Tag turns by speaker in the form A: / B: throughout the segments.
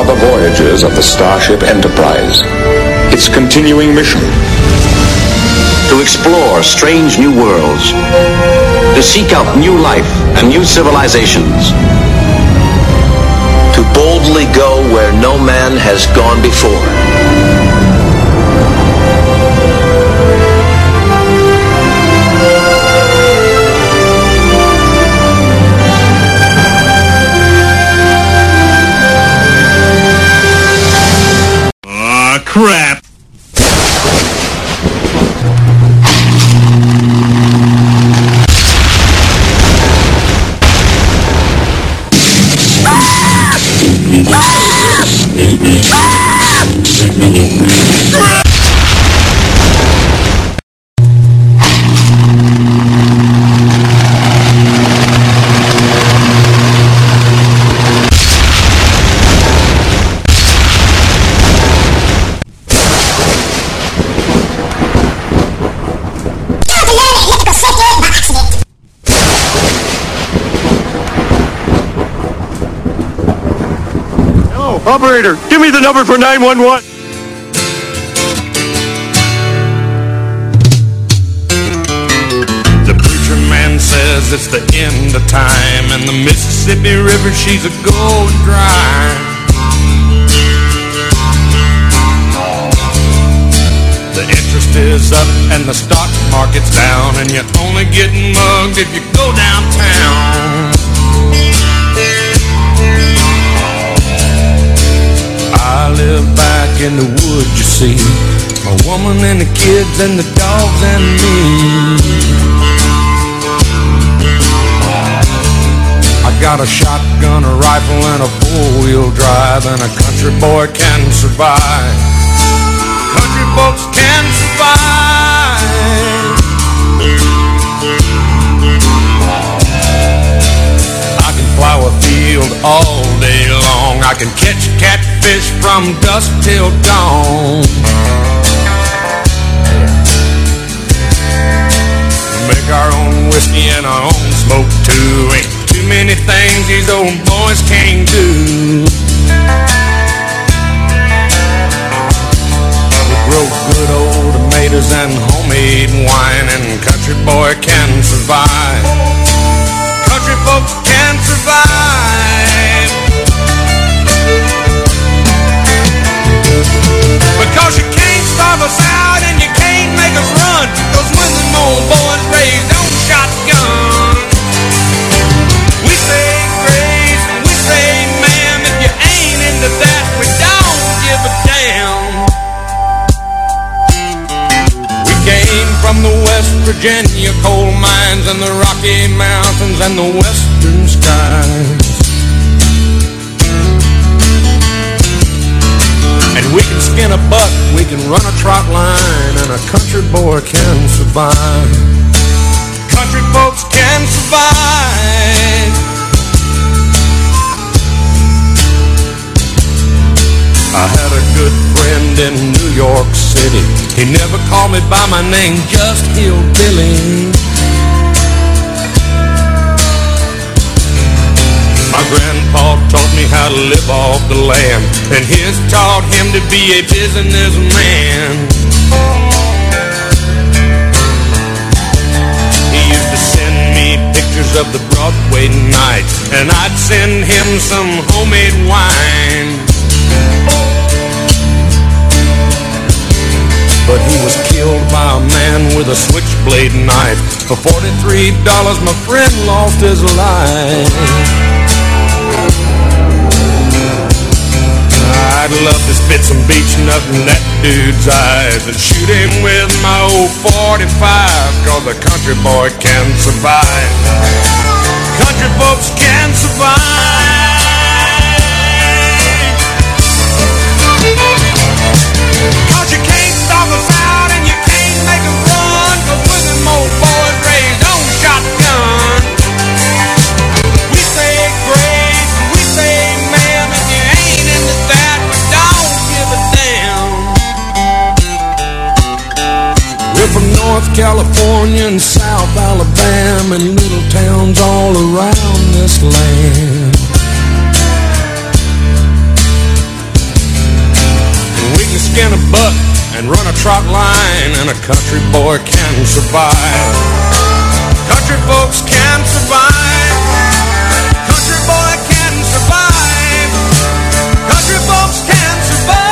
A: are the voyages of the Starship Enterprise. Its continuing mission:
B: to explore strange new worlds, to seek out new life and new civilizations, to boldly go where no man has gone before.
C: Crap! Operator, give me the number for 911. The preacher man says it's the end of time, and the Mississippi River, she's a going dry. The interest is up and the stock market's down, and you're only getting mugged if you go downtown. I live back in the woods, you see, my woman and the kids and the dogs and me. I got a shotgun, a rifle, and a four-wheel drive, and a country boy can survive. Country folks can survive. I can plow a field all day long. I can catch catfish from dusk till dawn. Make our own whiskey and our own smoke too. Ain't too many things these old boys can't do. We grow good old tomatoes and homemade wine, and country boy can survive. Country folks can survive. Because you can't starve us out and you can't make us run, 'cause when them old boys raised on shotgun, we say grace and we say ma'am. If you ain't into that, we don't give a damn. We came from the West Virginia coal mines and the Rocky Mountains and the western skies. And we can skin a buck, we can run a trot line, and a country boy can survive. Country folks can survive. I had a good friend in New York City. He never called me by my name, just Hillbilly. My grandpa taught me how to live off the land, and his taught him to be a businessman. He used to send me pictures of the Broadway nights, and I'd send him some homemade wine. But he was killed by a man with a switchblade knife. For $43, my friend lost his life. I'd love to spit some beach nut in that dude's eyes and shoot him with my old 45, 'cause a country boy can survive. Country folks can survive. 'Cause you can't stop us out and you can't make us run, 'cause we're them old boys raised on shotgun. We say grace, we say ma'am. If you ain't into that, we don't give a damn. We're from North California and South Alabama and little towns all around this land. a trot line, and a country boy can survive. Country folks can survive. Country boy can survive. Country folks can survive.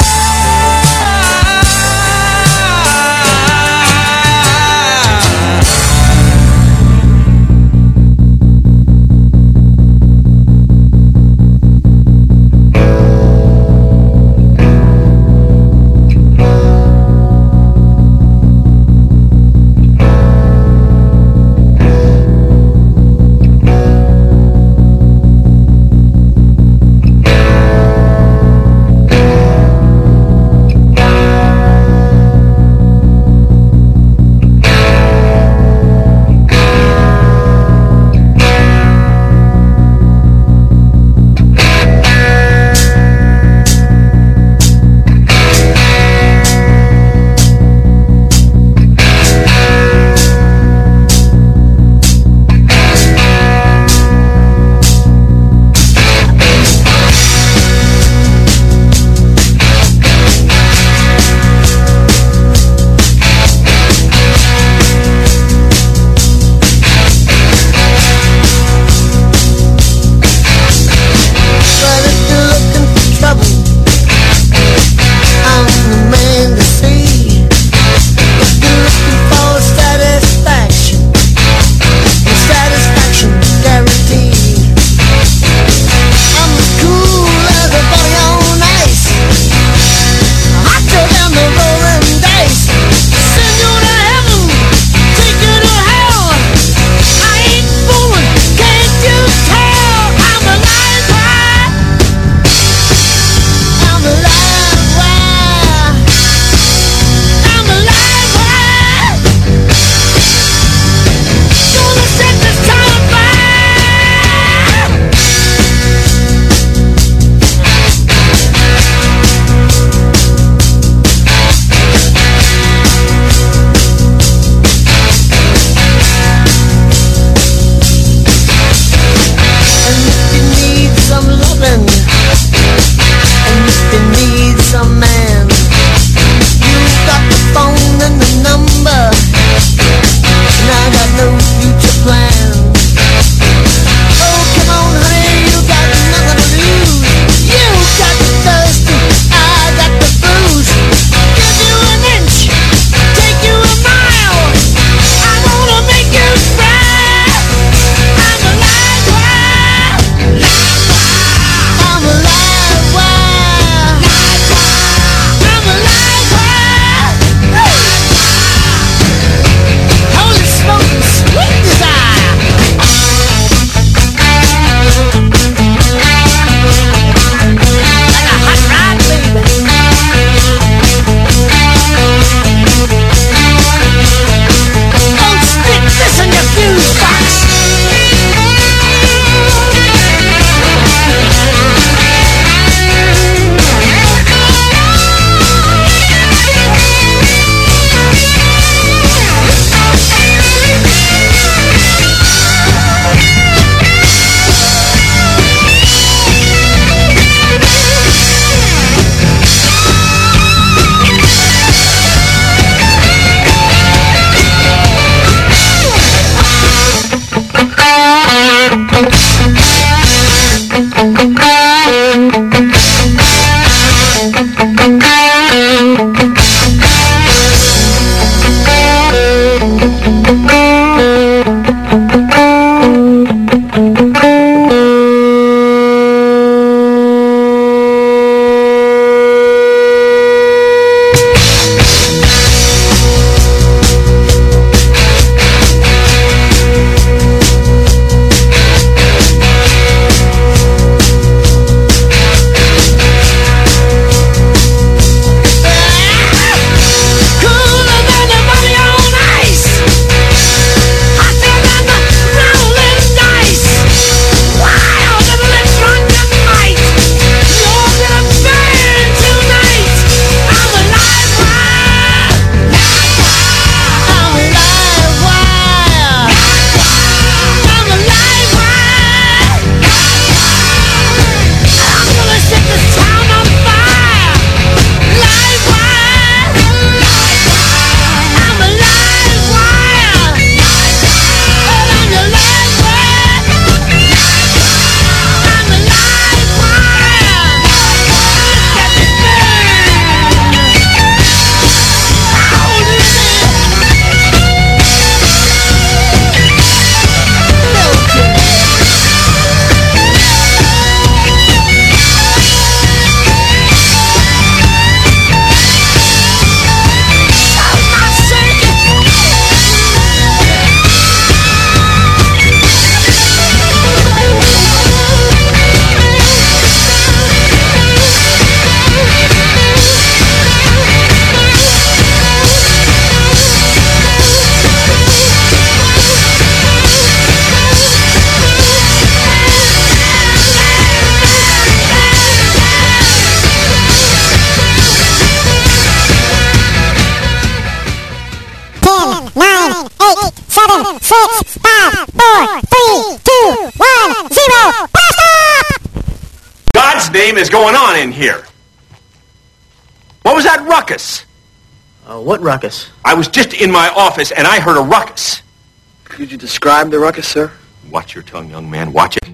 D: God's name is going on in here? What was that ruckus?
E: What ruckus?
D: I was just in my office and I heard a ruckus.
E: Could you describe the ruckus, sir?
D: Watch your tongue, young man. Watch it.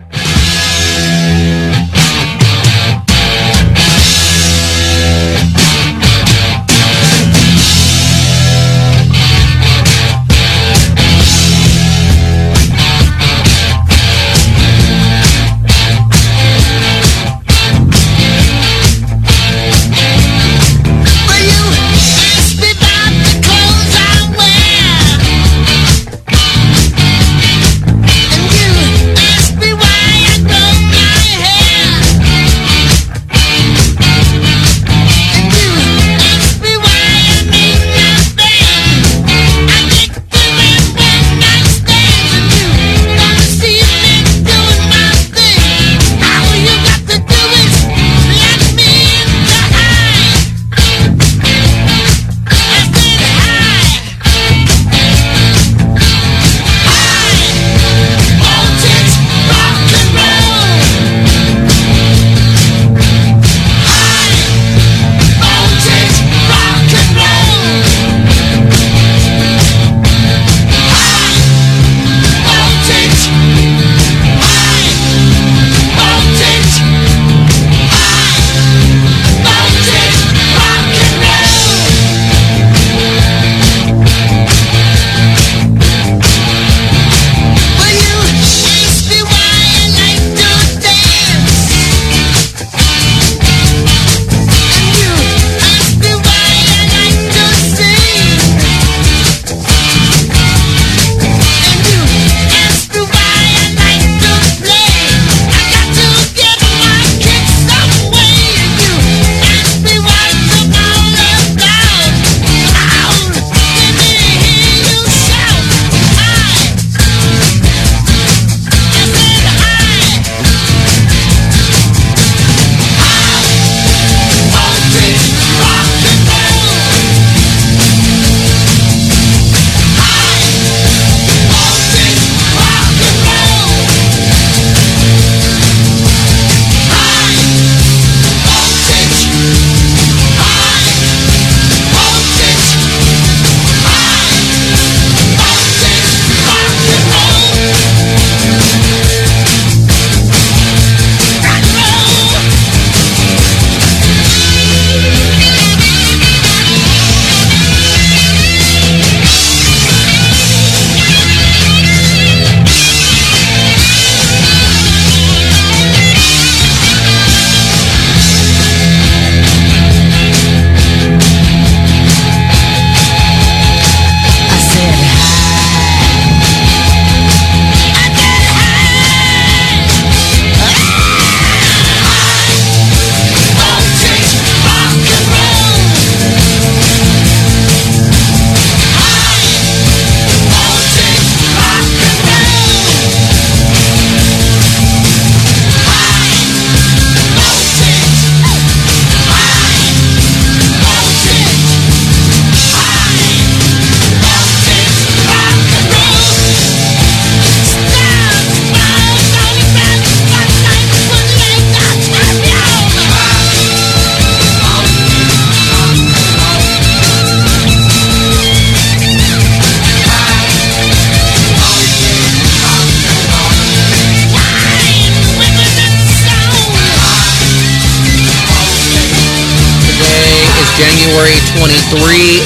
F: January 23,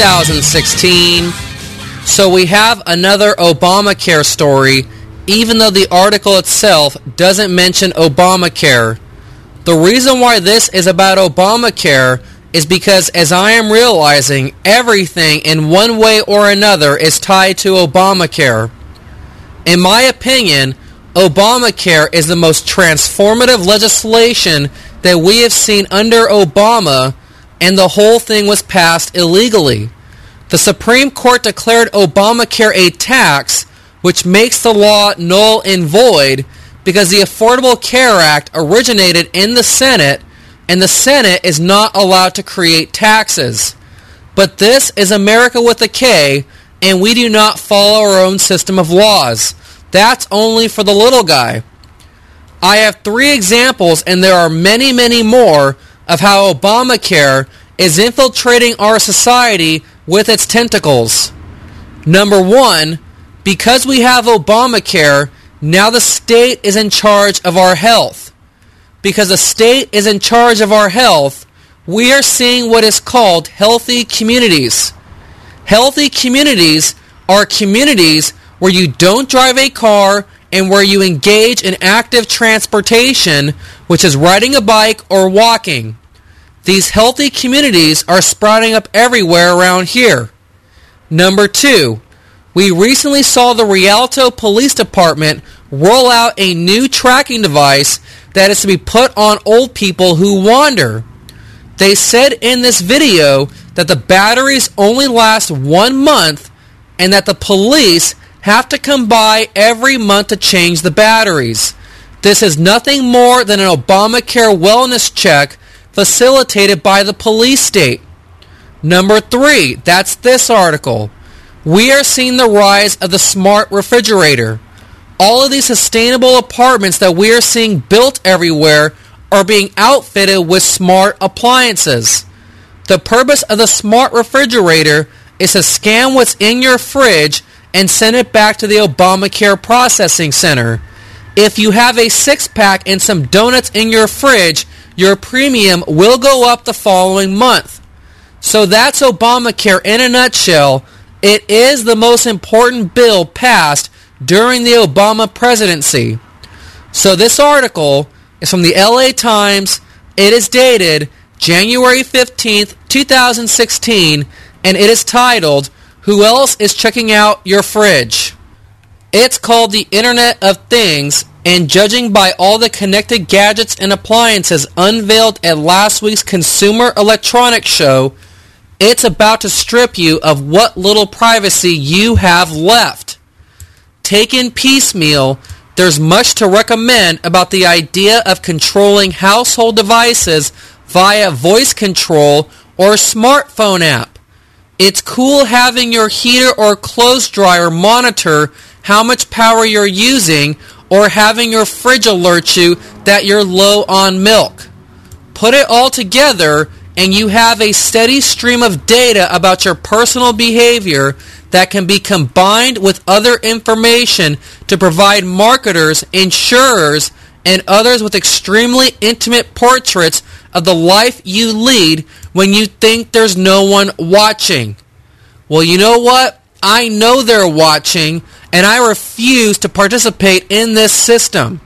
F: 2016. So we have another Obamacare story, even though the article itself doesn't mention Obamacare. The reason why this is about Obamacare is because, as I am realizing, everything in one way or another is tied to Obamacare. In my opinion, Obamacare is the most transformative legislation that we have seen under Obama, and the whole thing was passed illegally. The Supreme Court declared Obamacare a tax, which makes the law null and void because the Affordable Care Act originated in the Senate, and the Senate is not allowed to create taxes. But this is America with a K, and we do not follow our own system of laws. That's only for the little guy. I have 3 examples, and there are many, many more, of how Obamacare is infiltrating our society with its tentacles. Number 1, because we have Obamacare, now the state is in charge of our health. Because the state is in charge of our health, we are seeing what is called healthy communities. Healthy communities are communities where you don't drive a car and where you engage in active transportation, which is riding a bike or walking. These healthy communities are sprouting up everywhere around here. Number 2, we recently saw the Rialto Police Department roll out a new tracking device that is to be put on old people who wander. They said in this video that the batteries only last 1 month and that the police have to come by every month to change the batteries. This is nothing more than an Obamacare wellness check facilitated by the police state. Number 3, that's this article. We are seeing the rise of the smart refrigerator. All of these sustainable apartments that we are seeing built everywhere are being outfitted with smart appliances. The purpose of the smart refrigerator is to scan what's in your fridge and send it back to the Obamacare processing center. If you have a 6-pack and some donuts in your fridge, your premium will go up the following month. So that's Obamacare in a nutshell. It is the most important bill passed during the Obama presidency. So this article is from the LA Times. It is dated January 15th, 2016, and it is titled, "Who Else is Checking Out Your Fridge?" It's called the Internet of Things, and judging by all the connected gadgets and appliances unveiled at last week's Consumer Electronics Show, it's about to strip you of what little privacy you have left. Taken piecemeal, there's much to recommend about the idea of controlling household devices via voice control or smartphone app. It's cool having your heater or clothes dryer monitor how much power you're using, or having your fridge alert you that you're low on milk. Put it all together and you have a steady stream of data about your personal behavior that can be combined with other information to provide marketers, insurers, and others with extremely intimate portraits of the life you lead when you think there's no one watching. Well, you know what? I know they're watching, and I refuse to participate in this system.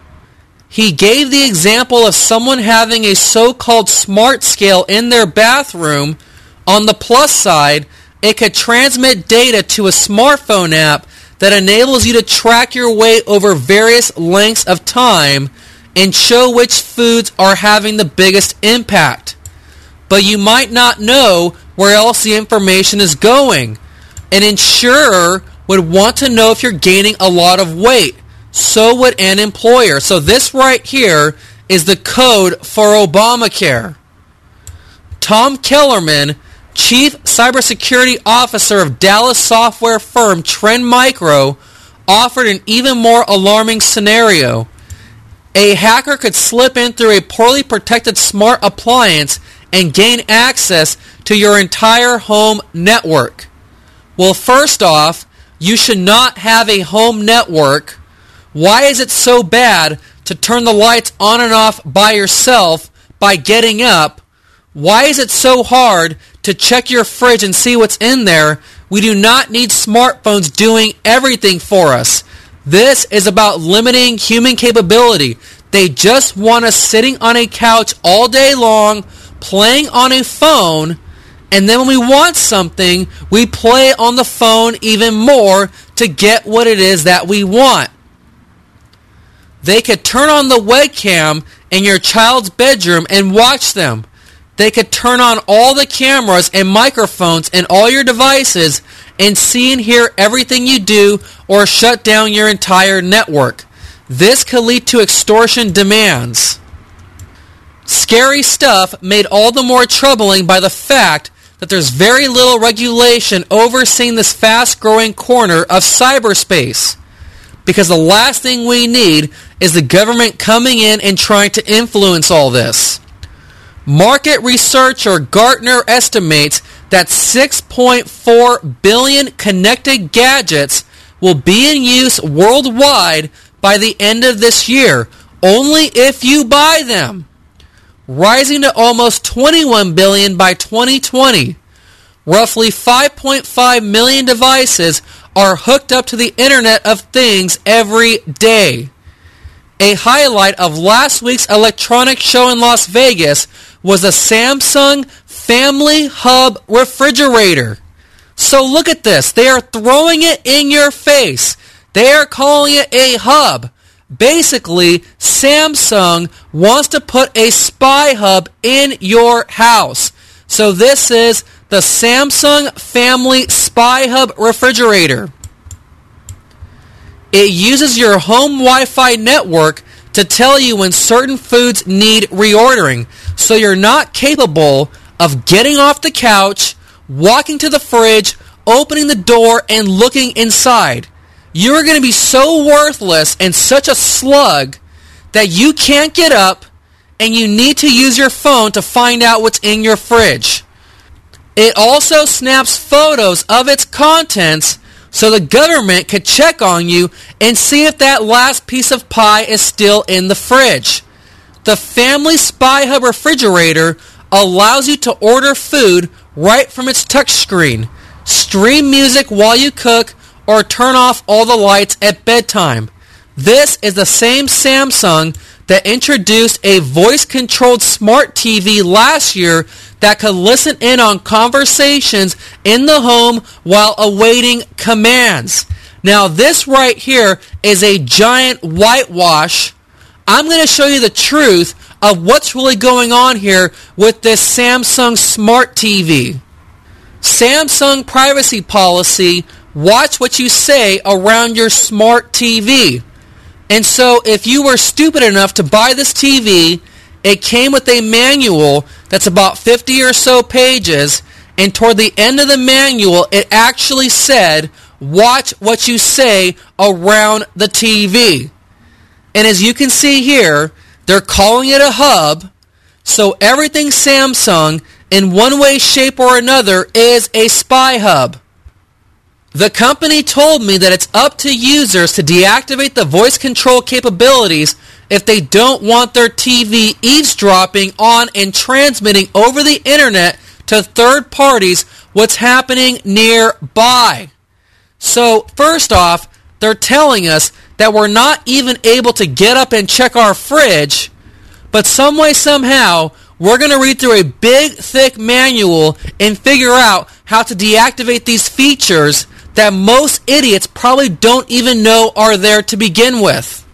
F: He gave the example of someone having a so-called smart scale in their bathroom. On the plus side, it could transmit data to a smartphone app that enables you to track your weight over various lengths of time and show which foods are having the biggest impact. But you might not know where else the information is going. An insurer would want to know if you're gaining a lot of weight. So would an employer. So this right here is the code for Obamacare. Tom Kellerman, Chief Cybersecurity Officer of Dallas software firm Trend Micro, offered an even more alarming scenario. A hacker could slip in through a poorly protected smart appliance and gain access to your entire home network. Well, first off, you should not have a home network. Why is it so bad to turn the lights on and off by yourself by getting up? Why is it so hard to check your fridge and see what's in there? We do not need smartphones doing everything for us. This is about limiting human capability. They just want us sitting on a couch all day long, playing on a phone, and then when we want something, we play on the phone even more to get what it is that we want. They could turn on the webcam in your child's bedroom and watch them. They could turn on all the cameras and microphones in all your devices and see and hear everything you do, or shut down your entire network. This could lead to extortion demands. Scary stuff made all the more troubling by the fact that there's very little regulation overseeing this fast-growing corner of cyberspace. Because the last thing we need is the government coming in and trying to influence all this. Market researcher Gartner estimates that 6.4 billion connected gadgets will be in use worldwide by the end of this year, only if you buy them, rising to almost 21 billion by 2020. Roughly 5.5 million devices are hooked up to the Internet of Things every day. A highlight of last week's electronics show in Las Vegas was a Samsung Family Hub refrigerator. So look at this. They are throwing it in your face. They are calling it a hub. Basically, Samsung wants to put a spy hub in your house. So this is the Samsung Family Spy Hub refrigerator. It uses your home Wi-Fi network to tell you when certain foods need reordering, so you're not capable of getting off the couch, walking to the fridge, opening the door, and looking inside. You're going to be so worthless and such a slug that you can't get up and you need to use your phone to find out what's in your fridge. It also snaps photos of its contents so the government could check on you and see if that last piece of pie is still in the fridge. The Family Spy Hub refrigerator allows you to order food right from its touchscreen, stream music while you cook, or turn off all the lights at bedtime. This is the same Samsung that introduced a voice-controlled smart TV last year that could listen in on conversations in the home while awaiting commands. Now this right here is a giant whitewash. I'm going to show you the truth of what's really going on here with this Samsung Smart TV. Samsung privacy policy: watch what you say around your smart TV. And so if you were stupid enough to buy this TV, it came with a manual that's about 50 or so pages, and toward the end of the manual it actually said, watch what you say around the TV. And as you can see here, they're calling it a hub, so everything Samsung in one way, shape, or another is a spy hub. The company told me that it's up to users to deactivate the voice control capabilities if they don't want their TV eavesdropping on and transmitting over the internet to third parties what's happening nearby. So first off, they're telling us that we're not even able to get up and check our fridge, but some way, somehow, we're going to read through a big, thick manual and figure out how to deactivate these features that most idiots probably don't even know are there to begin with.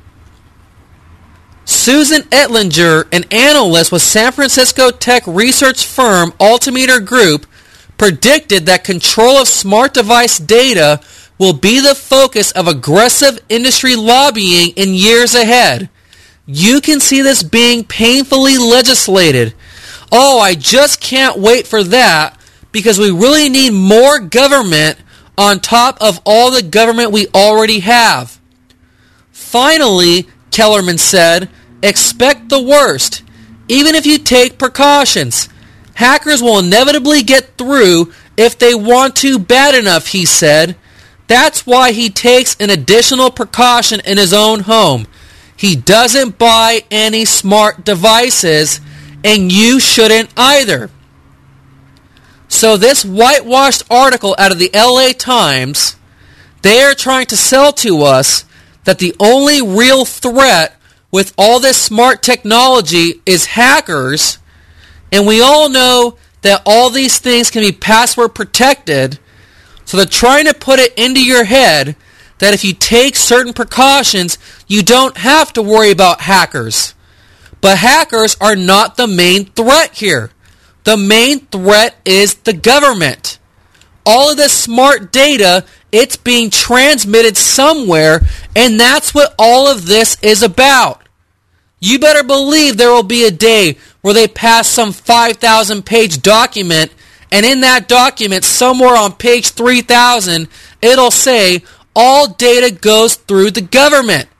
F: Susan Ettlinger, an analyst with San Francisco tech research firm Altimeter Group, predicted that control of smart device data will be the focus of aggressive industry lobbying in years ahead. You can see this being painfully legislated. Oh, I just can't wait for that, because we really need more government on top of all the government we already have. Finally, Kellerman said, expect the worst. Even if you take precautions, hackers will inevitably get through if they want to bad enough, he said. That's why he takes an additional precaution in his own home. He doesn't buy any smart devices, and you shouldn't either. So this whitewashed article out of the LA Times, they are trying to sell to us that the only real threat with all this smart technology is hackers, and we all know that all these things can be password protected, so they're trying to put it into your head that if you take certain precautions, you don't have to worry about hackers. But hackers are not the main threat here. The main threat is the government. All of this smart data, it's being transmitted somewhere, and that's what all of this is about. You better believe there will be a day where they pass some 5,000-page document, and in that document, somewhere on page 3,000, it'll say, all data goes through the government.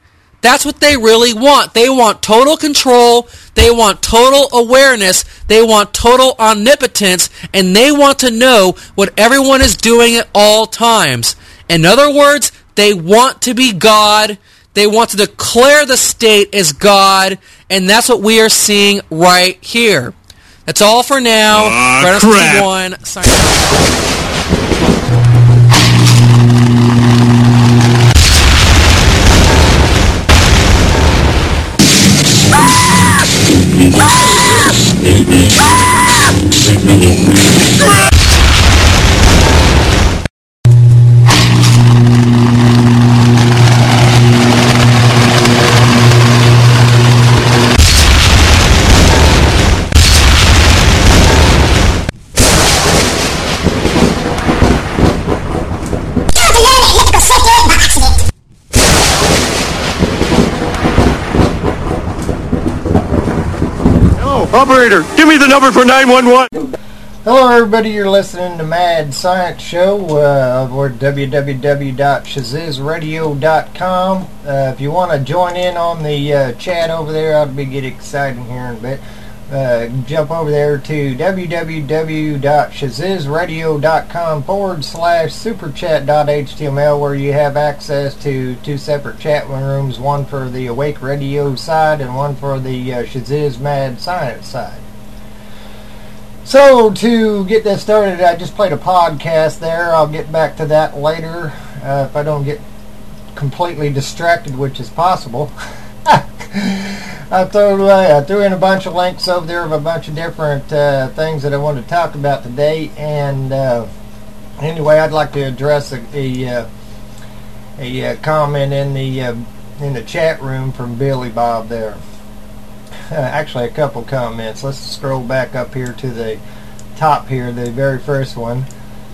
F: That's what they really want. They want total control. They want total awareness. They want total omnipotence. And they want to know what everyone is doing at all times. In other words, they want to be God. They want to declare the state as God. And that's what we are seeing right here. That's all for now.
C: Crap.
F: One, signing off.
D: Operator, give me the number for 911.
G: Hello everybody, you're listening to Mad Science Show over at www.shazizradio.com. If you want to join in on the chat over there, I'll get excited here in a bit. Jump over there to www.shazizradio.com/superchat.html, where you have access to two separate chat rooms, one for the Awake Radio side and one for the Shaziz Mad Science side. So, to get that started, I just played a podcast there. I'll get back to that later if I don't get completely distracted, which is possible. I threw in a bunch of links over there of a bunch of different things that I wanted to talk about today. And anyway, I'd like to address a comment in the chat room from Billy Bob there. Actually, a couple comments. Let's scroll back up here to the top here, the very first one.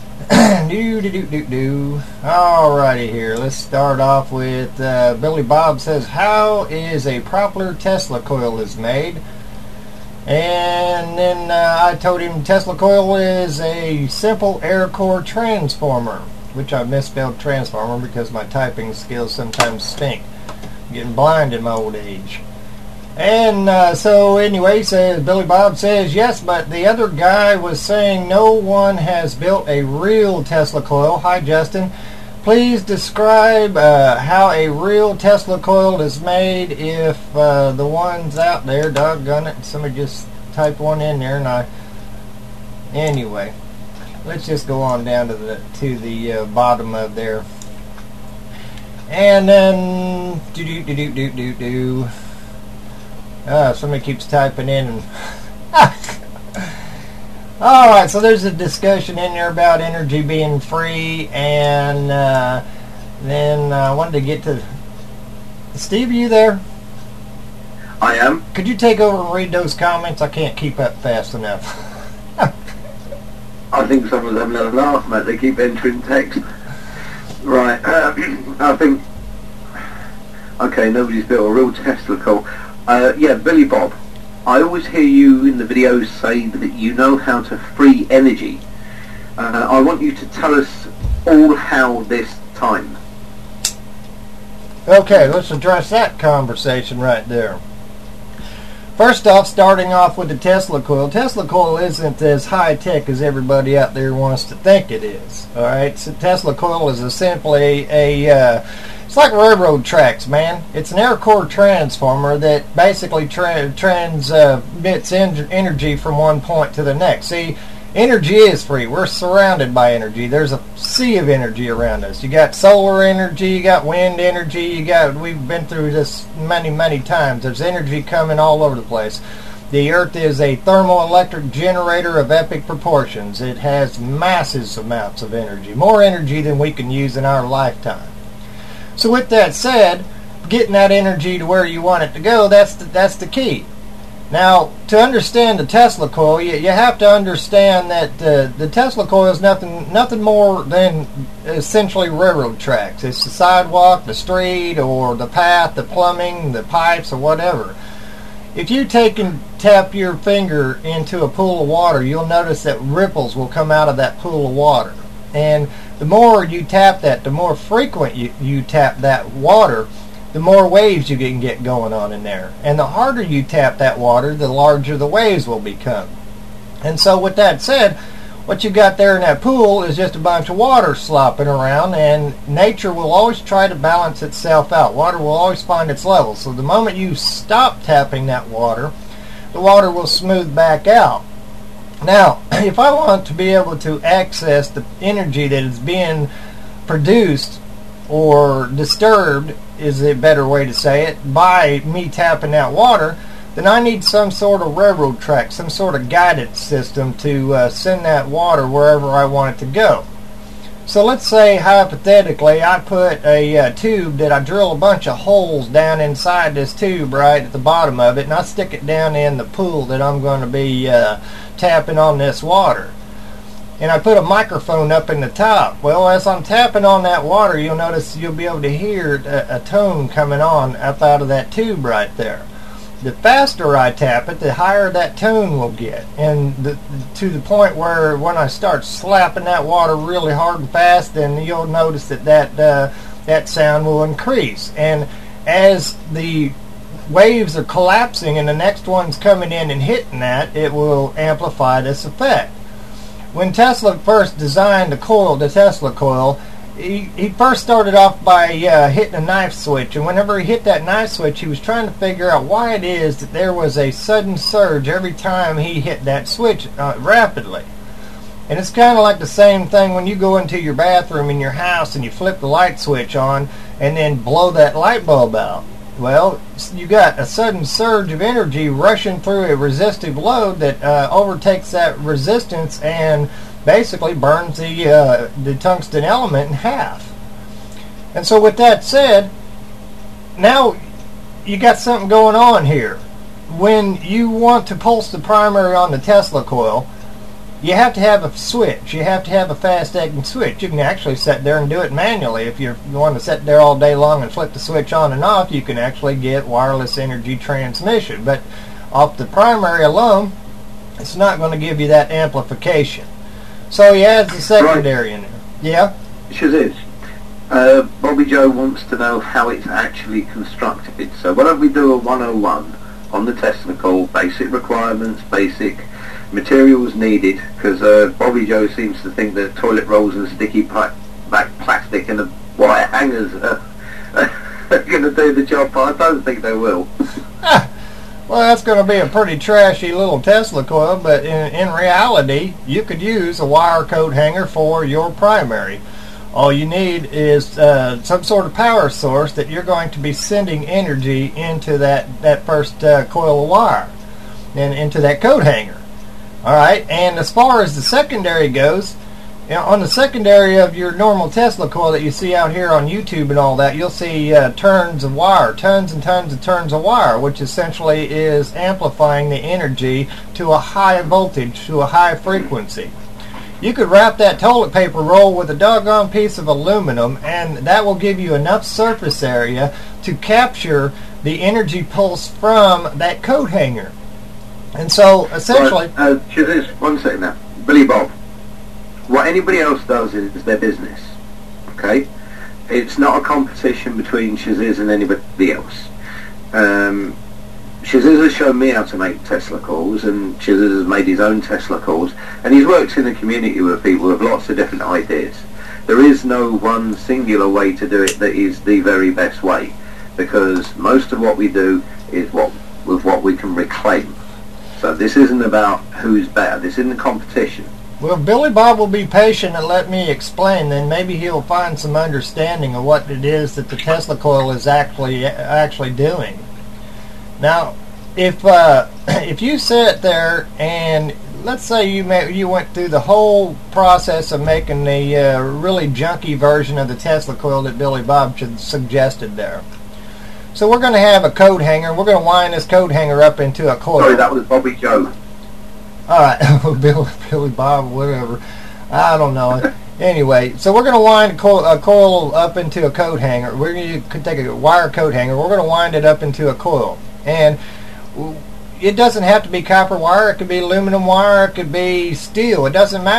G: Alrighty here. Let's start off with Billy Bob says, how is a proper Tesla coil is made? And then I told him Tesla coil is a simple air core transformer, which I misspelled transformer because my typing skills sometimes stink. I'm getting blind in my old age. And so anyway, Billy Bob says, yes, but the other guy was saying no one has built a real Tesla coil. Hi, Justin. Please describe how a real Tesla coil is made if the ones out there, doggone it, somebody just type one in there. Anyway, let's just go on down to the bottom of there. And then, somebody keeps typing in. And alright, so there's a discussion in there about energy being free, and then I wanted to get to... Steve, are you there?
H: I am.
G: Could you take over and read those comments? I can't keep up fast enough.
H: I think someone's having a laugh, mate. They keep entering text. Right, I think... Okay, nobody's built a real Tesla coil. Yeah, Billy Bob, I always hear you in the videos say that you know how to free energy. I want you to tell us all how this time.
G: Okay, let's address that conversation right there. First off, starting off with the Tesla coil. Tesla coil isn't as high-tech as everybody out there wants to think it is. Alright, so Tesla coil is simply it's like railroad tracks, man. It's an air core transformer that basically transmits energy from one point to the next. See, energy is free. We're surrounded by energy. There's a sea of energy around us. You got solar energy, you got wind energy, we've been through this many, many times. There's energy coming all over the place. The Earth is a thermoelectric generator of epic proportions. It has massive amounts of energy, more energy than we can use in our lifetime. So with that said, getting that energy to where you want it to go, that's the key. Now, to understand the Tesla coil, you have to understand that the Tesla coil is nothing more than essentially railroad tracks. It's the sidewalk, the street, or the path, the plumbing, the pipes, or whatever. If you take and tap your finger into a pool of water, you'll notice that ripples will come out of that pool of water. And the more you tap that, the more frequent you tap that water, the the more waves you can get going on in there. And the harder you tap that water, the larger the waves will become. And so with that said, what you got there in that pool is just a bunch of water slopping around, and nature will always try to balance itself out. Water will always find its level. So the moment you stop tapping that water, the water will smooth back out. Now, if I want to be able to access the energy that is being produced or disturbed, is a better way to say it, by me tapping that water, then I need some sort of railroad track, some sort of guidance system to send that water wherever I want it to go. So let's say, hypothetically, I put a tube that I drill a bunch of holes down inside this tube right at the bottom of it, and I stick it down in the pool that I'm going to be tapping on this water. And I put a microphone up in the top. Well, as I'm tapping on that water, you'll notice you'll be able to hear a tone coming on up out of that tube right there. The faster I tap it, the higher that tone will get, and to the point where when I start slapping that water really hard and fast, then you'll notice that sound will increase. And as the waves are collapsing and the next one's coming in and hitting that, it will amplify this effect. When Tesla first designed the Tesla coil, he first started off by hitting a knife switch, and whenever he hit that knife switch, he was trying to figure out why it is that there was a sudden surge every time he hit that switch rapidly. And it's kind of like the same thing when you go into your bathroom in your house and you flip the light switch on and then blow that light bulb out. Well, you got a sudden surge of energy rushing through a resistive load that overtakes that resistance and basically burns the tungsten element in half. And so with that said, now you got something going on here. When you want to pulse the primary on the Tesla coil, you have to have a switch. You have to have a fast-acting switch. You can actually sit there and do it manually. If you want to sit there all day long and flip the switch on and off, you can actually get wireless energy transmission. But off the primary alone, it's not going to give you that amplification. So he adds the secondary in there. Yeah?
H: Shaziz, Bobby Joe wants to know how it's actually constructed. So why don't we do a 101 on the Tesla coil, basic requirements, basic materials needed, because Bobby Joe seems to think that toilet rolls and sticky back plastic and the wire hangers are going to do the job, but I don't think they will.
G: Well, that's going to be a pretty trashy little Tesla coil, but in reality, you could use a wire coat hanger for your primary. All you need is some sort of power source that you're going to be sending energy into that first coil of wire and into that coat hanger. All right, and as far as the secondary goes, on the secondary of your normal Tesla coil that you see out here on YouTube and all that, you'll see turns of wire, tons and tons of turns of wire, which essentially is amplifying the energy to a high voltage, to a high frequency. You could wrap that toilet paper roll with a doggone piece of aluminum, and that will give you enough surface area to capture the energy pulse from that coat hanger. And so, essentially...
H: Shaziz, one second now. Billy Bob. What anybody else does is their business, okay? It's not a competition between Shaziz and anybody else. Shaziz has shown me how to make Tesla calls, and Shaziz has made his own Tesla calls, and he's worked in a community with people with lots of different ideas. There is no one singular way to do it that is the very best way, because most of what we do is with what we can reclaim. So this isn't about who's better. This isn't a competition.
G: Well, if Billy Bob will be patient and let me explain, then maybe he'll find some understanding of what it is that the Tesla coil is actually doing. Now, if you sit there and let's say you went through the whole process of making the really junky version of the Tesla coil that Billy Bob suggested there. So we're going to have a coat hanger. We're going to wind this coat hanger up into a coil.
H: Sorry, that was Bobby Joe.
G: All right, Billy Bob, whatever. I don't know. Anyway, so we're going to wind a coil up into a coat hanger. We're going to take a wire coat hanger. We're going to wind it up into a coil. And it doesn't have to be copper wire. It could be aluminum wire. It could be steel. It doesn't matter.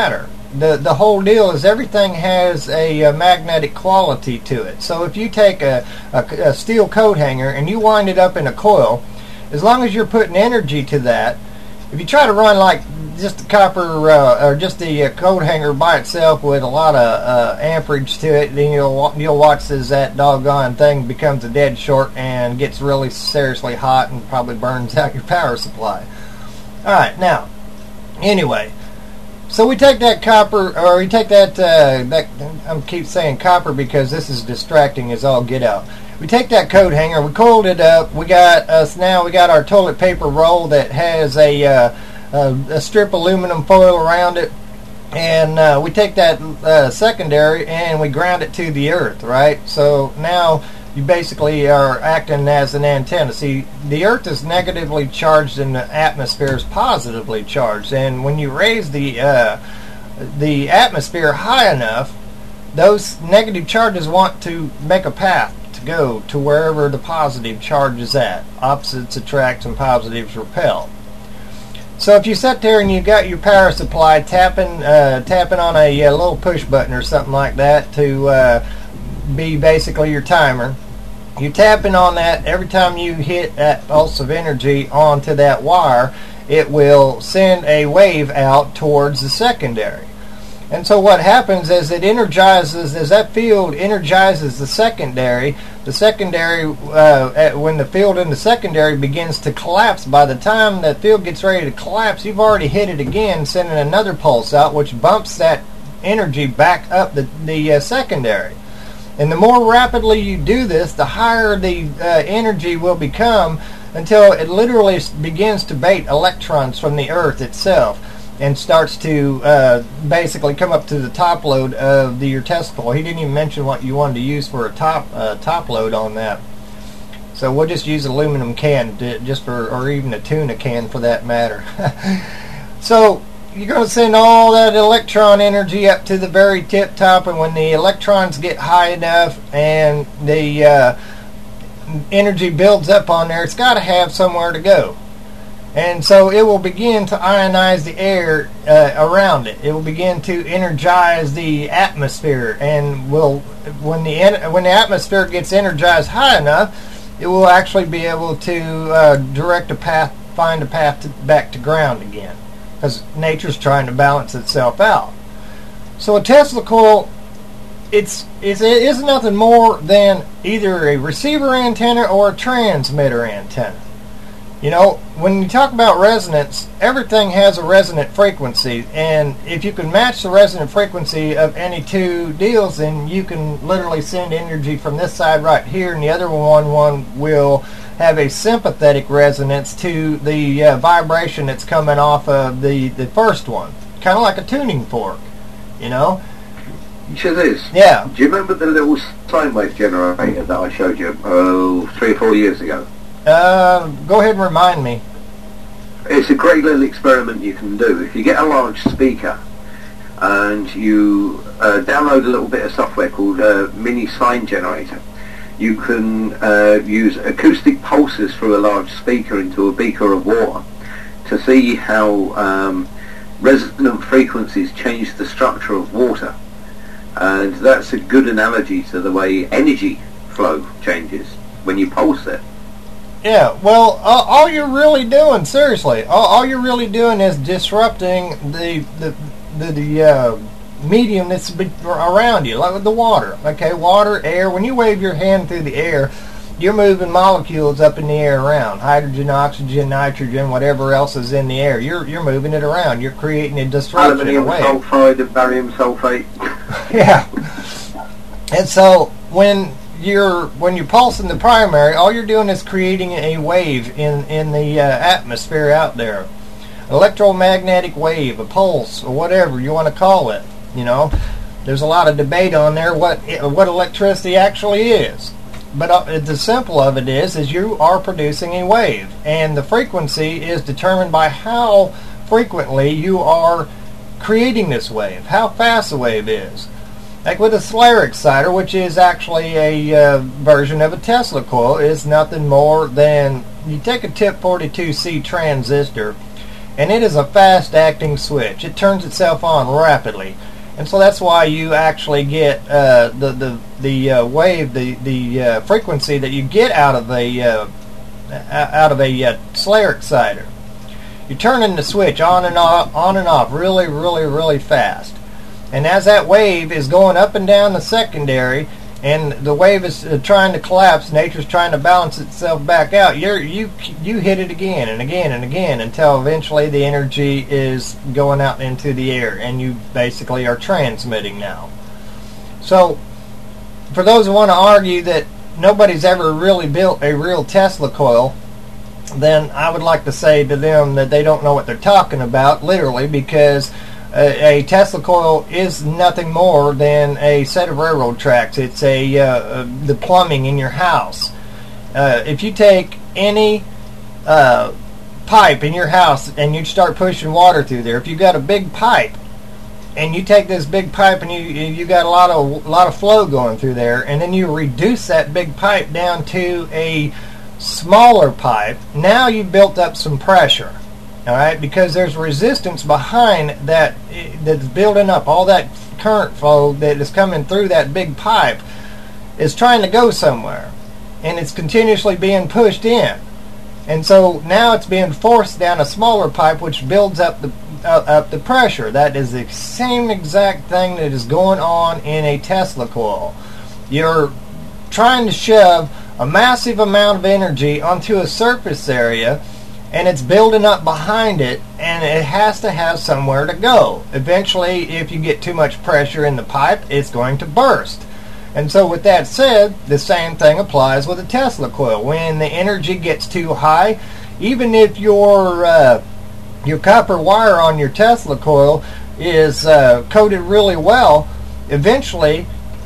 G: the whole deal is everything has a magnetic quality to it. So if you take a steel coat hanger and you wind it up in a coil, as long as you're putting energy to that, if you try to run like just the copper or just the coat hanger by itself with a lot of amperage to it, then you'll watch as that doggone thing becomes a dead short and gets really seriously hot and probably burns out your power supply. All right, now, anyway, so we take that copper, or we take that I keep saying copper because this is distracting as all get out. We take that coat hanger, we coiled it up. We got our toilet paper roll that has a strip aluminum foil around it, and we take that secondary and we ground it to the earth, right? So now you basically are acting as an antenna. See, the earth is negatively charged and the atmosphere is positively charged, and when you raise the atmosphere high enough, those negative charges want to make a path to go to wherever the positive charge is at. Opposites attract and positives repel. So if you sit there and you got your power supply tapping on a little push button or something like that to be basically your timer, you're tapping on that. Every time you hit that pulse of energy onto that wire, it will send a wave out towards the secondary. And so what happens is it energizes, as that field energizes the secondary, when the field in the secondary begins to collapse, by the time that field gets ready to collapse, you've already hit it again, sending another pulse out, which bumps that energy back up the secondary. And the more rapidly you do this, the higher the energy will become, until it literally begins to bait electrons from the Earth itself and starts to basically come up to the top load of your Tesla coil. He didn't even mention what you wanted to use for a top load on that. So we'll just use aluminum can, or even a tuna can for that matter. So you're going to send all that electron energy up to the very tip top, and when the electrons get high enough and the energy builds up on there, it's got to have somewhere to go. And so it will begin to ionize the air around it. It will begin to energize the atmosphere, and when the atmosphere gets energized high enough, it will actually be able to find a path back to ground again, because nature's trying to balance itself out. So a Tesla coil, it is nothing more than either a receiver antenna or a transmitter antenna. You know, when you talk about resonance, everything has a resonant frequency, and if you can match the resonant frequency of any two deals, then you can literally send energy from this side right here, and the other one will have a sympathetic resonance to the vibration that's coming off of the first one. Kind of like a tuning fork, you know?
H: Sure is.
G: Yeah.
H: Do you remember the little sine wave generator that I showed you 3 or 4 years ago?
G: Go ahead and remind me.
H: It's a great little experiment you can do. If you get a large speaker and you download a little bit of software called Mini Sine Generator, you can use acoustic pulses through a large speaker into a beaker of water to see how resonant frequencies change the structure of water. And that's a good analogy to the way energy flow changes when you pulse it.
G: Yeah, well, all you're really doing, seriously, all you're really doing is disrupting the medium that's around you, like the water. Okay, water, air. When you wave your hand through the air, you're moving molecules up in the air around. Hydrogen, oxygen, nitrogen, whatever else is in the air. You're moving it around. You're creating a disruption in a wave.
H: Aluminium sulfide and barium sulfate.
G: Yeah. And so when you're pulsing the primary, all you're doing is creating a wave in the atmosphere out there. Electromagnetic wave, a pulse, or whatever you want to call it. You know, there's a lot of debate on there what electricity actually is. But the simple of it is you are producing a wave, and the frequency is determined by how frequently you are creating this wave, how fast the wave is. Like with a Slayer exciter, which is actually a version of a Tesla coil, is nothing more than you take a tip 42C transistor and it is a fast-acting switch. It turns itself on rapidly, and so that's why you actually get the wave, the frequency that you get out of a Slayer exciter. You're turning the switch on and off really, really, really fast. And as that wave is going up and down the secondary, and the wave is trying to collapse, nature's trying to balance itself back out, you hit it again and again and again until eventually the energy is going out into the air, and you basically are transmitting now. So, for those who want to argue that nobody's ever really built a real Tesla coil, then I would like to say to them that they don't know what they're talking about, literally, because a Tesla coil is nothing more than a set of railroad tracks. It's the plumbing in your house. If you take any pipe in your house and you start pushing water through there, if you got a big pipe and you take this big pipe and you got a lot of flow going through there, and then you reduce that big pipe down to a smaller pipe, now you've built up some pressure, all right, because there's resistance behind that that's building up. All that current flow that is coming through that big pipe is trying to go somewhere, and it's continuously being pushed in, and so now it's being forced down a smaller pipe, which builds up the pressure. That is the same exact thing that is going on in a Tesla coil. You're trying to shove a massive amount of energy onto a surface area, and it's building up behind it, and it has to have somewhere to go. Eventually, if you get too much pressure in the pipe, it's going to burst. And so with that said, the same thing applies with a Tesla coil. When the energy gets too high, even if your copper wire on your Tesla coil is coated really well, eventually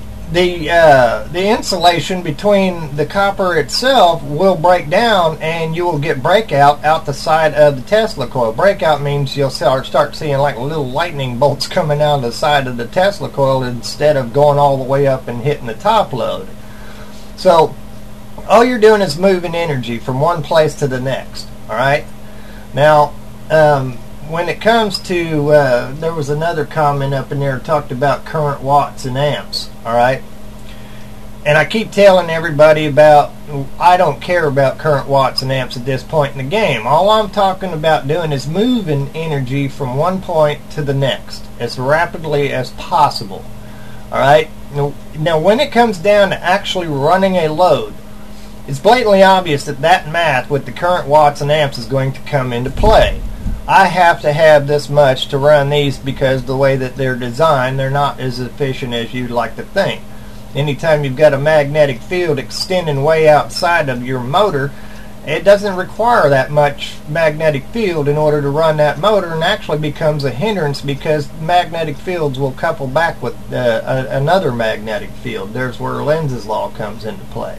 G: the insulation between the copper itself will break down, and you will get breakout out the side of the Tesla coil. Breakout means you'll start seeing like little lightning bolts coming out of the side of the Tesla coil instead of going all the way up and hitting the top load. So all you're doing is moving energy from one place to the next. All right. Now, when it comes to, there was another comment up in there that talked about current watts and amps, all right? And I keep telling everybody about, I don't care about current watts and amps at this point in the game. All I'm talking about doing is moving energy from one point to the next as rapidly as possible, all right? Now, when it comes down to actually running a load, it's blatantly obvious that that math with the current watts and amps is going to come into play. I have to have this much to run these because the way that they're designed, they're not as efficient as you'd like to think. Anytime you've got a magnetic field extending way outside of your motor, it doesn't require that much magnetic field in order to run that motor, and actually becomes a hindrance because magnetic fields will couple back with another magnetic field. There's where Lenz's law comes into play.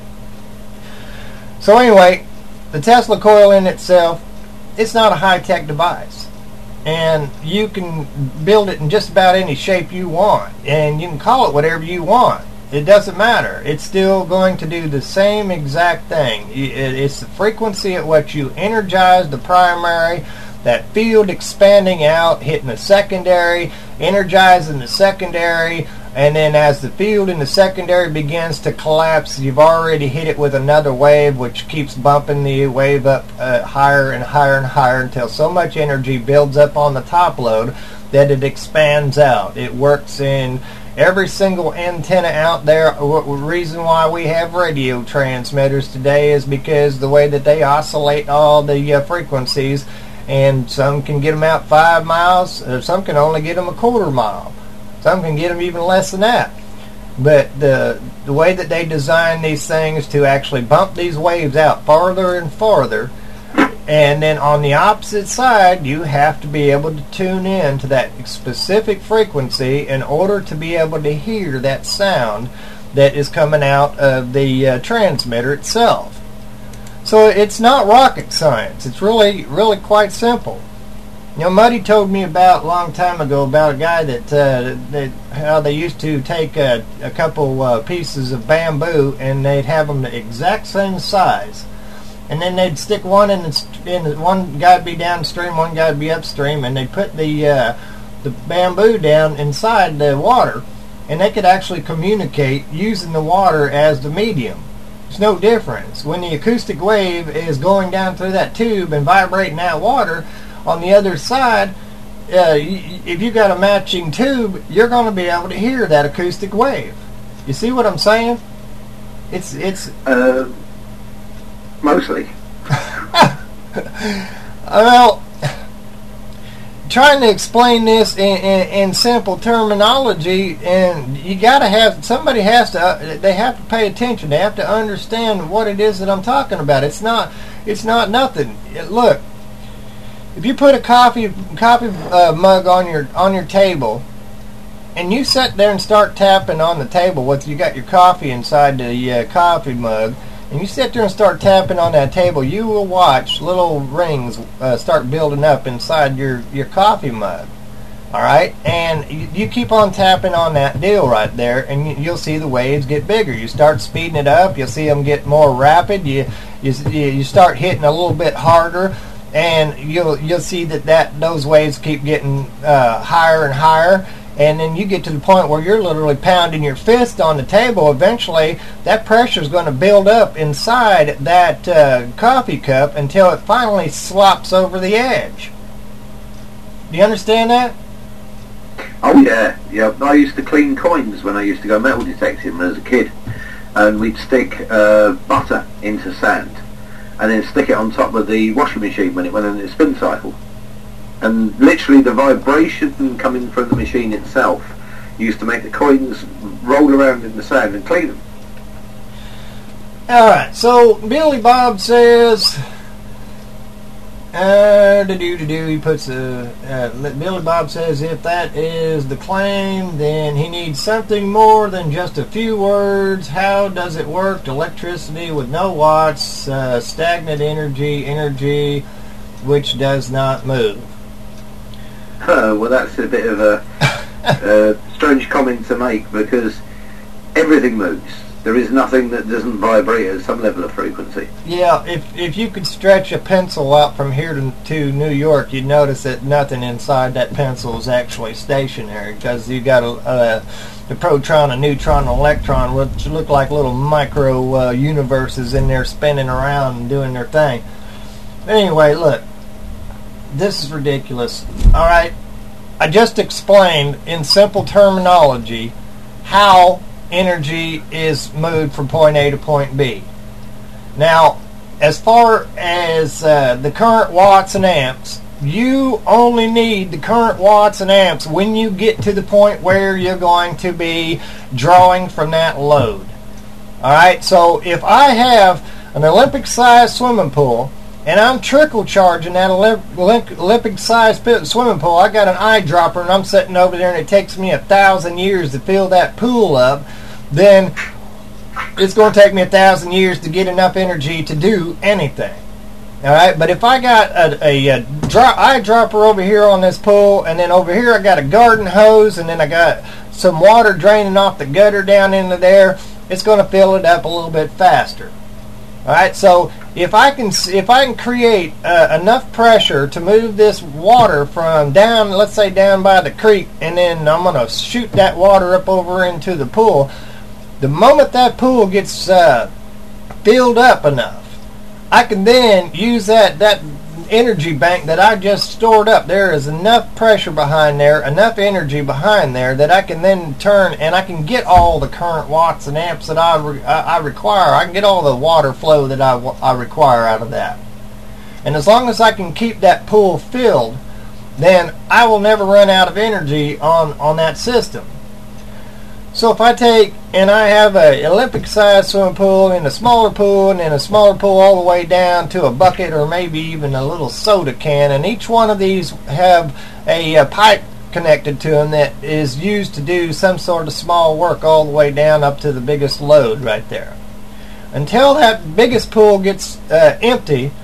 G: So anyway, the Tesla coil in itself, it's not a high-tech device, and you can build it in just about any shape you want, and you can call it whatever you want. It doesn't matter. It's still going to do the same exact thing. It's the frequency at which you energize the primary, that field expanding out, hitting the secondary, energizing the secondary, and then as the field in the secondary begins to collapse, you've already hit it with another wave, which keeps bumping the wave up higher and higher and higher until so much energy builds up on the top load that it expands out. It works in every single antenna out there. The reason why we have radio transmitters today is because the way that they oscillate all the frequencies, and some can get them out 5 miles, some can only get them a quarter mile. Some can get them even less than that. But the way that they design these things to actually bump these waves out farther and farther, and then on the opposite side, you have to be able to tune in to that specific frequency in order to be able to hear that sound that is coming out of the transmitter itself. So it's not rocket science. It's really, really quite simple. You know, Muddy told me about a long time ago about a guy that how they used to take a couple pieces of bamboo, and they'd have them the exact same size, and then they'd stick one one guy would be downstream, one guy would be upstream, and they'd put the bamboo down inside the water, and they could actually communicate using the water as the medium. There's no difference. When the acoustic wave is going down through that tube and vibrating that water, on the other side, if you got a matching tube, you're going to be able to hear that acoustic wave. You see what I'm saying? It's
H: mostly.
G: Well, trying to explain this in simple terminology, and you got to have somebody has to. They have to pay attention. They have to understand what it is that I'm talking about. It's not nothing. Look, if you put a coffee mug on your table, and you sit there and start tapping on the table with you got your coffee inside the coffee mug, and you sit there and start tapping on that table, you will watch little rings start building up inside your coffee mug. All right, and you keep on tapping on that deal right there, and you'll see the waves get bigger. You start speeding it up, you'll see them get more rapid. You start hitting a little bit harder, and you'll see that those waves keep getting higher and higher. And then you get to the point where you're literally pounding your fist on the table. Eventually, that pressure is going to build up inside that coffee cup until it finally slops over the edge. Do you understand that?
H: Oh yeah. I used to clean coins when I used to go metal detecting when I was a kid, and we'd stick butter into sand, and then stick it on top of the washing machine when it went in its spin cycle. And literally the vibration coming from the machine itself used to make the coins roll around in the sand and clean them.
G: Alright, so Billy Bob says, he puts Billy Bob says if that is the claim, then he needs something more than just a few words. How does it work? Electricity with no watts, stagnant energy which does not move.
H: Well, that's a bit of a strange comment to make, because everything moves. There is nothing that doesn't vibrate at some level of frequency.
G: Yeah, if you could stretch a pencil out from here to New York, you'd notice that nothing inside that pencil is actually stationary, because you got the proton, a neutron, an electron, which look like little micro universes in there spinning around and doing their thing. Anyway, look. This is ridiculous. Alright, I just explained in simple terminology how energy is moved from point A to point B. Now, as far as the current watts and amps, you only need the current watts and amps when you get to the point where you're going to be drawing from that load. Alright, so if I have an Olympic-sized swimming pool, and I'm trickle charging that Olympic-sized swimming pool, I got an eyedropper, and I'm sitting over there, and it takes me 1,000 years to fill that pool up, then it's going to take me 1,000 years to get enough energy to do anything. All right, but if I got a eyedropper over here on this pool, and then over here I got a garden hose, and then I got some water draining off the gutter down into there, it's going to fill it up a little bit faster. All right, so if I can create enough pressure to move this water from down, let's say down by the creek, and then I'm going to shoot that water up over into the pool, the moment that pool gets filled up enough, I can then use that energy bank that I just stored up. There is enough pressure behind there, enough energy behind there, that I can then turn and I can get all the current watts and amps that I require. I can get all the water flow that I require out of that. And as long as I can keep that pool filled, then I will never run out of energy on that system. So if I take and I have a Olympic-sized swimming pool and a smaller pool and then a smaller pool all the way down to a bucket or maybe even a little soda can, and each one of these have a pipe connected to them that is used to do some sort of small work all the way down up to the biggest load right there. Until that biggest pool gets empty,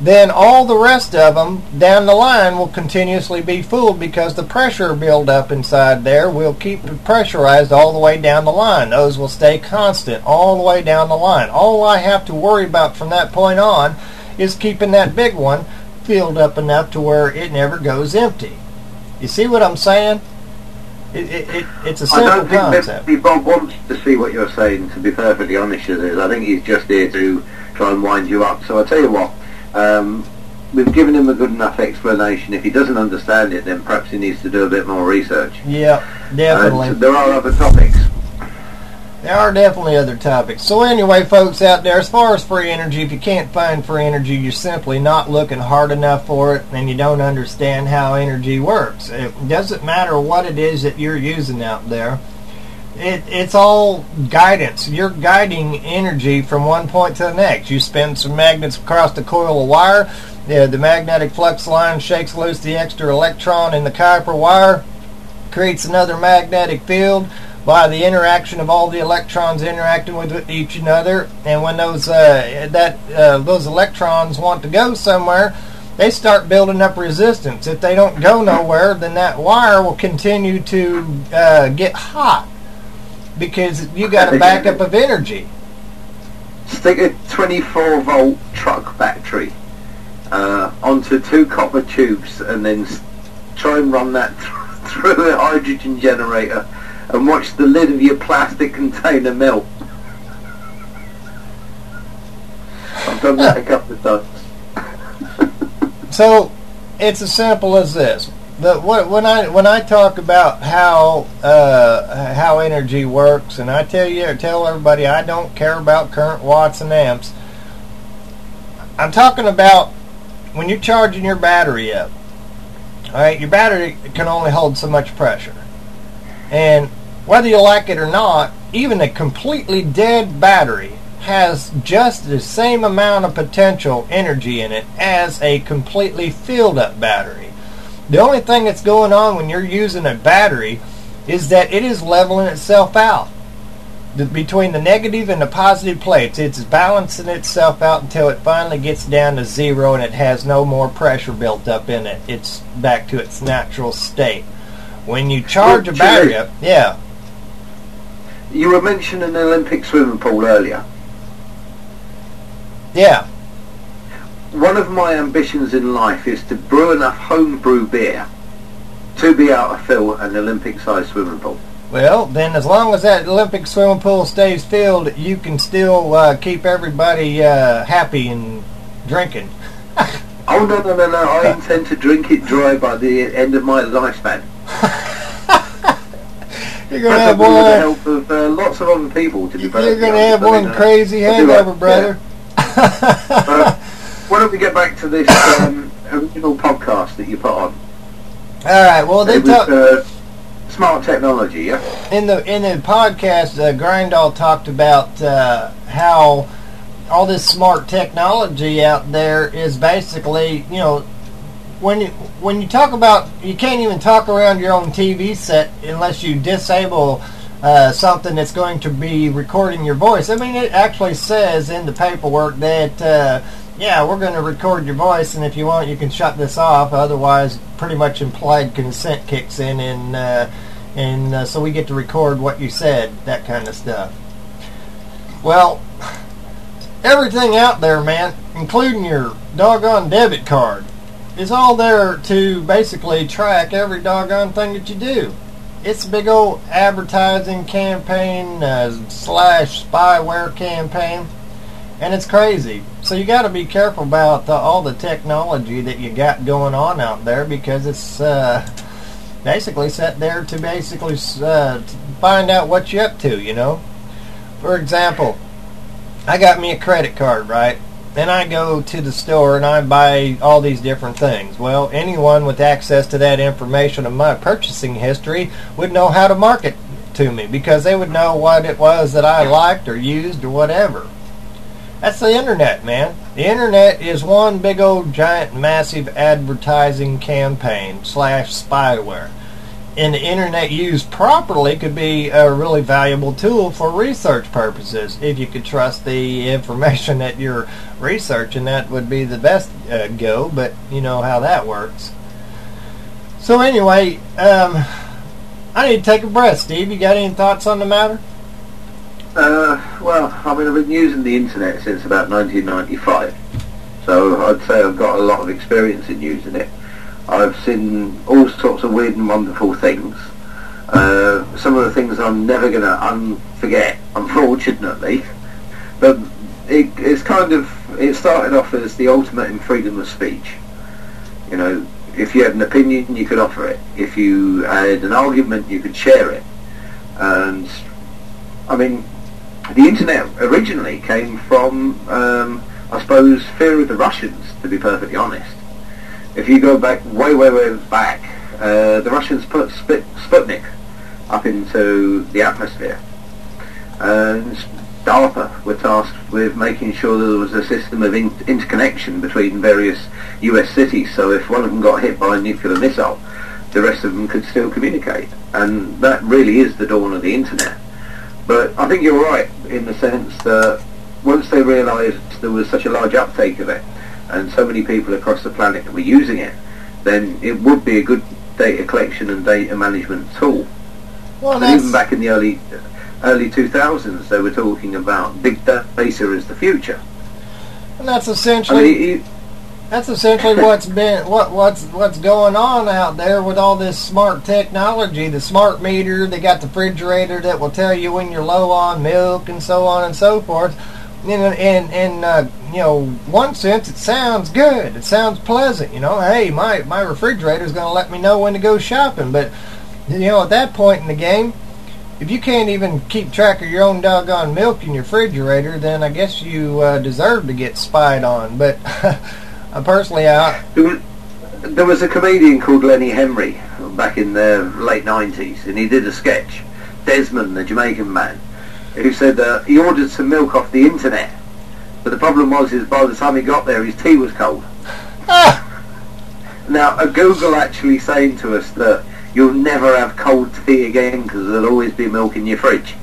G: then all the rest of them down the line will continuously be fooled because the pressure buildup inside there will keep it pressurized all the way down the line. Those will stay constant all the way down the line. All I have to worry about from that point on is keeping that big one filled up enough to where it never goes empty. You see what I'm saying? It's a simple concept.
H: I don't think Billy Bob wants to see what you're saying, to be perfectly honest with you. I think he's just here to try and wind you up. So I'll tell you what, we've given him a good enough explanation. If he doesn't understand it, then perhaps he needs to do a bit more research.
G: Yeah, definitely.
H: There are other topics.
G: There are definitely other topics. So anyway, folks out there, as far as free energy, if you can't find free energy, you're simply not looking hard enough for it, and you don't understand how energy works. It doesn't matter what it is that you're using out there. It's all guidance. You're guiding energy from one point to the next. You spin some magnets across the coil of wire. The magnetic flux line shakes loose the extra electron in the Kuiper wire, creates another magnetic field by the interaction of all the electrons interacting with each another. And when those electrons want to go somewhere, they start building up resistance. If they don't go nowhere, then that wire will continue to get hot because you got a backup of energy.
H: Stick a 24-volt truck battery onto 2 copper tubes and then try and run that through a hydrogen generator and watch the lid of your plastic container melt. I've done that a couple of times.
G: So it's as simple as this. When I talk about how energy works, and I tell everybody I don't care about current watts and amps. I'm talking about when you're charging your battery up. All right, your battery can only hold so much pressure, and whether you like it or not, even a completely dead battery has just the same amount of potential energy in it as a completely filled up battery. The only thing that's going on when you're using a battery is that it is leveling itself out. Between the negative and the positive plates, it's balancing itself out until it finally gets down to zero and it has no more pressure built up in it. It's back to its natural state. When you charge a battery up, yeah.
H: You were mentioning an Olympic swimming pool earlier.
G: Yeah.
H: One of my ambitions in life is to brew enough home-brew beer to be able to fill an Olympic-sized swimming pool.
G: Well, then as long as that Olympic swimming pool stays filled, you can still keep everybody happy and drinking.
H: Oh, no. I intend to drink it dry by the end of my lifespan.
G: You're going to have
H: with
G: one.
H: the help of lots of other people, to be
G: You're going to have one crazy hangover, brother.
H: Why don't we get back to this original podcast that you put on?
G: All right. Well, they talk
H: smart technology. Yeah.
G: In the podcast, Grindall talked about how all this smart technology out there is basically, when you talk about, you can't even talk around your own TV set unless you disable something that's going to be recording your voice. I mean, it actually says in the paperwork that, we're going to record your voice, and if you want, you can shut this off. Otherwise, pretty much implied consent kicks in, and so we get to record what you said, that kind of stuff. Well, everything out there, man, including your doggone debit card, is all there to basically track every doggone thing that you do. It's a big old advertising campaign / spyware campaign, and it's crazy. So you got to be careful about all the technology that you got going on out there, because it's basically set there to basically find out what you're up to, For example, I got me a credit card, right? And I go to the store and I buy all these different things. Well, anyone with access to that information of my purchasing history would know how to market to me, because they would know what it was that I liked or used or whatever. That's the internet, man. The internet is one big old giant massive advertising campaign / spyware. and the internet used properly could be a really valuable tool for research purposes. If you could trust the information that you're researching, that would be the best go, but you know how that works. So anyway, I need to take a breath. Steve, you got any thoughts on the matter?
H: Well, I mean, I've been using the internet since about 1995, so I'd say I've got a lot of experience in using it. I've seen all sorts of weird and wonderful things. Some of the things I'm never going to forget, unfortunately. But it started off as the ultimate in freedom of speech. You know, if you had an opinion, you could offer it. If you had an argument, you could share it. And, I mean, the internet originally came from, I suppose, fear of the Russians, to be perfectly honest. If you go back way back, the Russians put Sputnik up into the atmosphere, and DARPA were tasked with making sure that there was a system of interconnection between various US cities, so if one of them got hit by a nuclear missile, the rest of them could still communicate. And that really is the dawn of the internet. But I think you're right in the sense that once they realised there was such a large uptake of it, and so many people across the planet that were using it, then it would be a good data collection and data management tool.
G: Well,
H: and even back in the early 2000s, they were talking about big data as the future.
G: And that's essentially what's going on out there with all this smart technology. The smart meter, they got the refrigerator that will tell you when you're low on milk and so on and so forth. In one sense, it sounds good. It sounds pleasant. Hey, my refrigerator is going to let me know when to go shopping. But at that point in the game, if you can't even keep track of your own doggone milk in your refrigerator, then I guess you deserve to get spied on. But personally,
H: there was a comedian called Lenny Henry back in the late 90s, and he did a sketch, Desmond, the Jamaican man, who said he ordered some milk off the internet, but the problem is by the time he got there, his tea was cold. Now, Google actually saying to us that you'll never have cold tea again because there'll always be milk in your fridge.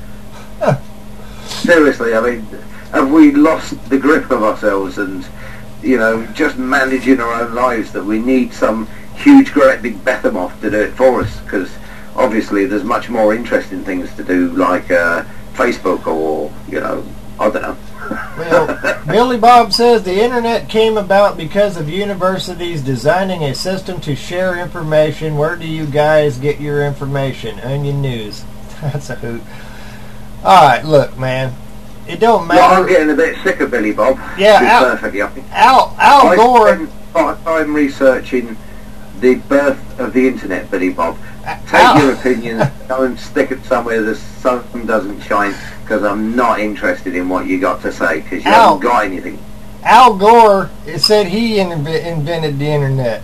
H: Seriously, I mean, have we lost the grip of ourselves and, just managing our own lives, that we need some huge, great big behemoth to do it for us? Because obviously there's much more interesting things to do, like Facebook or, I don't know.
G: Well, Billy Bob says the internet came about because of universities designing a system to share information. Where do you guys get your information? Onion News. That's a hoot. Alright, look, man. It don't matter.
H: Well, I'm getting a bit sick of Billy Bob.
G: Yeah,
H: perfectly honest.
G: Al Gore.
H: I spent part time researching the birth of the internet, Billy Bob. Take your opinions, go and stick it somewhere the sun doesn't shine, because I'm not interested in what you got to say, because you haven't got anything.
G: Al Gore said he invented the internet.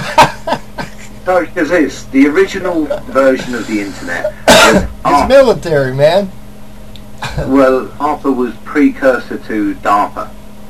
H: So, because the original version of the internet
G: it's military, man.
H: Well, ARPA was precursor to DARPA.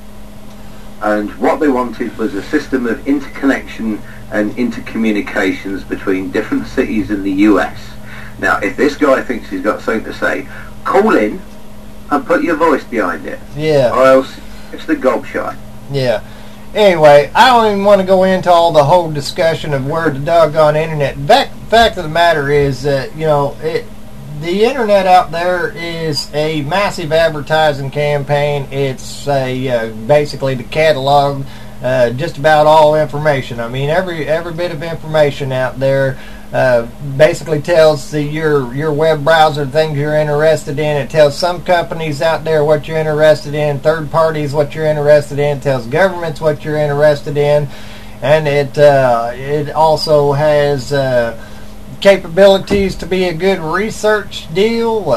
H: And what they wanted was a system of interconnection and intercommunications between different cities in the US. Now, if this guy thinks he's got something to say, call in and put your voice behind it.
G: Yeah.
H: Or else it's the gobshite.
G: Yeah. Anyway, I don't even want to go into all the whole discussion of where the doggone internet. Fact of the matter is that, the internet out there is a massive advertising campaign. It's basically to catalog just about all information. I mean, every bit of information out there basically tells your web browser things you're interested in. It tells some companies out there what you're interested in, third parties what you're interested in, it tells governments what you're interested in, and it also has capabilities to be a good research deal.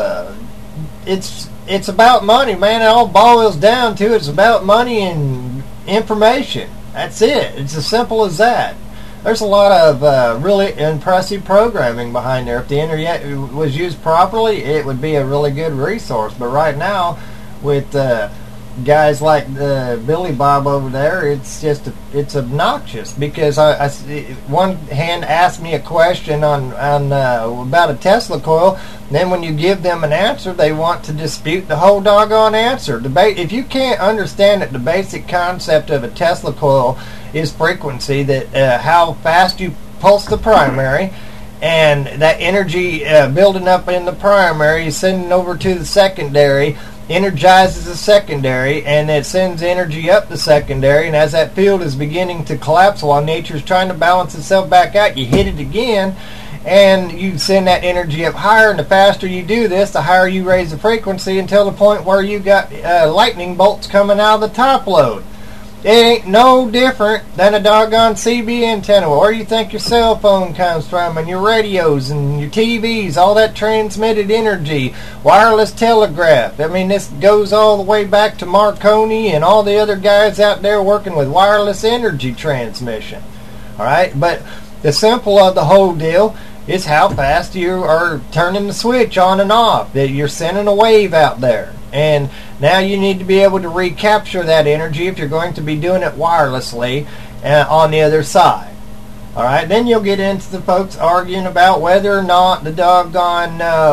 G: It's about money, man. It all boils down to it's about money and information. That's it. It's as simple as that. There's a lot of really impressive programming behind there. If the internet was used properly, it would be a really good resource. But right now, with guys like Billy Bob over there, it's obnoxious because I one hand asked me a question on about a Tesla coil, and then when you give them an answer, they want to dispute the whole doggone answer. If you can't understand that the basic concept of a Tesla coil is frequency, that how fast you pulse the primary, and that energy building up in the primary is sending over to the secondary, energizes the secondary, and it sends energy up the secondary, and as that field is beginning to collapse while nature's trying to balance itself back out, you hit it again, and you send that energy up higher, and the faster you do this, the higher you raise the frequency until the point where you got lightning bolts coming out of the top load. It ain't no different than a doggone CB antenna. Where do you think your cell phone comes from, and your radios and your TVs, all that transmitted energy, wireless telegraph? I mean, this goes all the way back to Marconi and all the other guys out there working with wireless energy transmission. All right, but the simple of the whole deal is how fast you are turning the switch on and off, that you're sending a wave out there. And now you need to be able to recapture that energy if you're going to be doing it wirelessly on the other side. Alright, then you'll get into the folks arguing about whether or not the doggone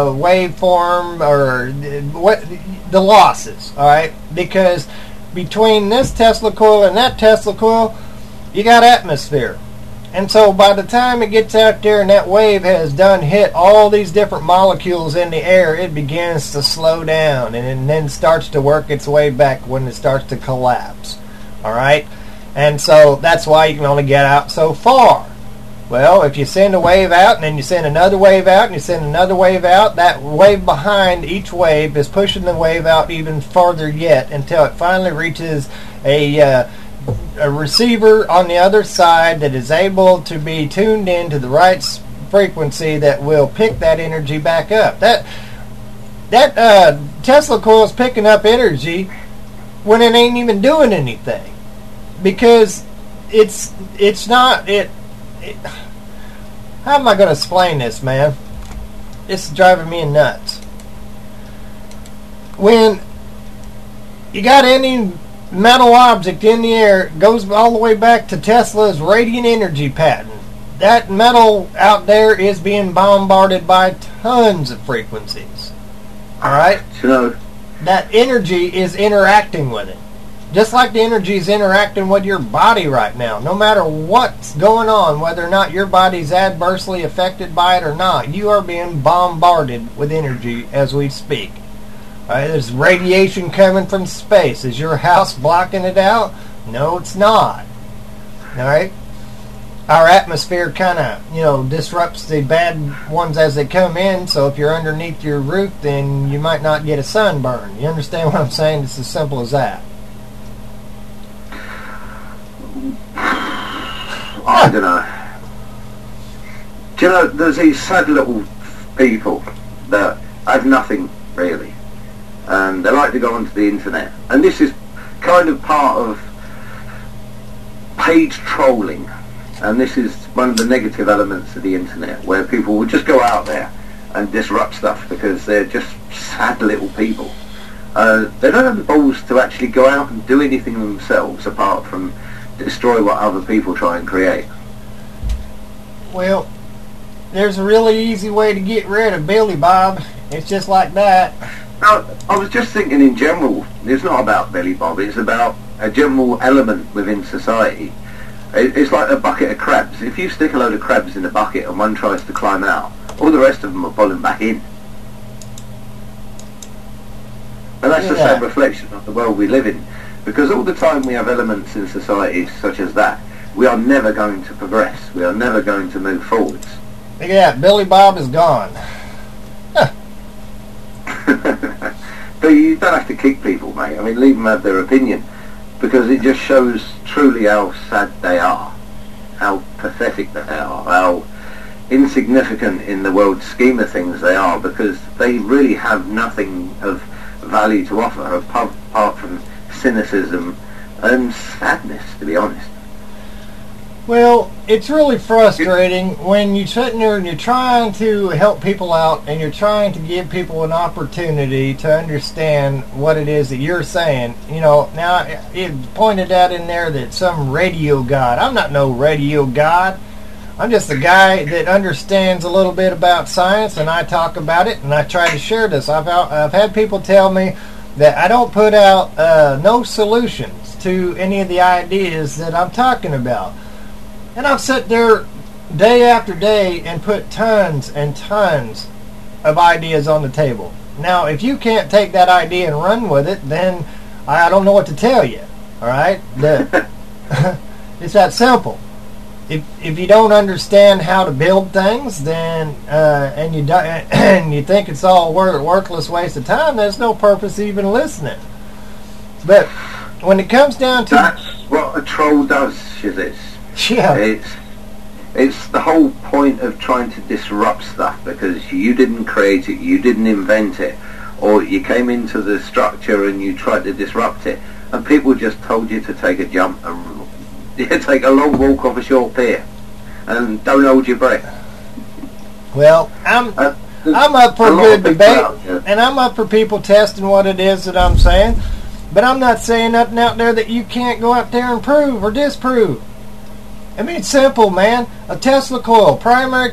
G: waveform or what the losses. Alright, because between this Tesla coil and that Tesla coil, you got atmosphere. And so by the time it gets out there and that wave has done hit all these different molecules in the air, it begins to slow down and then starts to work its way back when it starts to collapse. Alright? And so that's why you can only get out so far. Well, if you send a wave out and then you send another wave out and you send another wave out, that wave behind each wave is pushing the wave out even farther yet until it finally reaches a receiver on the other side that is able to be tuned in to the right frequency that will pick that energy back up. That Tesla coil is picking up energy when it ain't even doing anything, because it's not it. How am I going to explain this, man? This is driving me nuts. When you got any metal object in the air, it goes all the way back to Tesla's radiant energy patent. That metal out there is being bombarded by tons of frequencies. Alright?
H: So,
G: that energy is interacting with it. Just like the energy is interacting with your body right now. No matter what's going on, whether or not your body's adversely affected by it or not, you are being bombarded with energy as we speak. Right, there's radiation coming from space. Is your house blocking it out? No, it's not. Alright? Our atmosphere kind of, disrupts the bad ones as they come in, so if you're underneath your roof, then you might not get a sunburn. You understand what I'm saying? It's as simple as that.
H: I don't know. Do you know, there's these sad little people that have nothing, really. And they like to go onto the internet. And this is kind of part of page trolling. And this is one of the negative elements of the internet, where people will just go out there and disrupt stuff because they're just sad little people. They don't have the balls to actually go out and do anything themselves apart from destroy what other people try and create.
G: Well, there's a really easy way to get rid of Billy Bob. It's just like that.
H: Now, I was just thinking in general, it's not about Billy Bob, it's about a general element within society. It's like a bucket of crabs. If you stick a load of crabs in a bucket and one tries to climb out, all the rest of them are pulling back in. And that's a sad reflection of the world we live in. Because all the time we have elements in society such as that, we are never going to progress. We are never going to move forwards.
G: Look at that, Billy Bob is gone.
H: But you don't have to kick people, mate. I mean, leave them have their opinion. Because it just shows truly how sad they are. How pathetic they are. How insignificant in the world scheme of things they are. Because they really have nothing of value to offer apart from cynicism and sadness, to be honest.
G: Well, it's really frustrating when you're sitting there and you're trying to help people out and you're trying to give people an opportunity to understand what it is that you're saying. You know, now it pointed out in there that some radio god. I'm not no radio god. I'm just a guy that understands a little bit about science, and I talk about it and I try to share this. I've had people tell me that I don't put out no solutions to any of the ideas that I'm talking about. And I've sat there day after day and put tons and tons of ideas on the table. Now, if you can't take that idea and run with it, then I don't know what to tell you. All right? It's that simple. If you don't understand how to build things, then and you think it's all worthless waste of time, there's no purpose even listening. But when it comes down to
H: that's what a troll does, Shizis.
G: Yeah.
H: It's the whole point of trying to disrupt stuff, because you didn't create it, you didn't invent it, or you came into the structure and you tried to disrupt it, and people just told you to take a jump and take a long walk off a short pier and don't hold your breath.
G: Well, I'm up for a good debate, and I'm up for people testing what it is that I'm saying, but I'm not saying nothing out there that you can't go out there and prove or disprove. I mean, it's simple, man. A Tesla coil, primary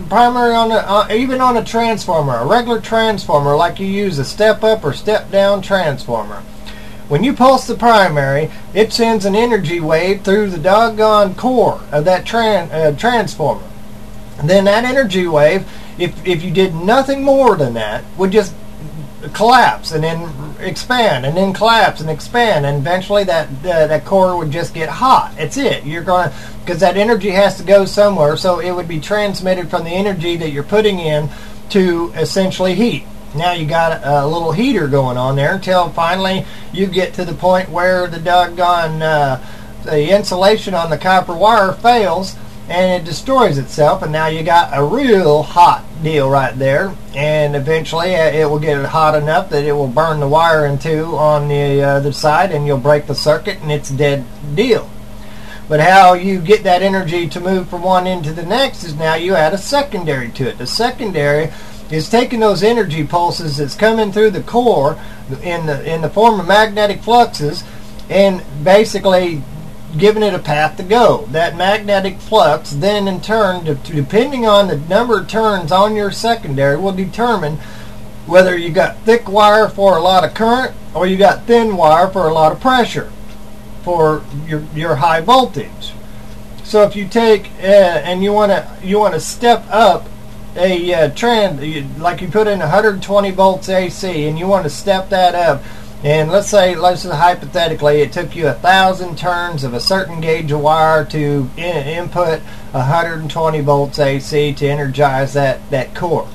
G: on even on a transformer, a regular transformer, like you use a step-up or step-down transformer. When you pulse the primary, it sends an energy wave through the doggone core of that transformer. And then that energy wave, if you did nothing more than that, would just collapse and then expand and then collapse and expand, and eventually that core would just get hot. That's it. You're going to, because that energy has to go somewhere, so it would be transmitted from the energy that you're putting in to essentially heat. Now you got a little heater going on there until finally you get to the point where the doggone the insulation on the copper wire fails and it destroys itself, and now you got a real hot deal right there, and eventually it will get hot enough that it will burn the wire in two on the other side, and you'll break the circuit, and it's a dead deal. But how you get that energy to move from one end to the next is now you add a secondary to it. The secondary is taking those energy pulses that's coming through the core in the form of magnetic fluxes and basically giving it a path to go. That magnetic flux then in turn, depending on the number of turns on your secondary, will determine whether you got thick wire for a lot of current or you got thin wire for a lot of pressure for your high voltage. So if you take and you want to step up a trend, like you put in 120 volts AC and you want to step that up, and let's say hypothetically it took you 1,000 turns of a certain gauge of wire to input 120 volts AC to energize that core.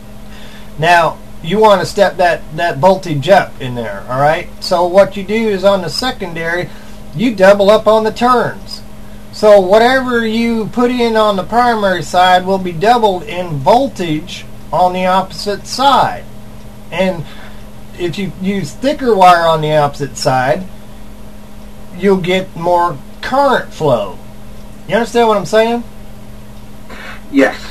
G: Now you want to step that voltage up in there, all right? So what you do is on the secondary, you double up on the turns. So whatever you put in on the primary side will be doubled in voltage on the opposite side. And if you use thicker wire on the opposite side, you'll get more current flow. You understand what I'm saying?
H: Yes.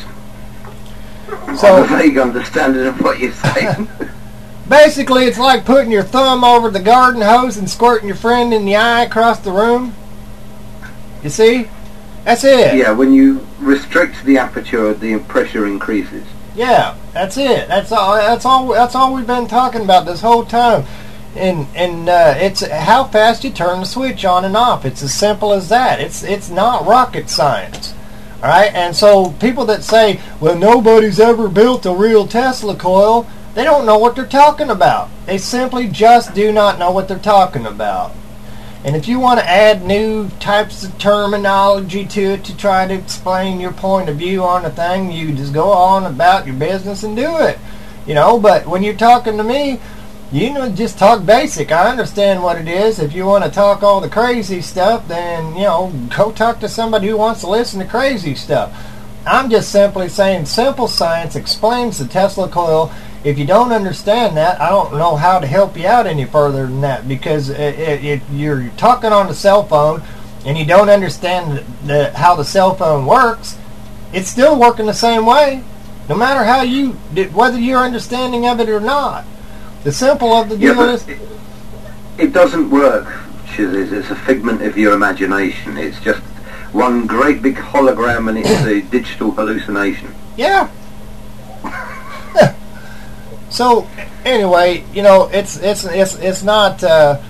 G: So,
H: I have a vague understanding of what you're saying.
G: Basically, it's like putting your thumb over the garden hose and squirting your friend in the eye across the room. You see? That's it.
H: Yeah, when you restrict the aperture, the pressure increases.
G: Yeah, that's it. That's all we've been talking about this whole time. And it's how fast you turn the switch on and off. It's as simple as that. It's not rocket science. All right? And so people that say, well, nobody's ever built a real Tesla coil, they don't know what they're talking about. They simply just do not know what they're talking about. And if you want to add new types of terminology to it to try to explain your point of view on a thing, you just go on about your business and do it. You know, but when you're talking to me, you know, just talk basic. I understand what it is. If you want to talk all the crazy stuff, then, you know, go talk to somebody who wants to listen to crazy stuff. I'm just simply saying simple science explains the Tesla coil. If you don't understand that, I don't know how to help you out any further than that, because if you're talking on the cell phone and you don't understand how the cell phone works, it's still working the same way, no matter how whether you're understanding of it or not. The simple of the deal is...
H: It doesn't work, Shiz. It's a figment of your imagination. It's just one great big hologram, and it's a digital hallucination.
G: Yeah. So anyway, it's not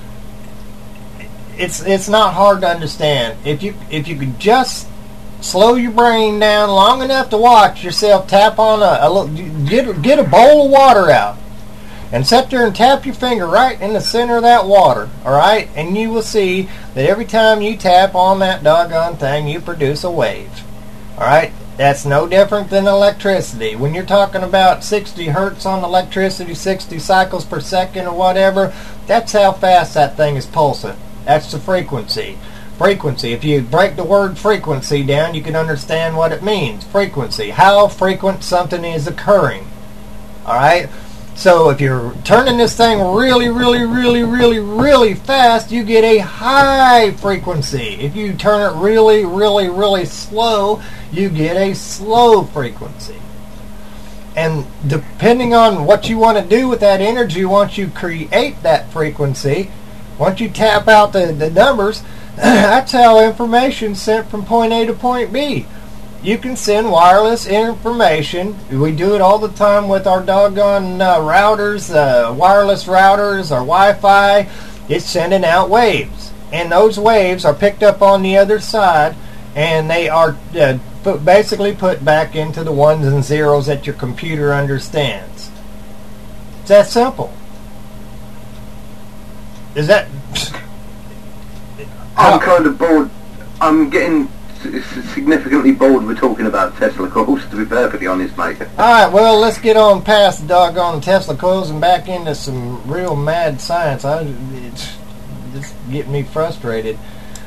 G: it's not hard to understand if you could just slow your brain down long enough to watch yourself tap on get a bowl of water out and sit there and tap your finger right in the center of that water, all right? And you will see that every time you tap on that doggone thing, you produce a wave, all right? That's no different than electricity. When you're talking about 60 hertz on electricity, 60 cycles per second or whatever, that's how fast that thing is pulsing. That's the frequency. Frequency. If you break the word frequency down, you can understand what it means. Frequency. How frequent something is occurring. All right? So if you're turning this thing really, really, really, really, really fast, you get a high frequency. If you turn it really, really, really slow, you get a slow frequency. And depending on what you want to do with that energy, once you create that frequency, once you tap out the numbers, that's how information is sent from point A to point B. You can send wireless information. We do it all the time with our doggone routers, wireless routers, or Wi-Fi. It's sending out waves. And those waves are picked up on the other side, and they are basically put back into the ones and zeros that your computer understands. It's that simple. Is that...
H: I'm kind of bored. I'm getting significantly bored with talking about Tesla coils, to be perfectly honest, mate.
G: Alright, well, let's get on past the doggone Tesla coils and back into some real mad science. It's just getting me frustrated.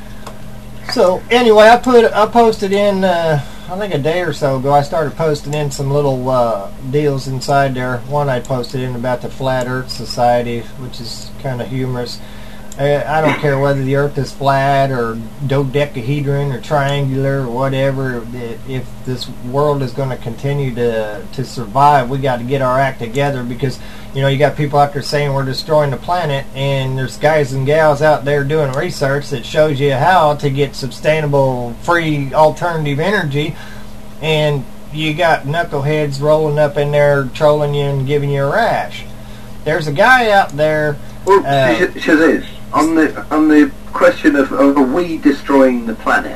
G: So, anyway, I posted in, I think a day or so ago, I started posting in some little deals inside there. One I posted in about the Flat Earth Society, which is kind of humorous. I don't care whether the Earth is flat or dodecahedron or triangular or whatever. If this world is going to continue to survive, we got to get our act together, because you got people out there saying we're destroying the planet, and there's guys and gals out there doing research that shows you how to get sustainable, free, alternative energy, and you got knuckleheads rolling up in there trolling you and giving you a rash. There's a guy out there.
H: Shaziz, on the question of are we destroying the planet,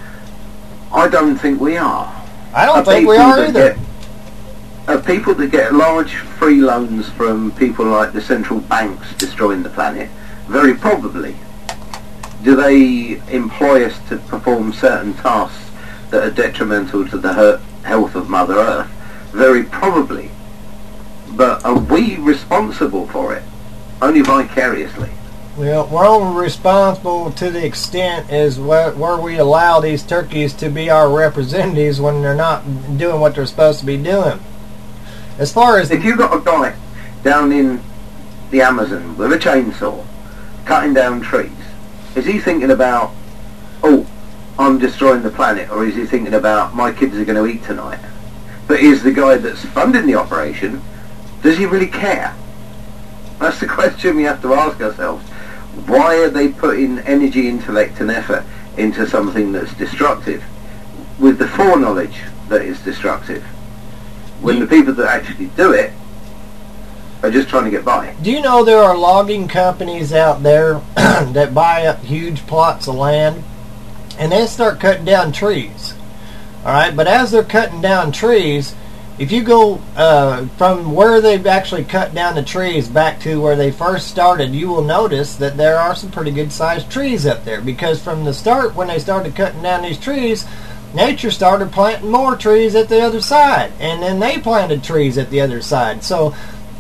H: I don't think we are.
G: I don't think we are either.
H: People that get large free loans from people like the central banks destroying the planet, very probably. Do they employ us to perform certain tasks that are detrimental to the health of Mother Earth? Very probably. But are we responsible for it? Only vicariously.
G: Well, we're only responsible to the extent as where we allow these turkeys to be our representatives when they're not doing what they're supposed to be doing. As far as...
H: If you've got a guy down in the Amazon with a chainsaw cutting down trees, is he thinking about, oh, I'm destroying the planet, or is he thinking about my kids are going to eat tonight? But is the guy that's funding the operation, does he really care? That's the question we have to ask ourselves. Why are they putting energy, intellect and effort into something that's destructive with the foreknowledge that it's destructive, when the people that actually do it are just trying to get by?
G: Do you know there are logging companies out there that buy up huge plots of land and they start cutting down trees? Alright, but as they're cutting down trees, if you go from where they've actually cut down the trees back to where they first started, you will notice that there are some pretty good sized trees up there, because from the start, when they started cutting down these trees, nature started planting more trees at the other side, and then they planted trees at the other side. So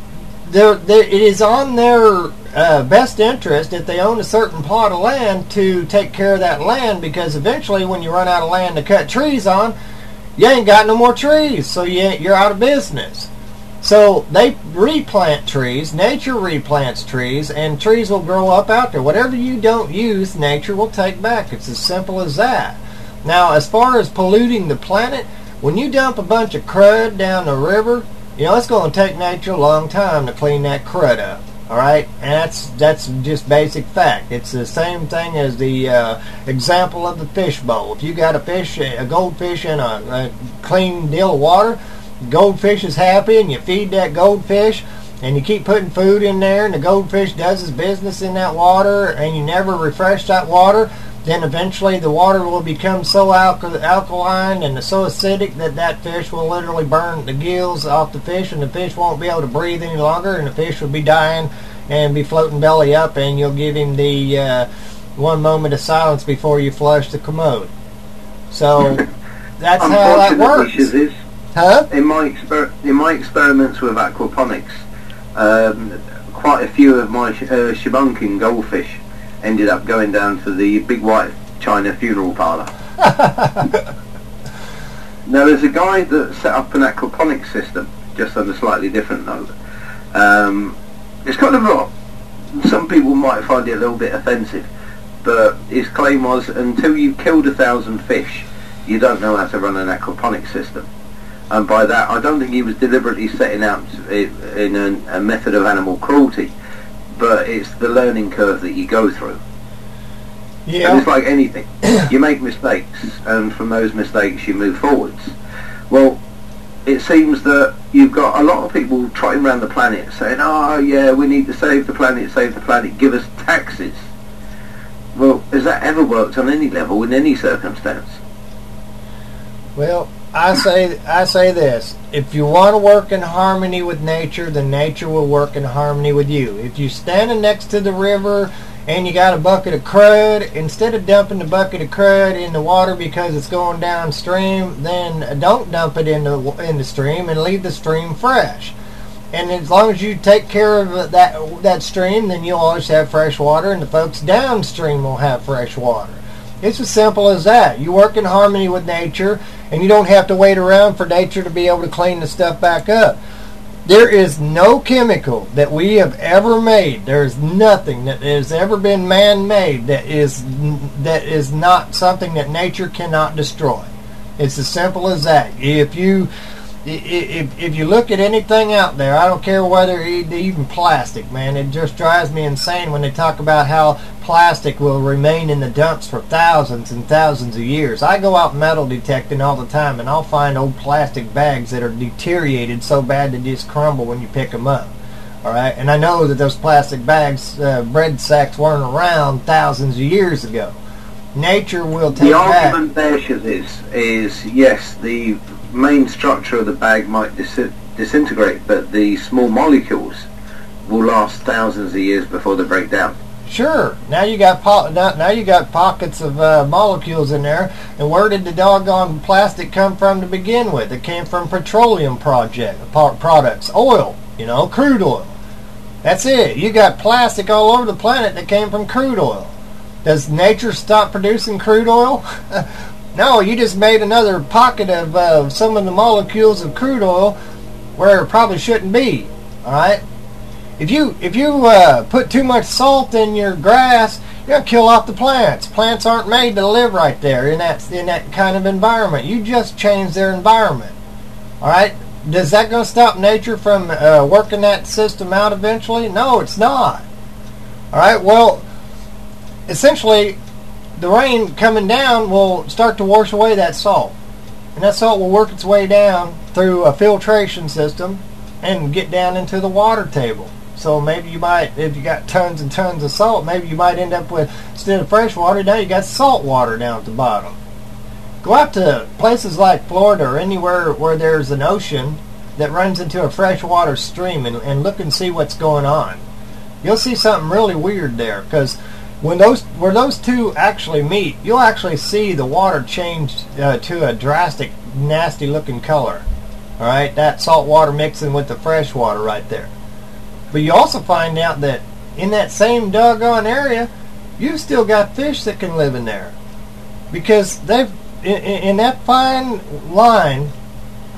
G: it is on their best interest, if they own a certain plot of land, to take care of that land, because eventually when you run out of land to cut trees on, you ain't got no more trees, so you're out of business. So they replant trees, nature replants trees, and trees will grow up out there. Whatever you don't use, nature will take back. It's as simple as that. Now, as far as polluting the planet, when you dump a bunch of crud down the river, you know, it's going to take nature a long time to clean that crud up. All right, and that's just basic fact. It's the same thing as the example of the fish bowl. If you got a goldfish in a clean deal of water, goldfish is happy, and you feed that goldfish, and you keep putting food in there, and the goldfish does his business in that water, and you never refresh that water, then eventually the water will become so alkaline and so acidic that fish will literally burn the gills off the fish, and the fish won't be able to breathe any longer, and the fish will be dying and be floating belly up, and you'll give him the 1 moment of silence before you flush the commode. So that's how that works. Huh?
H: In my experiments with aquaponics, quite a few of my shibunkin goldfish ended up going down to the big white China funeral parlour. Now, there's a guy that set up an aquaponics system, just on a slightly different note. It's kind of wrong. Some people might find it a little bit offensive, but his claim was, until you've killed 1,000 fish, you don't know how to run an aquaponics system. And by that, I don't think he was deliberately setting out in a method of animal cruelty, but it's the learning curve that you go through.
G: Yeah.
H: And it's like anything. You make mistakes, and from those mistakes you move forwards. Well, it seems that you've got a lot of people trotting around the planet saying, oh yeah, we need to save the planet, give us taxes. Well, has that ever worked on any level, in any circumstance?
G: Well, I say this: if you want to work in harmony with nature, then nature will work in harmony with you. If you're standing next to the river and you got a bucket of crud, instead of dumping the bucket of crud in the water because it's going downstream, then don't dump it in the stream and leave the stream fresh. And as long as you take care of that stream, then you'll always have fresh water, and the folks downstream will have fresh water. It's as simple as that. You work in harmony with nature, and you don't have to wait around for nature to be able to clean the stuff back up. There is no chemical that we have ever made. There's nothing that has ever been man-made that is not something that nature cannot destroy. It's as simple as that. If you look at anything out there, I don't care whether even plastic, man, it just drives me insane when they talk about how plastic will remain in the dumps for thousands and thousands of years. I go out metal detecting all the time, and I'll find old plastic bags that are deteriorated so bad they just crumble when you pick them up. All right, and I know that those plastic bags, bread sacks, weren't around thousands of years ago. Nature will take back.
H: The argument there, Shaz, is yes, the main structure of the bag might disintegrate, but the small molecules will last thousands of years before they break down.
G: Sure. Now you got pockets of molecules in there, and where did the doggone plastic come from to begin with? It came from petroleum products, oil, crude oil. That's it. You got plastic all over the planet that came from crude oil. Does nature stop producing crude oil? No, you just made another pocket of some of the molecules of crude oil where it probably shouldn't be. All right. If you put too much salt in your grass, you're gonna kill off the plants. Plants aren't made to live right there in that kind of environment. You just changed their environment. All right. Does that gonna stop nature from working that system out eventually? No, it's not. All right. Well, essentially, the rain coming down will start to wash away that salt, and that salt will work its way down through a filtration system and get down into the water table. So maybe you might, if you got tons and tons of salt, maybe you might end up with, instead of fresh water, now you got salt water down at the bottom. Go out to places like Florida or anywhere where there's an ocean that runs into a freshwater stream and look and see what's going on. You'll see something really weird there, because where those two actually meet, you'll actually see the water change to a drastic, nasty-looking color. All right, that salt water mixing with the fresh water right there. But you also find out that in that same doggone area, you've still got fish that can live in there, because they've in that fine line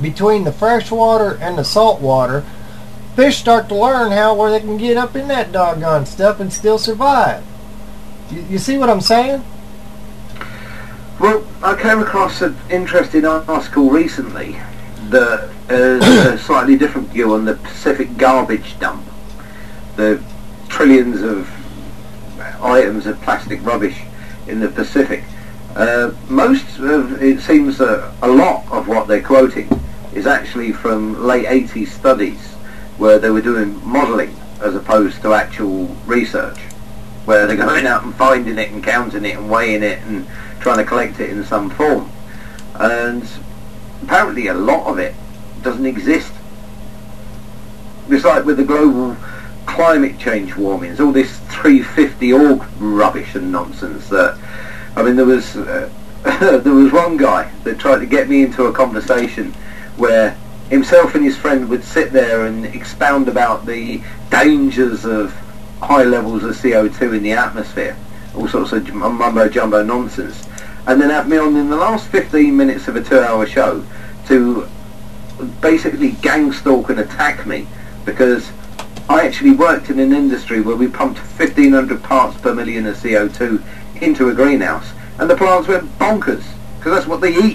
G: between the fresh water and the salt water, fish start to learn where they can get up in that doggone stuff and still survive. You see what I'm saying?
H: Well, I came across an interesting article recently that has a slightly different view on the Pacific garbage dump. The trillions of items of plastic rubbish in the Pacific. Most of, it seems a lot of what they're quoting is actually from late 80s studies where they were doing modelling as opposed to actual research, where they're going out and finding it and counting it and weighing it and trying to collect it in some form. And apparently a lot of it doesn't exist. It's like with the global climate change warmings, all this 350 org rubbish and nonsense. That, I mean, there was one guy that tried to get me into a conversation where himself and his friend would sit there and expound about the dangers of high levels of CO2 in the atmosphere, all sorts of mumbo jumbo nonsense, and then have me on in the last 15 minutes of a 2-hour show to basically gang stalk and attack me because I actually worked in an industry where we pumped 1,500 parts per million of CO2 into a greenhouse, and the plants went bonkers because that's what they eat.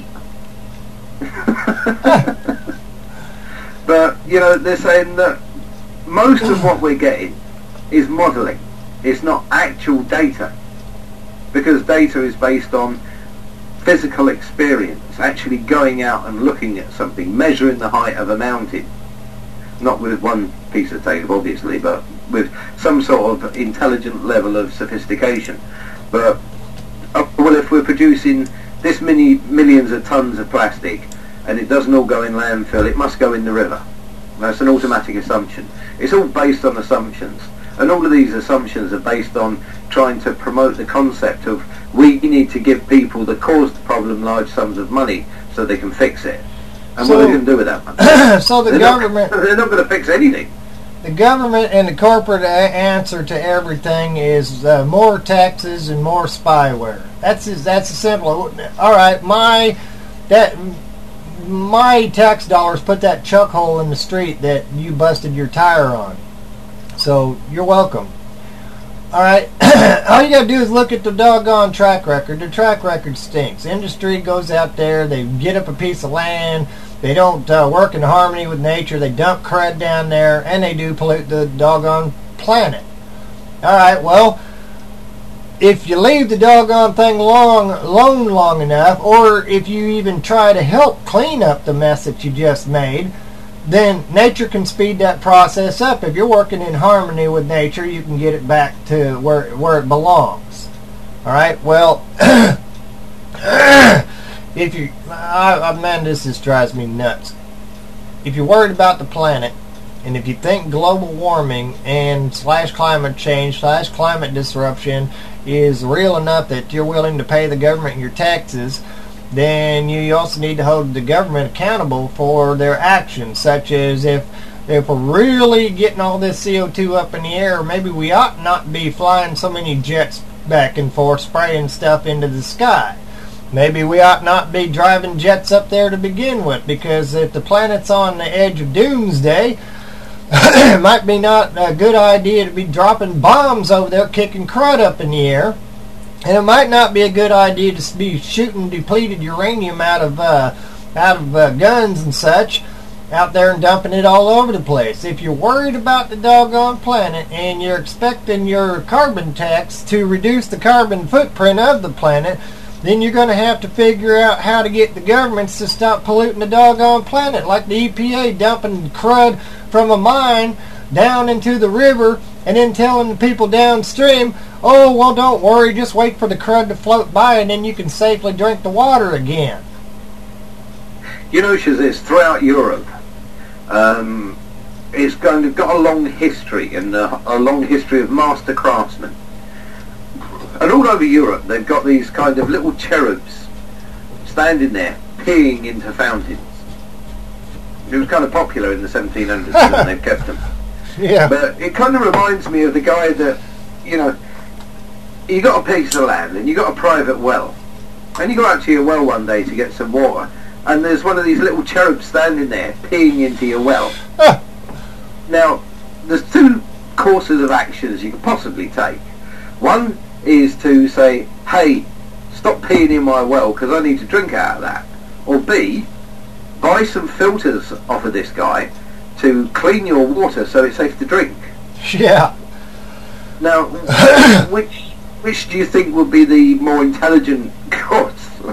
H: But, you know, they're saying that most of what we're getting is modelling. It's not actual data, because data is based on physical experience, actually going out and looking at something, measuring the height of a mountain, not with one piece of tape obviously, but with some sort of intelligent level of sophistication. But well, if we're producing this many millions of tons of plastic and it doesn't all go in landfill, it must go in the river. That's an automatic assumption. It's all based on assumptions, and all of these assumptions are based on trying to promote the concept of we need to give people that caused the problem large sums of money so they can fix it. And what are they going to do with that money?
G: So the government...
H: They're not going to fix anything.
G: The government and the corporate answer to everything is more taxes and more spyware. That's as simple. All right, my tax dollars put that chuck hole in the street that you busted your tire on. So you're welcome. All right, all you got to do is look at the doggone track record. The track record stinks. Industry goes out there, they get up a piece of land, they don't work in harmony with nature, they dump crud down there, and they do pollute the doggone planet. All right, well, if you leave the doggone thing alone long enough, or if you even try to help clean up the mess that you just made, then nature can speed that process up. If you're working in harmony with nature, you can get it back to where it belongs. All right. Well, if you, man, this just drives me nuts. If you're worried about the planet, and if you think global warming and /climate change /climate disruption is real enough that you're willing to pay the government your taxes, then you also need to hold the government accountable for their actions, such as if we're really getting all this CO2 up in the air, maybe we ought not be flying so many jets back and forth, spraying stuff into the sky. Maybe we ought not be driving jets up there to begin with, because if the planet's on the edge of doomsday, it might be not a good idea to be dropping bombs over there, kicking crud up in the air. And it might not be a good idea to be shooting depleted uranium out of guns and such out there and dumping it all over the place. If you're worried about the doggone planet and you're expecting your carbon tax to reduce the carbon footprint of the planet, then you're going to have to figure out how to get the governments to stop polluting the doggone planet, like the EPA dumping crud from a mine down into the river and then telling the people downstream, oh, well, don't worry, just wait for the crud to float by and then you can safely drink the water again.
H: You know, Shazis, throughout Europe, it's got a long history, and a long history of master craftsmen. And all over Europe, they've got these kind of little cherubs standing there, peeing into fountains. It was kind of popular in the 1700s, and they've kept them.
G: Yeah.
H: But it kind of reminds me of the guy that, you know, you got a piece of land and you got a private well, and you go out to your well one day to get some water, and there's one of these little cherubs standing there peeing into your well. Now, there's two courses of actions you could possibly take. One is to say, hey, stop peeing in my well because I need to drink out of that. Or B, buy some filters off of this guy to clean your water so it's safe to drink.
G: Yeah.
H: Now, which do you think would be the more intelligent course?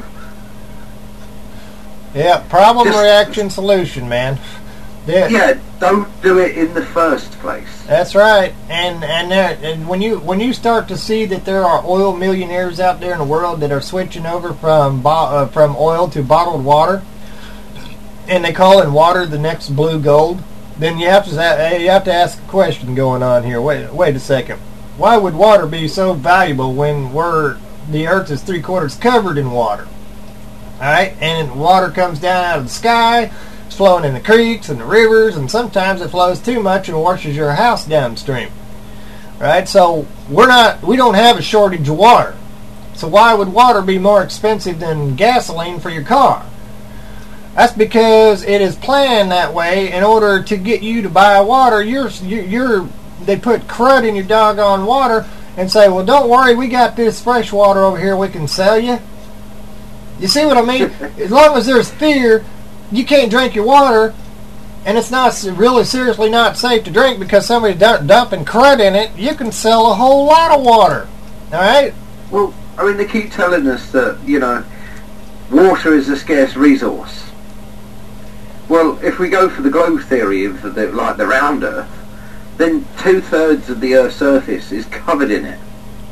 G: Yeah, problem, reaction, solution, man.
H: Yeah, don't do it in the first place.
G: That's right. And when you start to see that there are oil millionaires out there in the world that are switching over from oil to bottled water, and they call in water the next blue gold, then you have to ask a question going on here. Wait a second. Why would water be so valuable when the earth is 3/4 covered in water? All right, and water comes down out of the sky. It's flowing in the creeks and the rivers, and sometimes it flows too much and washes your house downstream. Right? So we don't have a shortage of water. So why would water be more expensive than gasoline for your car? That's because it is planned that way in order to get you to buy water. They put crud in your doggone water and say, well, don't worry, we got this fresh water over here we can sell you. You see what I mean? As long as there's fear, you can't drink your water, and it's not really seriously not safe to drink because somebody's dumping crud in it, you can sell a whole lot of water. All right?
H: Well, I mean, they keep telling us that, water is a scarce resource. Well, if we go for the globe theory of the round Earth, then 2/3 of the Earth's surface is covered in it.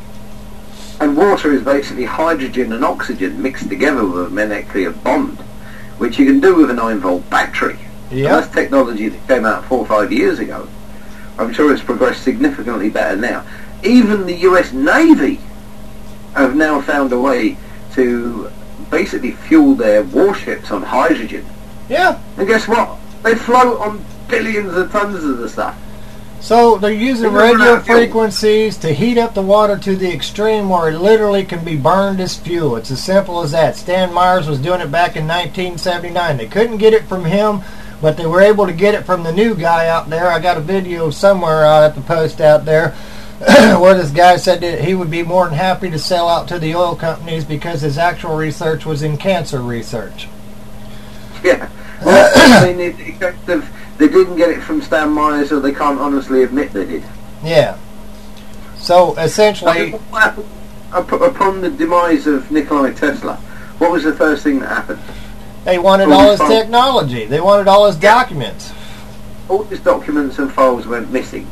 H: And water is basically hydrogen and oxygen mixed together with a molecular bond, which you can do with a 9-volt battery.
G: Yeah.
H: That's technology that came out 4 or 5 years ago. I'm sure it's progressed significantly better now. Even the US Navy have now found a way to basically fuel their warships on hydrogen.
G: Yeah.
H: And guess what? They float on billions of tons of the stuff.
G: So they're using radio frequencies to heat up the water to the extreme where it literally can be burned as fuel. It's as simple as that. Stan Myers was doing it back in 1979. They couldn't get it from him, but they were able to get it from the new guy out there. I got a video somewhere I'll have to post out there where this guy said that he would be more than happy to sell out to the oil companies because his actual research was in cancer research.
H: Yeah. Well, I mean, they didn't get it from Stan Myers, or they can't honestly admit they did.
G: Yeah. So essentially,
H: upon the demise of Nikola Tesla, what was the first thing that happened?
G: they wanted all his technology. They wanted all his documents.
H: All his documents and files went missing.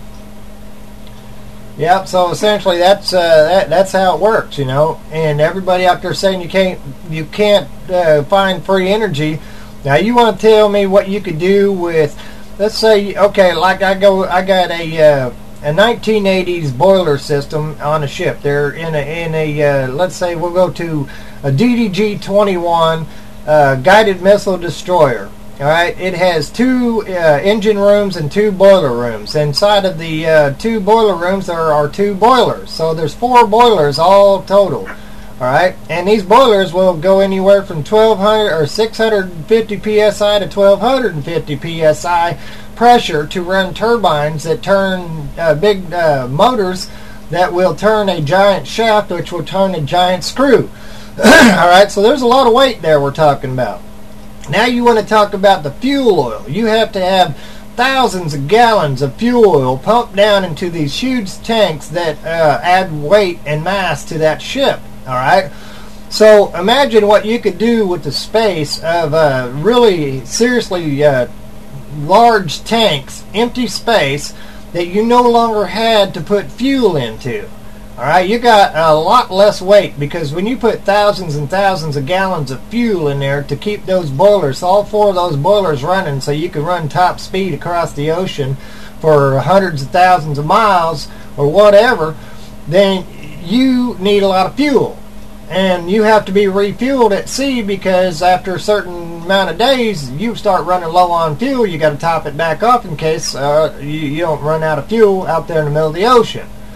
G: Yep. So essentially, that's how it works, And everybody out there saying you can't find free energy. Now you want to tell me what you could do with, let's say, okay, like I got a 1980s boiler system on a ship. They're in a let's say we'll go to a DDG-21 guided missile destroyer. All right, it has 2 engine rooms and 2 boiler rooms. Inside of the 2 boiler rooms there are 2 boilers, so there's 4 boilers all total. All right, and these boilers will go anywhere from 1200 or 650 psi to 1250 psi pressure to run turbines that turn big motors that will turn a giant shaft, which will turn a giant screw. All right, so there's a lot of weight there we're talking about. Now you want to talk about the fuel oil. You have to have thousands of gallons of fuel oil pumped down into these huge tanks that add weight and mass to that ship. All right, so imagine what you could do with the space of really seriously large tanks, empty space that you no longer had to put fuel into. All right, you got a lot less weight because when you put thousands and thousands of gallons of fuel in there to keep those boilers, all 4 of those boilers running so you can run top speed across the ocean for hundreds of thousands of miles or whatever, then you need a lot of fuel. And you have to be refueled at sea because after a certain amount of days, you start running low on fuel. You got to top it back up in case you don't run out of fuel out there in the middle of the ocean.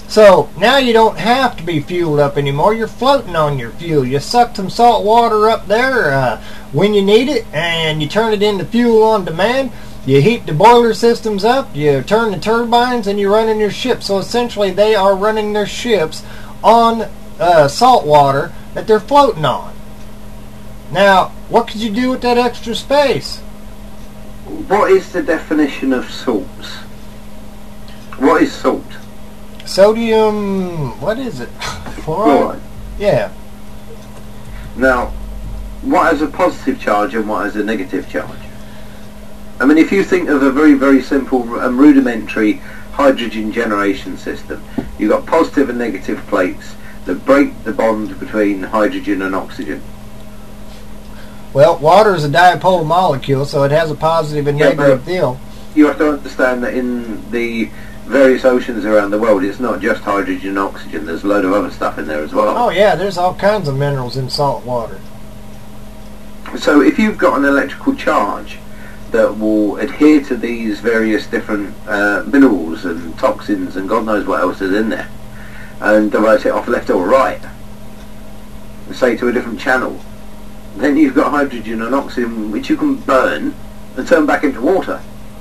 G: So now you don't have to be fueled up anymore. You're floating on your fuel. You suck some salt water up there when you need it, and you turn it into fuel on demand. You heat the boiler systems up, you turn the turbines, and you're running your ship. So essentially they are running their ships on salt water that they're floating on. Now, what could you do with that extra space?
H: What is the definition of salts? What is salt?
G: Sodium, what is it?
H: Chloride.
G: Yeah.
H: Now, what has a positive charge and what has a negative charge? I mean, if you think of a very, very simple and rudimentary hydrogen generation system, you've got positive and negative plates that break the bond between hydrogen and oxygen.
G: Well, water is a dipole molecule, so it has a positive and negative deal.
H: You have to understand that in the various oceans around the world, it's not just hydrogen and oxygen. There's a load of other stuff in there as well.
G: Oh yeah, there's all kinds of minerals in salt water.
H: So if you've got an electrical charge that will adhere to these various different minerals and toxins and God knows what else is in there, and divert it off left or right, say to a different channel, then you've got hydrogen and oxygen which you can burn and turn back into water.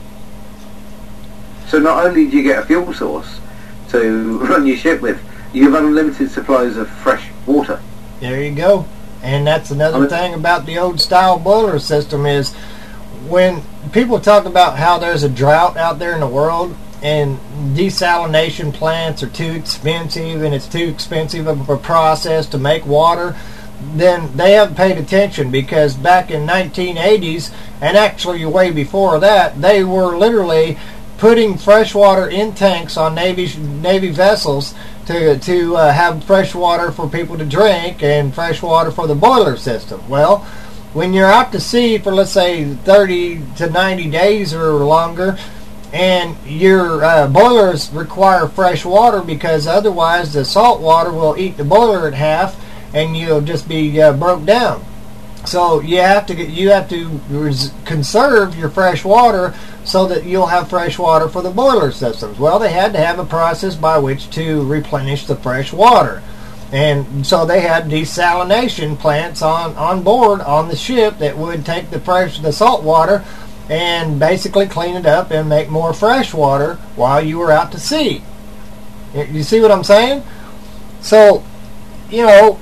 H: So not only do you get a fuel source to run your ship with, you have unlimited supplies of fresh water.
G: There you go. And that's another thing about the old style boiler system is when people talk about how there's a drought out there in the world and desalination plants are too expensive and it's too expensive of a process to make water, then they haven't paid attention, because back in 1980s and actually way before that, they were literally putting fresh water in tanks on Navy vessels to have fresh water for people to drink and fresh water for the boiler system. Well, when you're out to sea for, let's say, 30 to 90 days or longer, and your boilers require fresh water because otherwise the salt water will eat the boiler in half and you'll just be broke down. So you have to conserve your fresh water so that you'll have fresh water for the boiler systems. Well, they had to have a process by which to replenish the fresh water. And so they had desalination plants on board on the ship that would take the salt water and basically clean it up and make more fresh water while you were out to sea. You see what I'm saying? So, you know,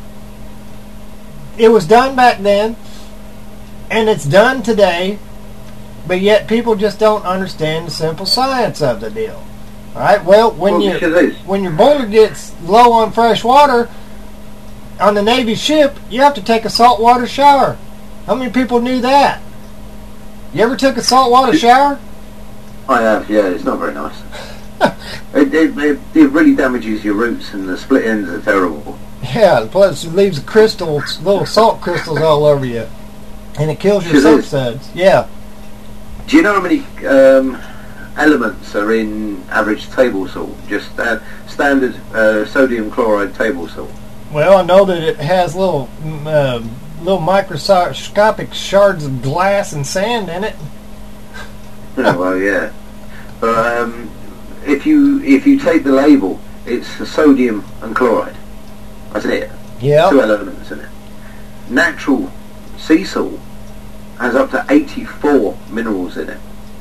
G: it was done back then, and it's done today, but yet people just don't understand the simple science of the deal. All right. Well, when your boiler gets low on fresh water on the Navy ship, you have to take a saltwater shower. How many people knew that? You ever took a saltwater shower?
H: I have. Yeah, it's not very nice. it really damages your roots, and the split ends are terrible.
G: Yeah, plus it leaves little salt crystals all over you, and it kills your soap suds. Yeah.
H: Do you know how many elements are in average table salt? Just standard sodium chloride table salt.
G: Well, I know that it has little microscopic shards of glass and sand in it.
H: Oh, well, yeah. But if you take the label, it's sodium and chloride. That's it.
G: Yeah.
H: 2 elements in it. Natural sea salt has up to 84 minerals in it.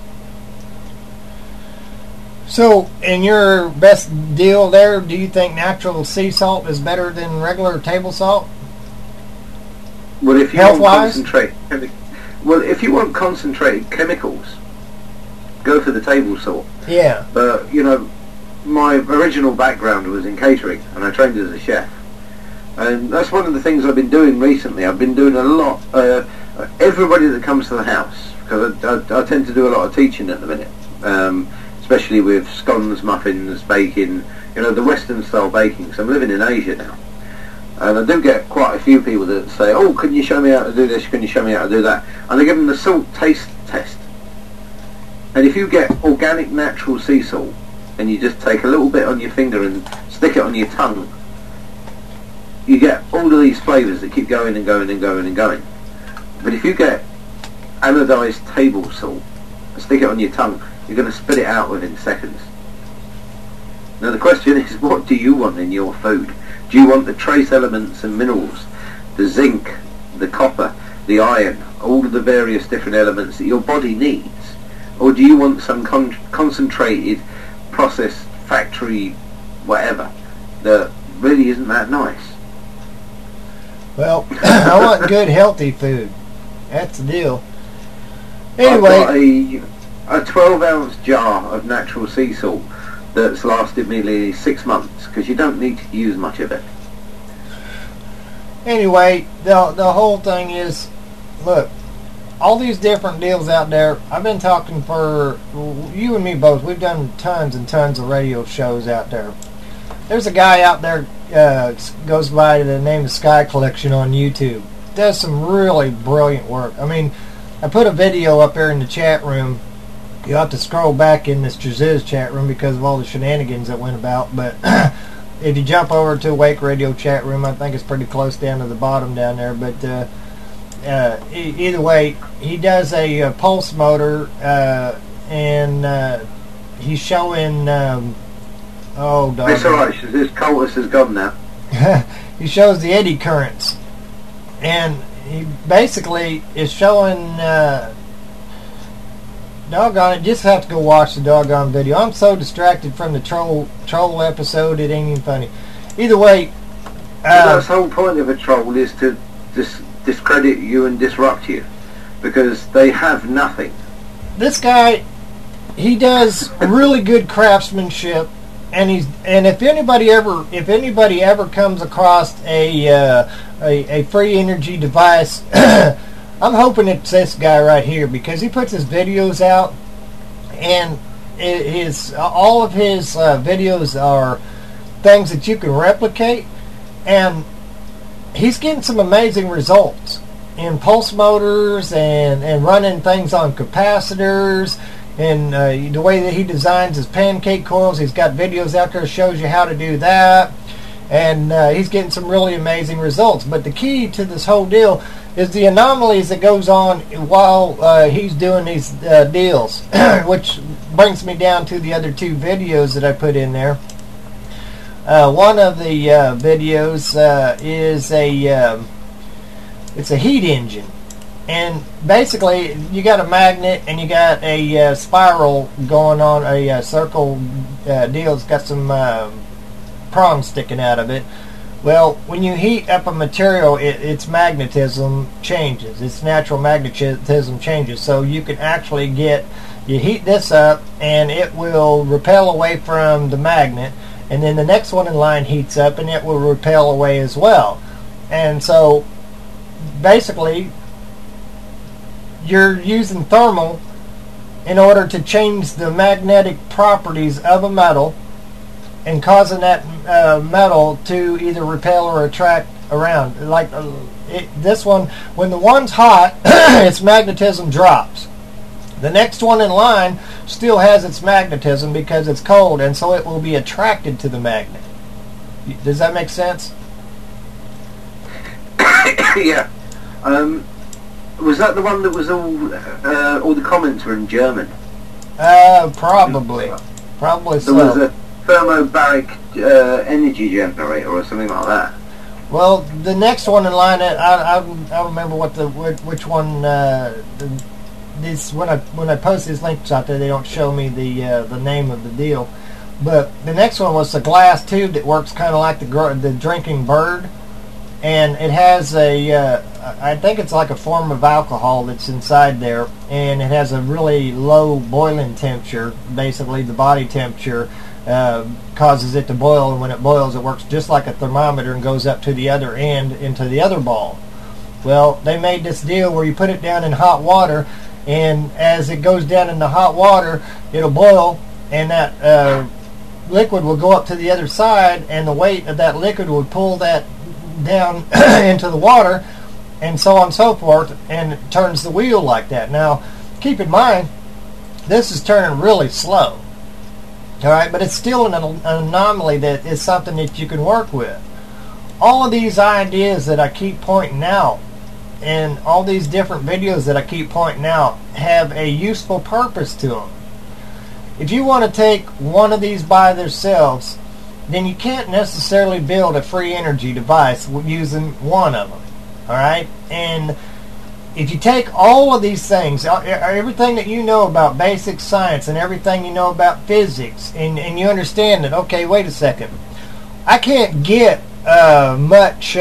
G: So, in your best deal there, do you think natural sea salt is better than regular table salt?
H: Well, if you
G: health-wise?
H: if you want concentrated chemicals, go for the table salt.
G: Yeah.
H: But you know, my original background was in catering, and I trained as a chef. And that's one of the things I've been doing recently. I've been doing a lot. Everybody that comes to the house, because I tend to do a lot of teaching at the minute, especially with scones, muffins, baking, you know, the Western style baking. So I'm living in Asia now, and I do get quite a few people that say, "Oh, can you show me how to do this? Can you show me how to do that?" And I give them the salt taste test. And if you get organic, natural sea salt, and you just take a little bit on your finger and stick it on your tongue, you get all of these flavours that keep going and going and going and going. But if you get anodised table salt and stick it on your tongue, you're going to spit it out within seconds. Now the question is, what do you want in your food? Do you want the trace elements and minerals, the zinc, the copper, the iron, all of the various different elements that your body needs? Or do you want some concentrated, processed, factory, whatever, that really isn't that nice?
G: Well, I want good, healthy food. That's the deal. Anyway,
H: I've got a 12-ounce jar of natural sea salt that's lasted nearly 6 months, because you don't need to use much of it.
G: Anyway, the whole thing is, look, all these different deals out there. I've been talking for, you and me both, we've done tons and tons of radio shows out there. There's a guy out there, goes by the name of Sky Collection on YouTube. Does some really brilliant work. I mean, I put a video up there in the chat room. You'll have to scroll back in this Jaziz chat room because of all the shenanigans that went about. But if you jump over to Wake Radio chat room, I think it's pretty close down to the bottom down there. But either way, he does a pulse motor, and he's showing... oh, dog.
H: It's alright, this Coltis has gone now.
G: He shows the eddy currents. And he basically is showing... doggone it, just have to go watch the doggone video. I'm so distracted from the troll episode, it ain't even funny. Either way...
H: that's the whole point of a troll, is to discredit you and disrupt you. Because they have nothing.
G: This guy, he does really good craftsmanship. And if anybody ever comes across a free energy device, I'm hoping it's this guy right here, because he puts his videos out, and all of his videos are things that you can replicate, and he's getting some amazing results in pulse motors and running things on capacitors. And the way that he designs his pancake coils, he's got videos out there that shows you how to do that. And he's getting some really amazing results. But the key to this whole deal is the anomalies that goes on while he's doing these deals, which brings me down to the other two videos that I put in there. One of the videos is it's a heat engine. And basically, you got a magnet and you got a spiral going on, a circle deal. It's got some prongs sticking out of it. Well, when you heat up a material, its magnetism changes. Its natural magnetism changes. So you can actually you heat this up and it will repel away from the magnet. And then the next one in line heats up and it will repel away as well. And so, basically, you're using thermal in order to change the magnetic properties of a metal and causing that metal to either repel or attract around. Like this one, when the one's hot, its magnetism drops. The next one in line still has its magnetism because it's cold, and so it will be attracted to the magnet. Does that make sense?
H: Yeah. Was that the one that was all the comments were in German?
G: Probably. Probably so.
H: There was a thermobaric energy generator or something like that.
G: Well, the next one in line, I don't remember which one. When I post these links out there, they don't show me the name of the deal. But the next one was a glass tube that works kind of like the drinking bird. And it has I think it's like a form of alcohol that's inside there, and it has a really low boiling temperature. Basically, the body temperature causes it to boil, and when it boils, it works just like a thermometer and goes up to the other end into the other ball. Well, they made this deal where you put it down in hot water, and as it goes down in the hot water, it'll boil, and that liquid will go up to the other side, and the weight of that liquid would pull that down into the water, and so on and so forth, and it turns the wheel like that. Now, keep in mind, this is turning really slow. Alright, but it's still an anomaly that is something that you can work with. All of these ideas that I keep pointing out, and all these different videos that I keep pointing out, have a useful purpose to them. if you want to take one of these by themselves, then you can't necessarily build a free energy device using one of them. All right? And if you take all of these things, everything that you know about basic science and everything you know about physics, and you understand that, okay, wait a second, I can't get much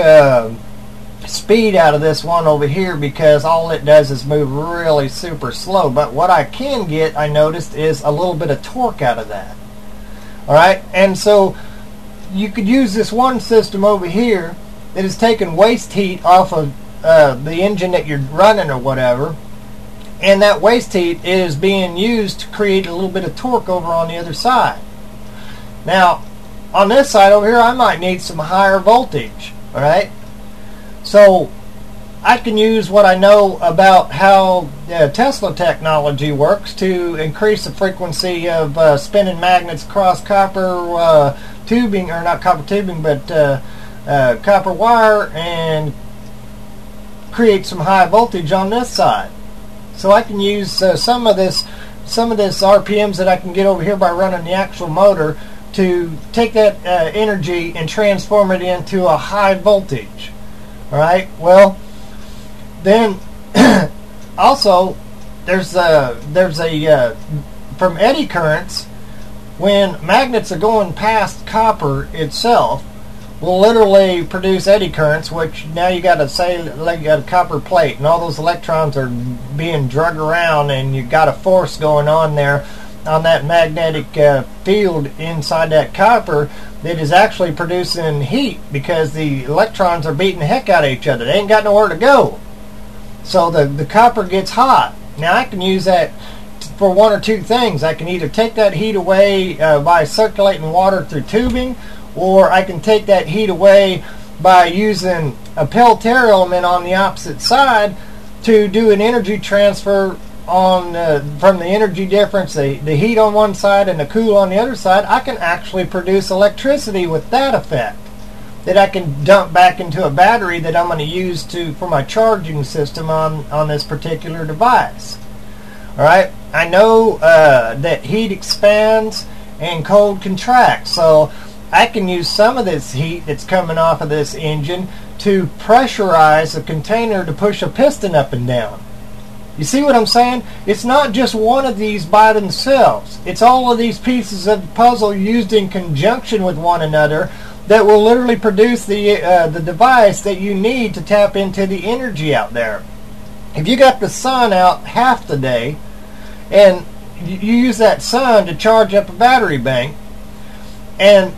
G: speed out of this one over here because all it does is move really super slow. But what I can get, I noticed, is a little bit of torque out of that. Alright, and so you could use this one system over here that is taking waste heat off of the engine that you're running or whatever, and that waste heat is being used to create a little bit of torque over on the other side. Now, on this side over here, I might need some higher voltage. Alright, so I can use what I know about how Tesla technology works to increase the frequency of spinning magnets across copper tubing, or not copper tubing, but copper wire, and create some high voltage on this side. So I can use some of this RPMs that I can get over here by running the actual motor to take that energy and transform it into a high voltage. Alright, well, then also there's a from eddy currents, when magnets are going past copper itself, will literally produce eddy currents, which now you got to say, like, you got a copper plate and all those electrons are being drug around, and you got a force going on there on that magnetic field inside that copper that is actually producing heat because the electrons are beating the heck out of each other. They ain't got nowhere to go. So the copper gets hot. Now I can use that for one or two things. I can either take that heat away by circulating water through tubing, or I can take that heat away by using a Peltier element on the opposite side to do an energy transfer on from the energy difference, the heat on one side and the cool on the other side. I can actually produce electricity with that effect that I can dump back into a battery that I'm going to use for my charging system on this particular device. Alright, I know that heat expands and cold contracts, so I can use some of this heat that's coming off of this engine to pressurize a container to push a piston up and down. You see what I'm saying? It's not just one of these by themselves. It's all of these pieces of the puzzle used in conjunction with one another that will literally produce the device that you need to tap into the energy out there. If you got the sun out half the day and you use that sun to charge up a battery bank, and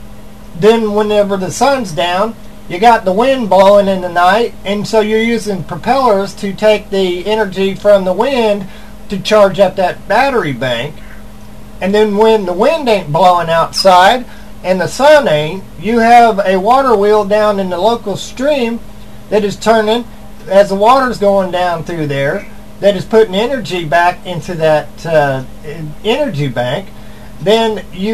G: then whenever the sun's down, you got the wind blowing in the night, and so you're using propellers to take the energy from the wind to charge up that battery bank. And then when the wind ain't blowing outside and the sun ain't, you have a water wheel down in the local stream that is turning as the water's going down through there, that is putting energy back into that energy bank. Then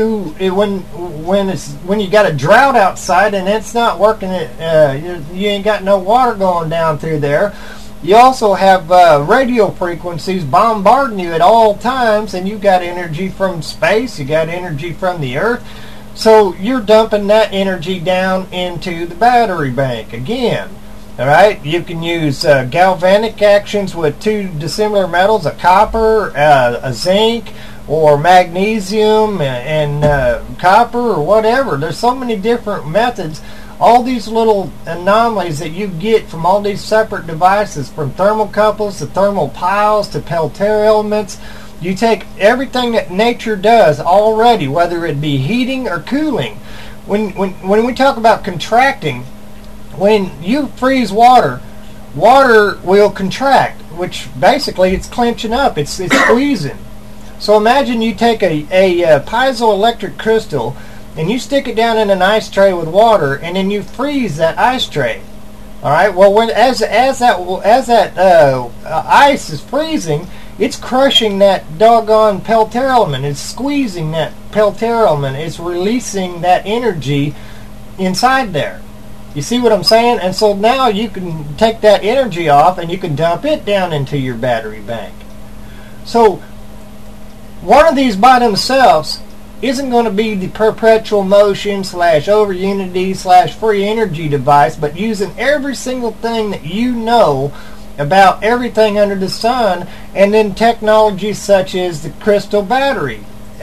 G: when you got a drought outside and it's not working, you ain't got no water going down through there. You also have radio frequencies bombarding you at all times, and you got energy from space, you got energy from the earth. So you're dumping that energy down into the battery bank again. Alright, you can use galvanic actions with two dissimilar metals, a copper, a zinc, or magnesium and copper, or whatever. There's so many different methods. All these little anomalies that you get from all these separate devices, from thermocouples to thermal piles to Peltier elements. You take everything that nature does already, whether it be heating or cooling. When we talk about contracting, when you freeze water, water will contract, which basically it's clenching up, it's squeezing. So imagine you take a piezoelectric crystal and you stick it down in an ice tray with water, and then you freeze that ice tray. All right. Well, as that ice is freezing, it's crushing that doggone Peltier element. It's squeezing that Peltier element. It's releasing that energy inside there. You see what I'm saying? And so now you can take that energy off and you can dump it down into your battery bank. So one of these by themselves isn't going to be the perpetual motion / over unity / free energy device, but using every single thing that you know about everything under the sun, and then technologies such as the crystal battery.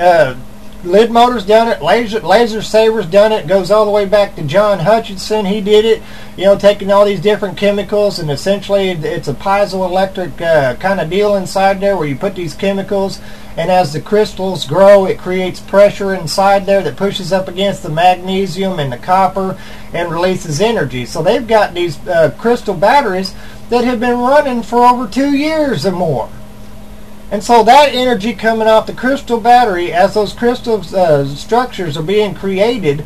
G: Lid Motor's done it. Laser Saber's done it. It goes all the way back to John Hutchinson. He did it, taking all these different chemicals, and essentially it's a piezoelectric kind of deal inside there where you put these chemicals, and as the crystals grow, it creates pressure inside there that pushes up against the magnesium and the copper and releases energy. So they've got these crystal batteries that have been running for over 2 years or more. And so that energy coming off the crystal battery, as those crystal structures are being created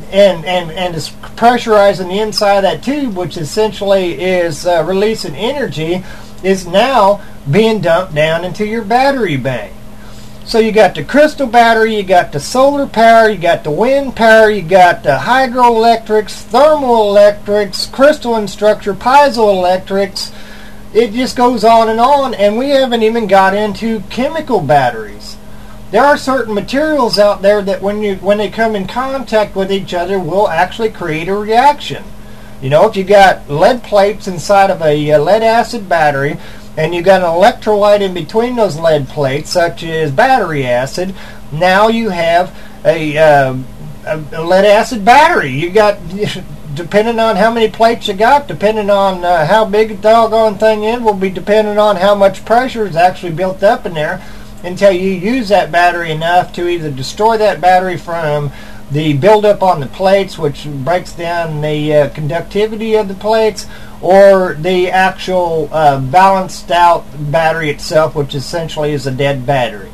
G: and is pressurizing the inside of that tube, which essentially is releasing energy, is now being dumped down into your battery bank. So you got the crystal battery, you got the solar power, you got the wind power, you got the hydroelectrics, thermoelectrics, crystalline structure, piezoelectrics. It just goes on, and we haven't even got into chemical batteries. There are certain materials out there that when they come in contact with each other will actually create a reaction. If you got lead plates inside of a lead acid battery, and you got an electrolyte in between those lead plates, such as battery acid, now you have a lead acid battery. You got, depending on how many plates you got, depending on how big a doggone thing is, will be dependent on how much pressure is actually built up in there until you use that battery enough to either destroy that battery from the buildup on the plates, which breaks down the conductivity of the plates, or the actual balanced out battery itself, which essentially is a dead battery.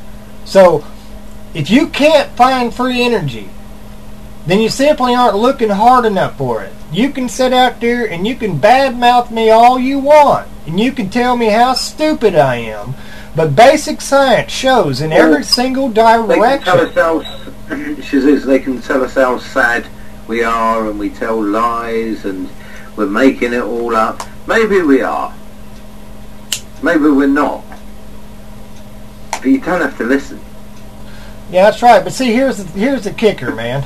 G: So if you can't find free energy, then you simply aren't looking hard enough for it. You can sit out there and you can badmouth me all you want, and you can tell me how stupid I am, but basic science shows in every single direction.
H: They can tell us how sad we are, and we tell lies, and we're making it all up. Maybe we are. Maybe we're not. But you don't have to listen.
G: Yeah, that's right. But see, here's the kicker, man.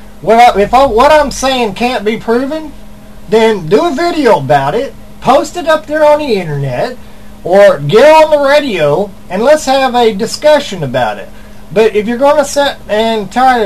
G: If what I'm saying can't be proven, then do a video about it, post it up there on the internet, or get on the radio, and let's have a discussion about it. But if you're going to sit and try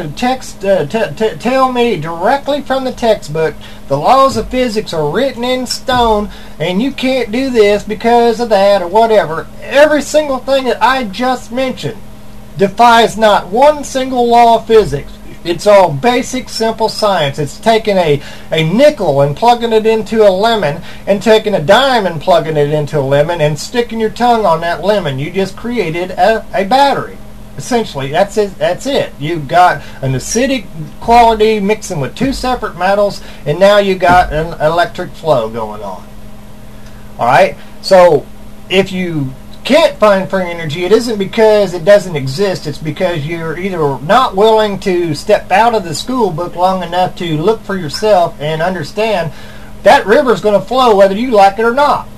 G: to tell me directly from the textbook the laws of physics are written in stone and you can't do this because of that or whatever, every single thing that I just mentioned defies not one single law of physics. It's all basic, simple science. It's taking a nickel and plugging it into a lemon, and taking a dime and plugging it into a lemon, and sticking your tongue on that lemon. You just created a battery. Essentially, that's it. You've got an acidic quality mixing with two separate metals, and now you got an electric flow going on. Alright? So, if you can't find free energy, it isn't because it doesn't exist. It's because you're either not willing to step out of the school book long enough to look for yourself and understand that river's going to flow whether you like it or not.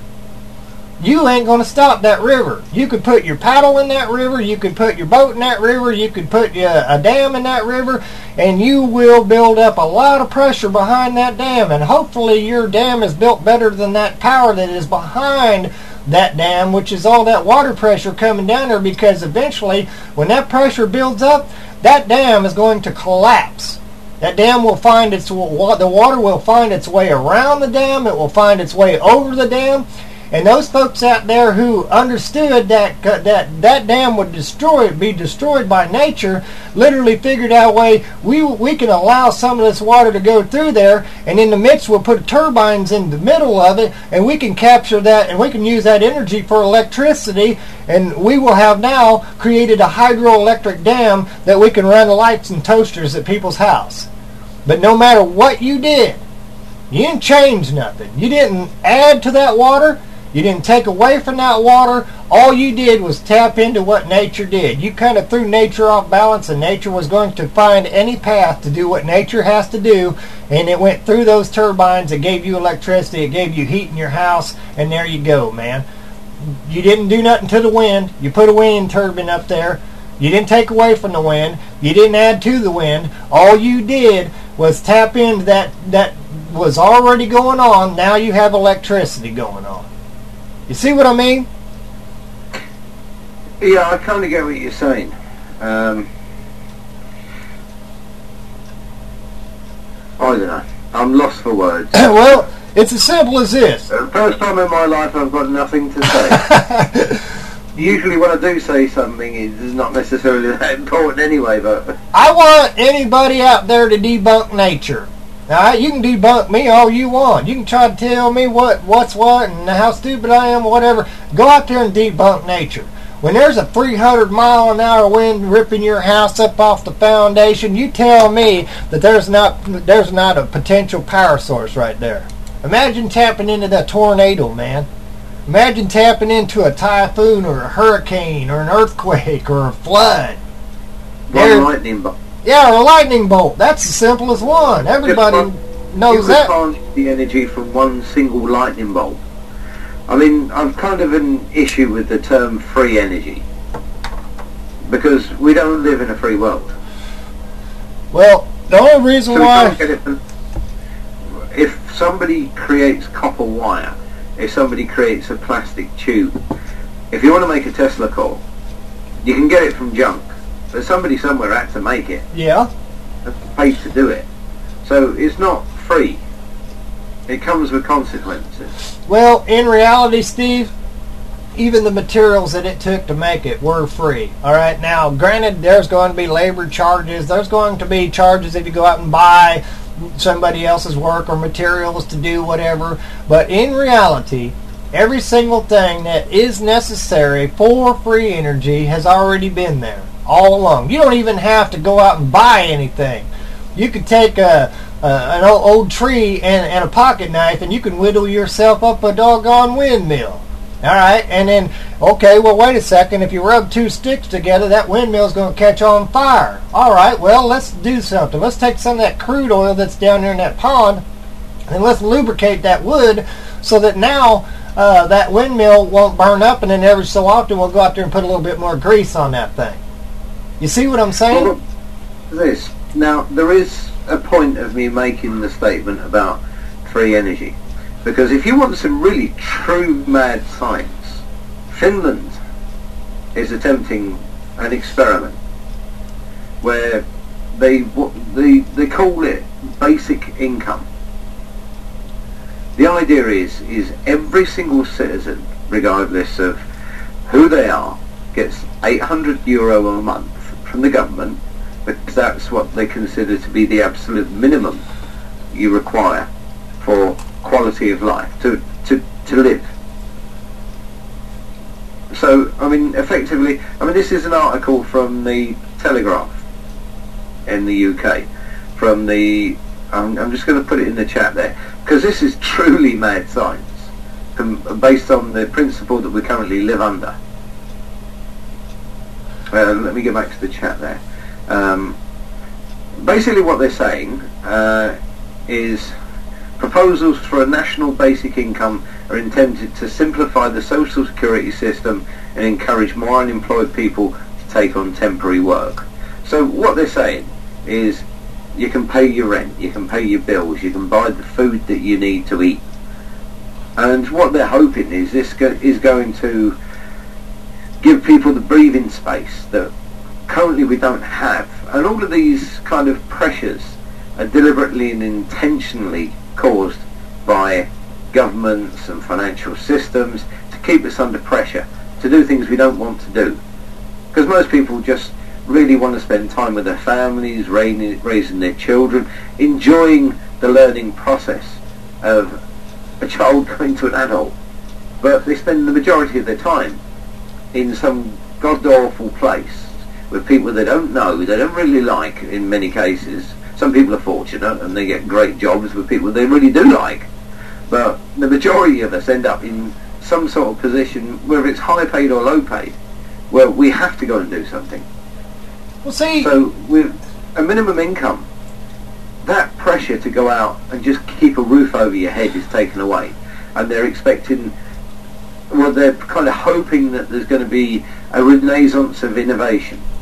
G: You ain't going to stop that river. You could put your paddle in that river, you could put your boat in that river, you could put a dam in that river, and you will build up a lot of pressure behind that dam, and hopefully your dam is built better than that power that is behind that dam, which is all that water pressure coming down there, because eventually when that pressure builds up, that dam is going to collapse. That dam will find the water will find its way around the dam, it will find its way over the dam. And those folks out there who understood that dam would be destroyed by nature, literally figured out a way we can allow some of this water to go through there, and in the midst we'll put turbines in the middle of it, and we can capture that, and we can use that energy for electricity, and we will have now created a hydroelectric dam that we can run lights and toasters at people's house. But no matter what you did, you didn't change nothing. You didn't add to that water. You didn't take away from that water. All you did was tap into what nature did. You kind of threw nature off balance, and nature was going to find any path to do what nature has to do, and it went through those turbines. It gave you electricity. It gave you heat in your house, and there you go, man. You didn't do nothing to the wind. You put a wind turbine up there. You didn't take away from the wind. You didn't add to the wind. All you did was tap into that was already going on. Now you have electricity going on. You see what I mean?
H: Yeah, I kind of get what you're saying. I don't know. I'm lost for words.
G: Well, it's as simple as this.
H: First time in my life I've got nothing to say. Usually when I do say something, it's not necessarily that important anyway, but...
G: I want anybody out there to debunk nature. Alright, you can debunk me all you want. You can try to tell me what's what and how stupid I am, whatever. Go out there and debunk nature. When there's a 300-mile-an-hour wind ripping your house up off the foundation, you tell me that there's not a potential power source right there. Imagine tapping into that tornado, man. Imagine tapping into a typhoon or a hurricane or an earthquake or a flood.
H: One lightning bolt.
G: Yeah, or a lightning bolt. That's the simplest one. Everybody knows that.
H: You could harness the energy from one single lightning bolt. I mean, I've kind of an issue with the term free energy because we don't live in a free world.
G: Well, the only reason why...
H: If somebody creates copper wire, if somebody creates a plastic tube, if you want to make a Tesla coil, you can get it from junk, but somebody somewhere had to make it.
G: Yeah.
H: And pay to do it. So it's not free. It comes with consequences.
G: Well, in reality, Steve, even the materials that it took to make it were free. All right. Now, granted, there's going to be labor charges. There's going to be charges if you go out and buy somebody else's work or materials to do whatever. But in reality, every single thing that is necessary for free energy has already been there all along. You don't even have to go out and buy anything. You could take an old tree and a pocket knife and you can whittle yourself up a doggone windmill. Alright, and then, okay, well, wait a second. If you rub two sticks together, that windmill's going to catch on fire. Alright, well, let's do something. Let's take some of that crude oil that's down there in that pond and let's lubricate that wood so that now that windmill won't burn up, and then every so often we'll go out there and put a little bit more grease on that thing. You see what I'm saying?
H: Well, this. Now, there is a point of me making the statement about free energy. Because if you want some really true mad science, Finland is attempting an experiment where they call it basic income. The idea is every single citizen, regardless of who they are, gets €800 a month from the government, because that's what they consider to be the absolute minimum you require for quality of life, to live. So, I mean, effectively, this is an article from the Telegraph in the UK, from the, I'm just going to put it in the chat there, because this is truly mad science, based on the principle that we currently live under. Let me get back to the chat there. Basically what they're saying is proposals for a national basic income are intended to simplify the social security system and encourage more unemployed people to take on temporary work. So what they're saying is you can pay your rent, you can pay your bills, you can buy the food that you need to eat. And what they're hoping is this is going to give people the breathing space that currently we don't have. And all of these kind of pressures are deliberately and intentionally caused by governments and financial systems to keep us under pressure to do things we don't want to do. Because most people just really want to spend time with their families, raising their children, enjoying the learning process of a child going to an adult. But they spend the majority of their time in some god-awful place with people they don't know, they don't really like in many cases. Some people are fortunate and they get great jobs with people they really do like. But the majority of us end up in some sort of position, whether it's high paid or low paid, where we have to go and do something.
G: Well, see,
H: so with a minimum income, that pressure to go out and just keep a roof over your head is taken away. And they're expecting, well, they're kind of hoping that there's going to be a renaissance of innovation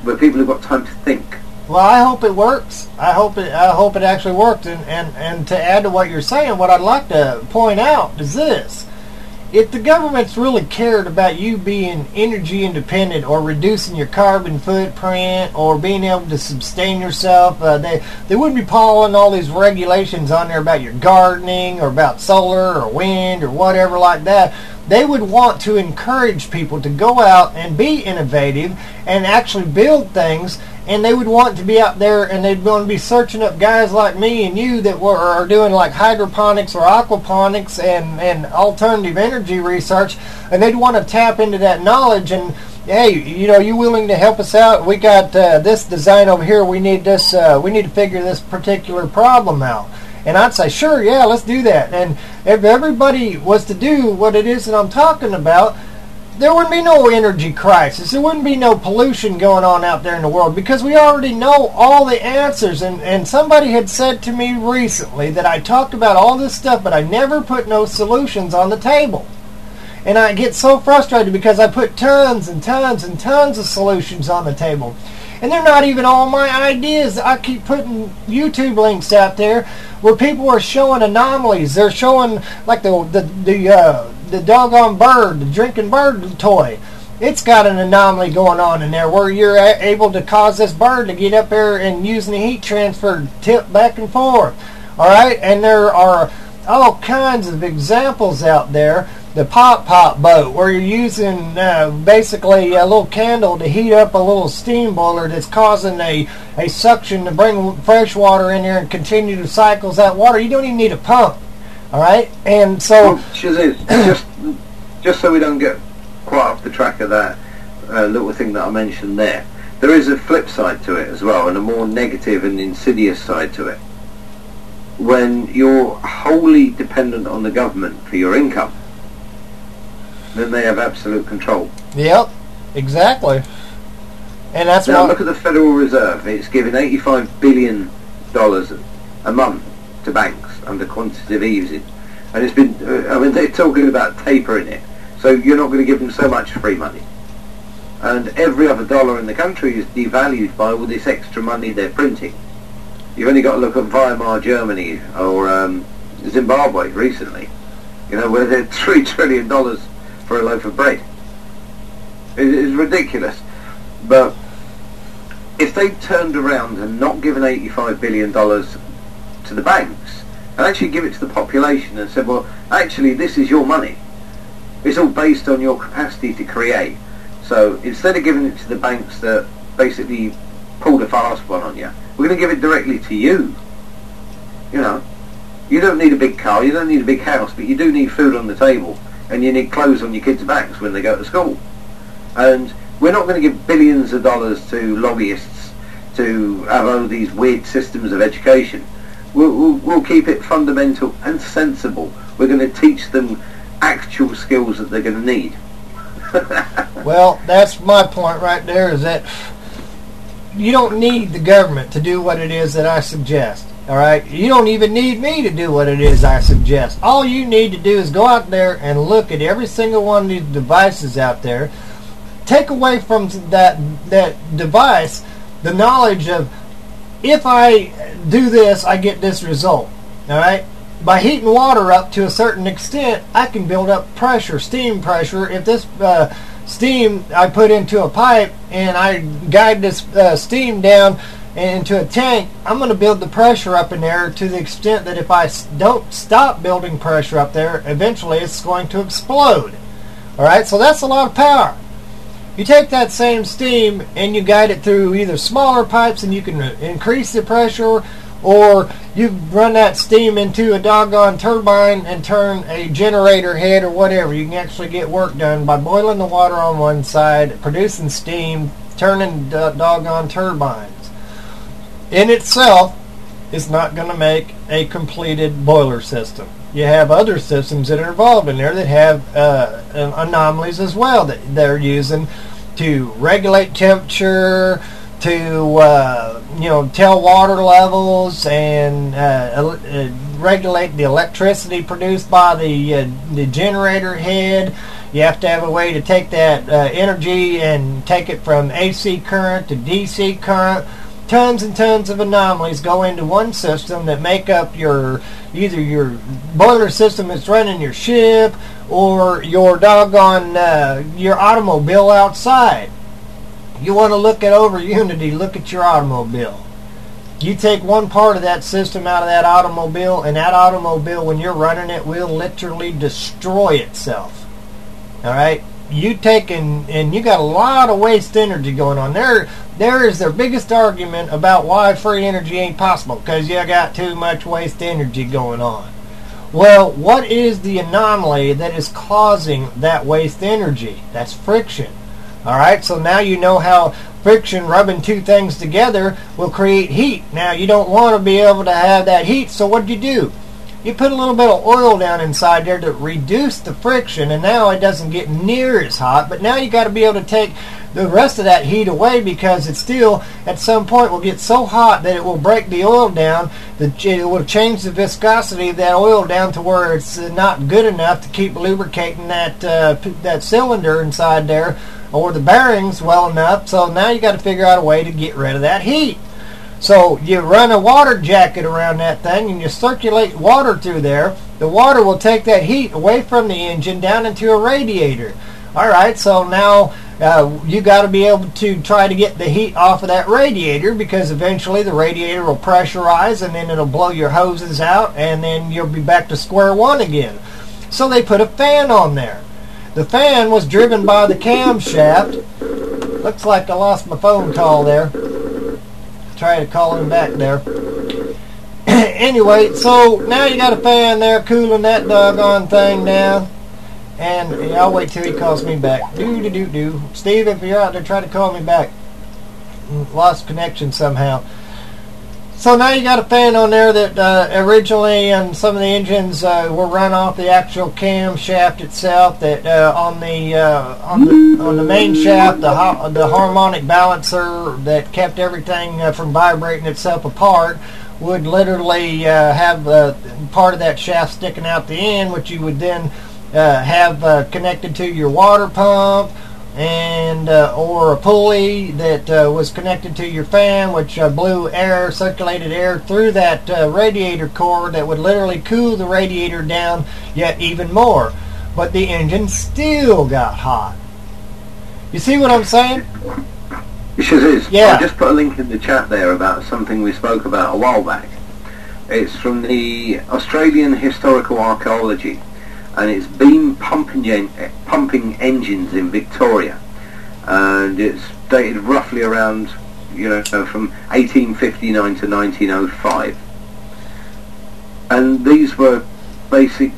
H: where people have got time to think.
G: Well, I hope it works. I hope it actually works. And to add to what you're saying, what I'd like to point out is this. If the government's really cared about you being energy independent or reducing your carbon footprint or being able to sustain yourself, they wouldn't be piling all these regulations on there about your gardening or about solar or wind or whatever like that. They would want to encourage people to go out and be innovative and actually build things, and they would want to be out there and they'd want to be searching up guys like me and you that are doing like hydroponics or aquaponics and alternative energy research, and they'd want to tap into that knowledge and, hey, you willing to help us out? We got this design over here. We need this. We need to figure this particular problem out. And I'd say, sure, yeah, let's do that. And if everybody was to do what it is that I'm talking about, there wouldn't be no energy crisis. There wouldn't be no pollution going on out there in the world because we already know all the answers. And somebody had said to me recently that I talked about all this stuff, but I never put no solutions on the table. And I get so frustrated because I put tons and tons and tons of solutions on the table. And they're not even all my ideas. I keep putting YouTube links out there where people are showing anomalies. They're showing like the doggone bird, the drinking bird toy. It's got an anomaly going on in there where you're able to cause this bird to get up there and using the heat transfer tip back and forth. All right, and there are all kinds of examples out there. The pop boat, where you're using basically a little candle to heat up a little steam boiler that's causing a suction to bring fresh water in there and continue to cycle that water. You don't even need a pump, all right? And so,
H: well, just so we don't get quite off the track of that little thing that I mentioned there is a flip side to it as well, and a more negative and insidious side to it. When you're wholly dependent on the government for your income, then they have absolute control.
G: Yep, exactly. And that's
H: now look at the Federal Reserve. It's giving $85 billion a month to banks under quantitative easing, and it's been. They're talking about tapering it, so you're not going to give them so much free money. And every other dollar in the country is devalued by all this extra money they're printing. You've only got to look at Weimar Germany or Zimbabwe recently, where they're $3 trillion for a loaf of bread. It is ridiculous. But if they turned around and not given $85 billion to the banks and actually give it to the population and said, well, actually this is your money. It's all based on your capacity to create. So instead of giving it to the banks that basically pulled a fast one on you, we're going to give it directly to you. You don't need a big car, you don't need a big house, but you do need food on the table. And you need clothes on your kids' backs when they go to school. And we're not going to give billions of dollars to lobbyists to have all these weird systems of education. We'll keep it fundamental and sensible. We're going to teach them actual skills that they're going to need.
G: Well, that's my point right there, is that you don't need the government to do what it is that I suggest. All right, you don't even need me to do what it is I suggest. All you need to do is go out there and look at every single one of these devices out there. Take away from that device the knowledge of, if I do this, I get this result. All right, by heating water up to a certain extent, I can build up pressure, steam pressure. If this steam I put into a pipe and I guide this steam down into a tank, I'm going to build the pressure up in there to the extent that if I don't stop building pressure up there, eventually it's going to explode. Alright, so that's a lot of power. You take that same steam and you guide it through either smaller pipes and you can increase the pressure, or you run that steam into a doggone turbine and turn a generator head or whatever. You can actually get work done by boiling the water on one side, producing steam, turning doggone turbines. In itself, it's not going to make a completed boiler system. You have other systems that are involved in there that have anomalies as well that they're using to regulate temperature, to tell water levels, and regulate the electricity produced by the generator head. You have to have a way to take that energy and take it from AC current to DC current. Tons and tons of anomalies go into one system that make up either your boiler system that's running your ship or your doggone your automobile outside. You want to look at over Unity, look at your automobile. You take one part of that system out of that automobile, and that automobile, when you're running it, will literally destroy itself. Alright? You take and you got a lot of waste energy going on. There is their biggest argument about why free energy ain't possible, because you got too much waste energy going on. Well, what is the anomaly that is causing that waste energy? That's friction. Alright, so now you know how friction, rubbing two things together, will create heat. Now, you don't want to be able to have that heat, so what do? You put a little bit of oil down inside there to reduce the friction, and now it doesn't get near as hot, but now you got to be able to take the rest of that heat away, because it still, at some point, will get so hot that it will break the oil down, that it will change the viscosity of that oil down to where it's not good enough to keep lubricating that cylinder inside there, or the bearings well enough. So now you got to figure out a way to get rid of that heat. So you run a water jacket around that thing and you circulate water through there. The water will take that heat away from the engine down into a radiator. Alright, so now you got to be able to try to get the heat off of that radiator, because eventually the radiator will pressurize and then it'll blow your hoses out, and then you'll be back to square one again. So they put a fan on there. The fan was driven by the camshaft. Looks like I lost my phone call there. Try to call him back there. Anyway, so now you got a fan there cooling that doggone thing down. And I'll wait till he calls me back. Do. Steve, if you're out there, try to call me back. Lost connection somehow. So now you got a fan on there that originally, and some of the engines were run off the actual camshaft itself. That on the main shaft, the harmonic balancer that kept everything from vibrating itself apart would literally have part of that shaft sticking out the end, which you would then have connected to your water pump, and or a pulley that was connected to your fan, which blew air, circulated air through that radiator core that would literally cool the radiator down yet even more. But the engine still got hot. You see what I'm saying?
H: It sure is.
G: Yeah.
H: I just put a link in the chat there about something we spoke about a while back. It's from the Australian Historical Archaeology, and it's beam pumping engines in Victoria, and it's dated roughly around, from 1859 to 1905. And these were basic.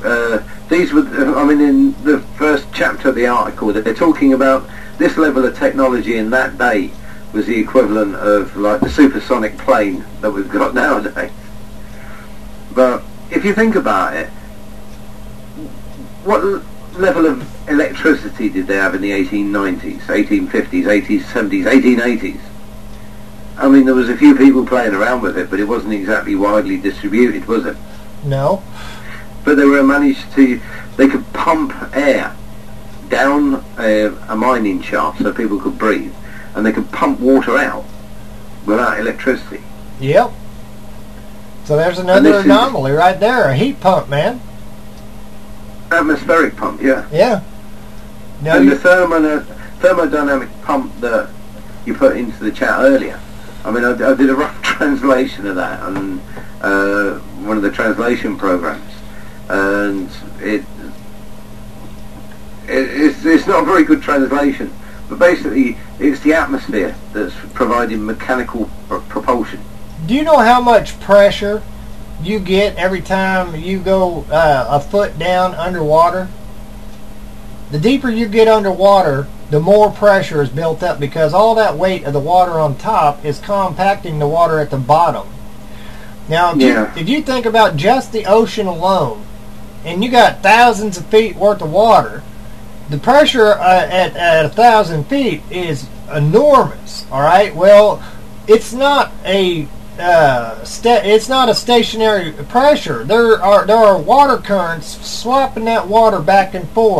H: In the first chapter of the article, that they're talking about this level of technology in that day was the equivalent of like the supersonic plane that we've got nowadays. But if you think about it, what level of electricity did they have in the 1890s, 1850s, 1870s, 1880s? I mean, there was a few people playing around with it, but it wasn't exactly widely distributed, was it?
G: No.
H: But they could pump air down a mining shaft so people could breathe, and they could pump water out without electricity.
G: Yep. So there's another anomaly right there, a heat pump, man.
H: Atmospheric pump, yeah.
G: Yeah. No,
H: and the thermodynamic pump that you put into the chat earlier, I mean, I did a rough translation of that on one of the translation programs, and it's not a very good translation, but basically it's the atmosphere that's providing mechanical propulsion.
G: Do you know how much pressure you get every time you go a foot down underwater? The deeper you get underwater, the more pressure is built up, because all that weight of the water on top is compacting the water at the bottom. Now, if you think about just the ocean alone, and you got thousands of feet worth of water, the pressure at 1,000 feet is enormous. All right. Well, it's not a stationary pressure. There are water currents swapping that water back and forth.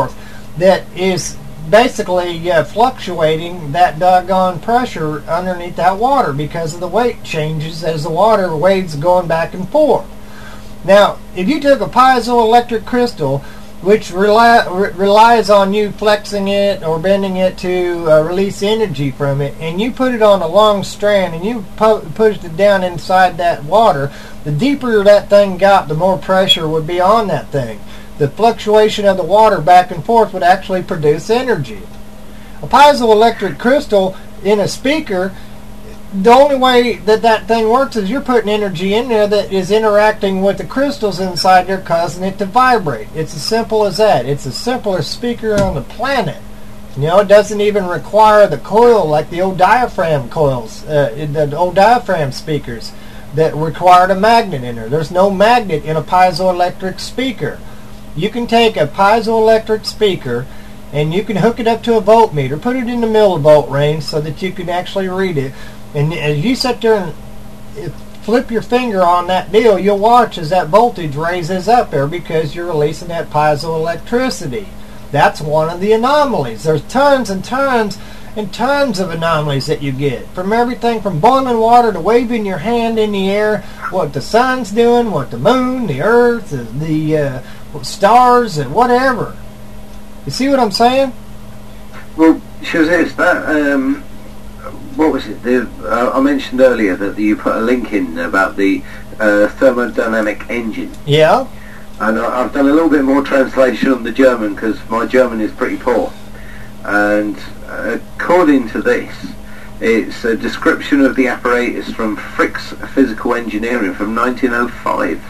G: that is basically fluctuating that doggone pressure underneath that water because of the weight changes as the water waves going back and forth. Now, if you took a piezoelectric crystal, which relies on you flexing it or bending it to release energy from it, and you put it on a long strand and you pushed it down inside that water, the deeper that thing got, the more pressure would be on that thing. The fluctuation of the water back and forth would actually produce energy. A piezoelectric crystal in a speaker, the only way that that thing works is you're putting energy in there that is interacting with the crystals inside there, causing it to vibrate. It's as simple as that. It's the simplest speaker on the planet. You know, it doesn't even require the coil like the old diaphragm coils, the old diaphragm speakers that required a magnet in there. There's no magnet in a piezoelectric speaker. You can take a piezoelectric speaker and you can hook it up to a voltmeter, put it in the millivolt range so that you can actually read it. And as you sit there and flip your finger on that deal, you'll watch as that voltage raises up there because you're releasing that piezoelectricity. That's one of the anomalies. There's tons and tons and tons of anomalies that you get. From everything from boiling water to waving your hand in the air, what the sun's doing, what the moon, the earth, the stars, and whatever. You see what I'm saying?
H: Well, Shazez, that what was it? I mentioned earlier that you put a link in about the thermodynamic engine.
G: Yeah.
H: And I've done a little bit more translation on the German because my German is pretty poor. And according to this, it's a description of the apparatus from Frick's Physical Engineering from 1905.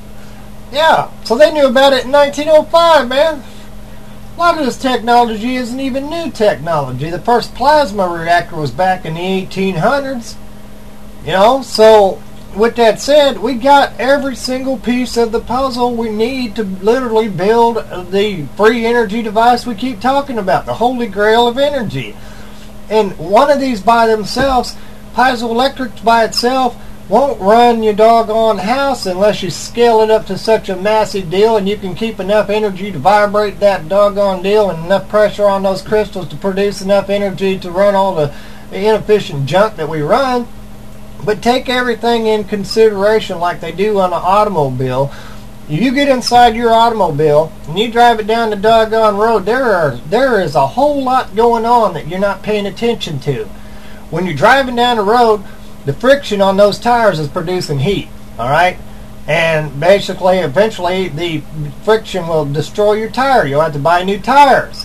G: Yeah, so they knew about it in 1905, man. A lot of this technology isn't even new technology. The first plasma reactor was back in the 1800s. You know, so with that said, we got every single piece of the puzzle we need to literally build the free energy device we keep talking about, the holy grail of energy. And one of these by themselves, piezoelectrics by itself, won't run your doggone house unless you scale it up to such a massive deal and you can keep enough energy to vibrate that doggone deal and enough pressure on those crystals to produce enough energy to run all the inefficient junk that we run. But take everything in consideration like they do on an automobile. If you get inside your automobile and you drive it down the doggone road, there is a whole lot going on that you're not paying attention to. When you're driving down the road, the friction on those tires is producing heat, all right? And basically, eventually, the friction will destroy your tire. You'll have to buy new tires.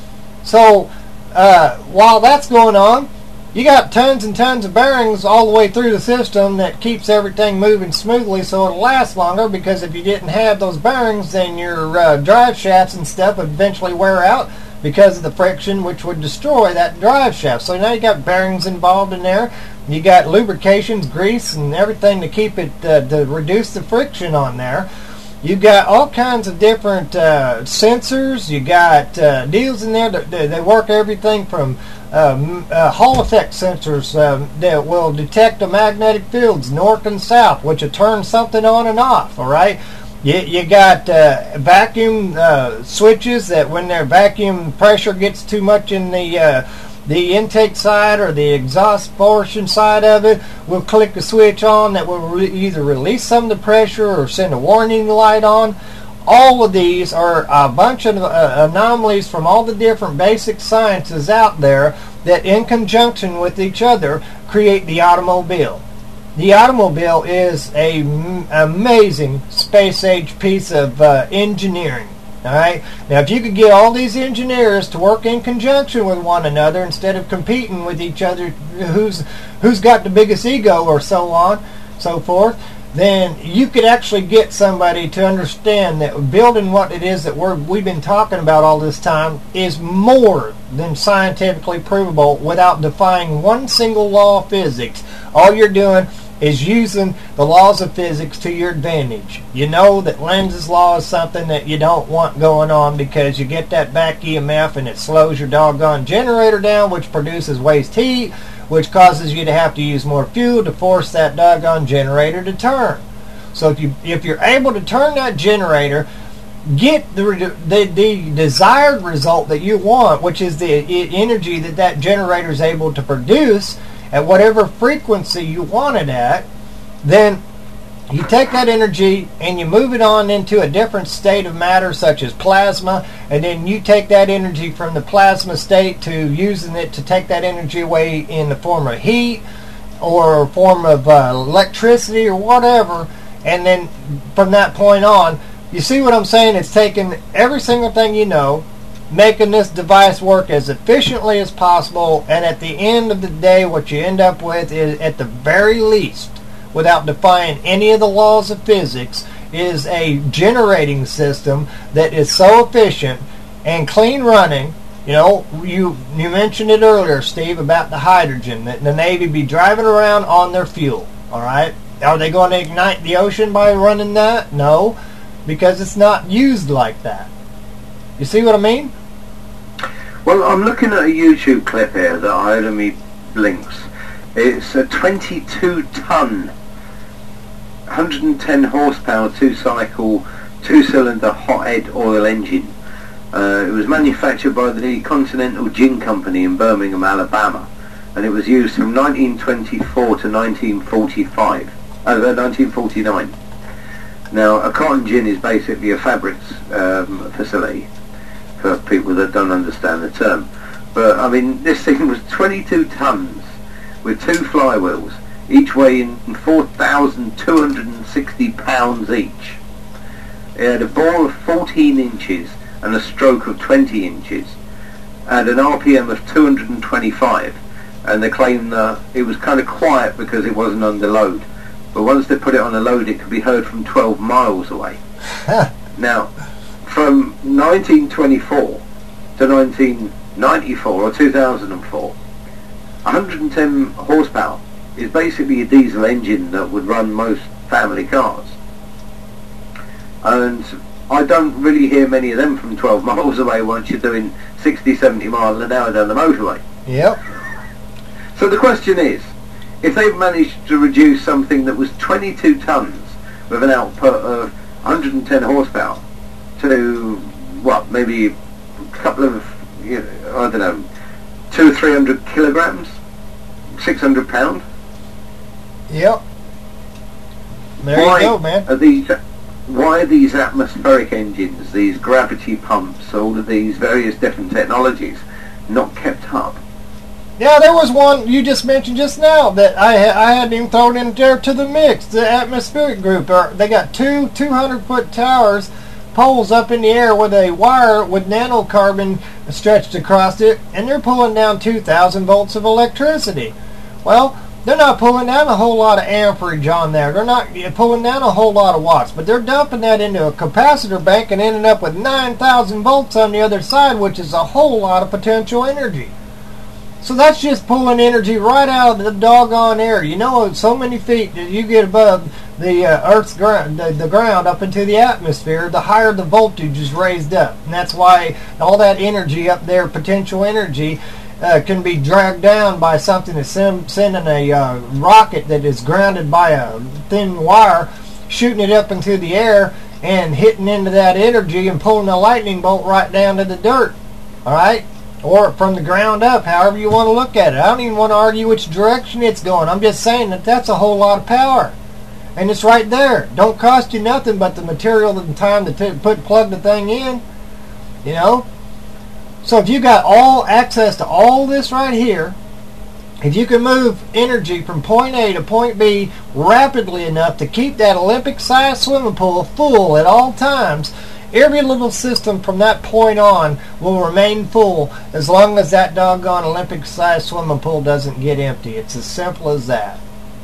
G: So, while that's going on, you got tons and tons of bearings all the way through the system that keeps everything moving smoothly so it'll last longer, because if you didn't have those bearings, then your drive shafts and stuff would eventually wear out because of the friction, which would destroy that drive shaft. So now you got bearings involved in there. You got lubrications, grease, and everything to keep it, to reduce the friction on there. You got all kinds of different sensors. You got deals in there that they work everything from Hall effect sensors that will detect the magnetic fields north and south, which will turn something on and off, all right? You got vacuum switches that when their vacuum pressure gets too much in the intake side or the exhaust portion side of it, we'll click a switch on that will either release some of the pressure or send a warning light on. All of these are a bunch of anomalies from all the different basic sciences out there that in conjunction with each other create the automobile. The automobile is an amazing space-age piece of engineering. All right. Now, if you could get all these engineers to work in conjunction with one another instead of competing with each other, who's got the biggest ego or so on, so forth, then you could actually get somebody to understand that building what it is that we've been talking about all this time is more than scientifically provable without defying one single law of physics. All you're doing is using the laws of physics to your advantage. You know that Lenz's law is something that you don't want going on because you get that back EMF and it slows your doggone generator down, which produces waste heat, which causes you to have to use more fuel to force that doggone generator to turn. So if you're able to turn that generator get the desired result that you want, which is the energy that generator is able to produce at whatever frequency you want it at, then you take that energy and you move it on into a different state of matter, such as plasma, and then you take that energy from the plasma state to using it to take that energy away in the form of heat or form of electricity or whatever, and then from that point on, you see what I'm saying? It's taking every single thing you know, making this device work as efficiently as possible, and at the end of the day, what you end up with is, at the very least, without defying any of the laws of physics, is a generating system that is so efficient and clean running. You know, you mentioned it earlier, Steve, about the hydrogen, that the Navy be driving around on their fuel, all right? Are they going to ignite the ocean by running that? No, because it's not used like that. You see what I mean?
H: Well, I'm looking at a YouTube clip here that I had on me links. It's a 22-ton, 110 horsepower, two-cycle, two-cylinder hot-head oil engine. It was manufactured by the Continental Gin Company in Birmingham, Alabama, and it was used from 1924 to 1949. Now, a cotton gin is basically a fabrics facility, for people that don't understand the term. But, I mean, this thing was 22 tons with two flywheels, each weighing 4,260 pounds each. It had a bore of 14 inches and a stroke of 20 inches, and an RPM of 225, and they claim that it was kind of quiet because it wasn't under load. But once they put it on a load, it could be heard from 12 miles away. Now, from 1924 to 1994 or 2004, 110 horsepower is basically a diesel engine that would run most family cars. And I don't really hear many of them from 12 miles away once you're doing 60, 70 miles an hour down the motorway.
G: Yep.
H: So the question is, if they've managed to reduce something that was 22 tons with an output of 110 horsepower to, what, maybe a couple of, I don't know, 200 or 300 kilograms, 600 pounds.
G: Yep. There you go, man.
H: Why are these atmospheric engines, these gravity pumps, all of these various different technologies not kept up?
G: Yeah, there was one you just mentioned just now that I hadn't even thrown in there to the mix. The atmospheric group, they got two 200-foot towers, poles up in the air with a wire with nanocarbon stretched across it, and they're pulling down 2,000 volts of electricity. Well, they're not pulling down a whole lot of amperage on there. They're not pulling down a whole lot of watts, but they're dumping that into a capacitor bank and ending up with 9,000 volts on the other side, which is a whole lot of potential energy. So that's just pulling energy right out of the doggone air. You know, so many feet that you get above the Earth's ground, the ground up into the atmosphere, the higher the voltage is raised up. And that's why all that energy up there, potential energy, can be dragged down by something that's sending a rocket that is grounded by a thin wire, shooting it up into the air and hitting into that energy and pulling a lightning bolt right down to the dirt. All right? Or from the ground up, however you want to look at it. I don't even want to argue which direction it's going. I'm just saying that that's a whole lot of power. And it's right there. Don't cost you nothing but the material and time to plug the thing in. You know? So if you got all access to all this right here, if you can move energy from point A to point B rapidly enough to keep that Olympic-sized swimming pool full at all times, every little system from that point on will remain full as long as that doggone Olympic-sized swimming pool doesn't get empty. It's as simple as that.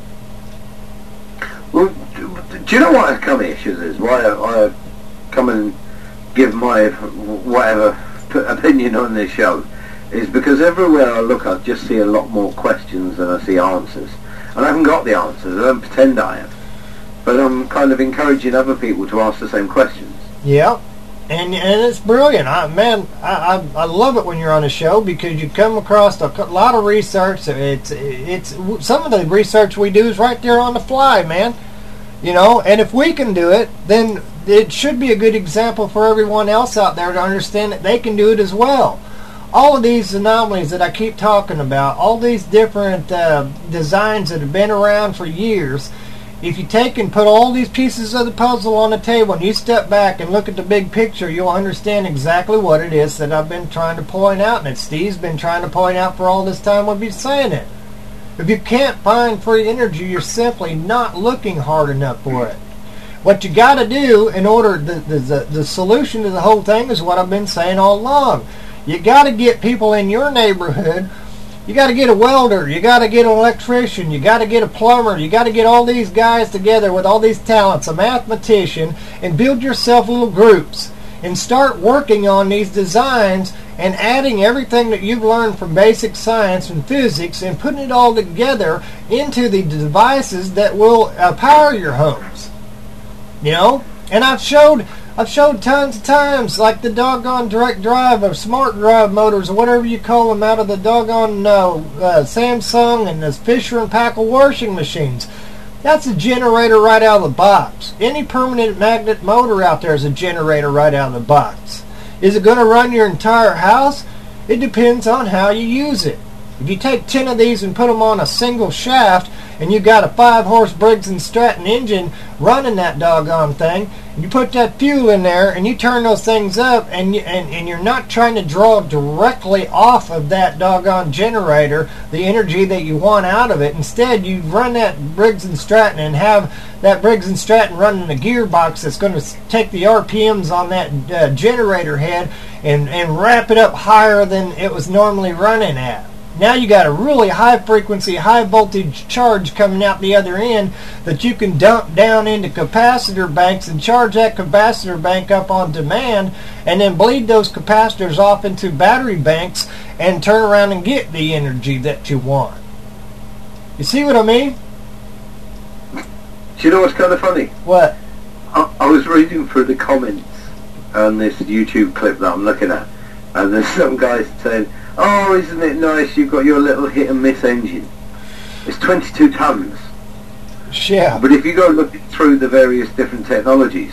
H: Well, do you know what I come here is? Why I come and give my whatever opinion on this show is because everywhere I look, I just see a lot more questions than I see answers. And I haven't got the answers. I don't pretend I have. But I'm kind of encouraging other people to ask the same questions. Yeah,
G: and it's brilliant. I love it when you're on a show because you come across a lot of research. It's some of the research we do is right there on the fly, man. You know, and if we can do it, then it should be a good example for everyone else out there to understand that they can do it as well. All of these anomalies that I keep talking about, all these different designs that have been around for years, if you take and put all these pieces of the puzzle on the table and you step back and look at the big picture, you'll understand exactly what it is that I've been trying to point out, and that Steve's been trying to point out for all this time we've been saying it. If you can't find free energy, you're simply not looking hard enough for it. What you got to do in order, the solution to the whole thing is what I've been saying all along. You got to get people in your neighborhood. You got to get a welder, you got to get an electrician, you got to get a plumber, you got to get all these guys together with all these talents, a mathematician, and build yourself little groups and start working on these designs and adding everything that you've learned from basic science and physics and putting it all together into the devices that will power your homes. You know? And I've showed tons of times, like the doggone direct drive or smart drive motors or whatever you call them out of the doggone Samsung and the Fisher and Paykel washing machines. That's a generator right out of the box. Any permanent magnet motor out there is a generator right out of the box. Is it going to run your entire house? It depends on how you use it. If you take 10 of these and put them on a single shaft, and you got a 5-horse Briggs & Stratton engine running that doggone thing, and you put that fuel in there, and you turn those things up, and you're not trying to draw directly off of that doggone generator the energy that you want out of it. Instead, you run that Briggs & Stratton and have that Briggs & Stratton running a gearbox that's going to take the RPMs on that generator head and wrap it up higher than it was normally running at. Now you got a really high frequency, high voltage charge coming out the other end that you can dump down into capacitor banks and charge that capacitor bank up on demand, and then bleed those capacitors off into battery banks and turn around and get the energy that you want. You see what I mean?
H: Do you know what's kind of funny?
G: What?
H: I was reading through the comments on this YouTube clip that I'm looking at, and there's some guys saying, "Oh, isn't it nice you've got your little hit and miss engine? It's 22 tons.
G: Yeah.
H: But if you go look through the various different technologies,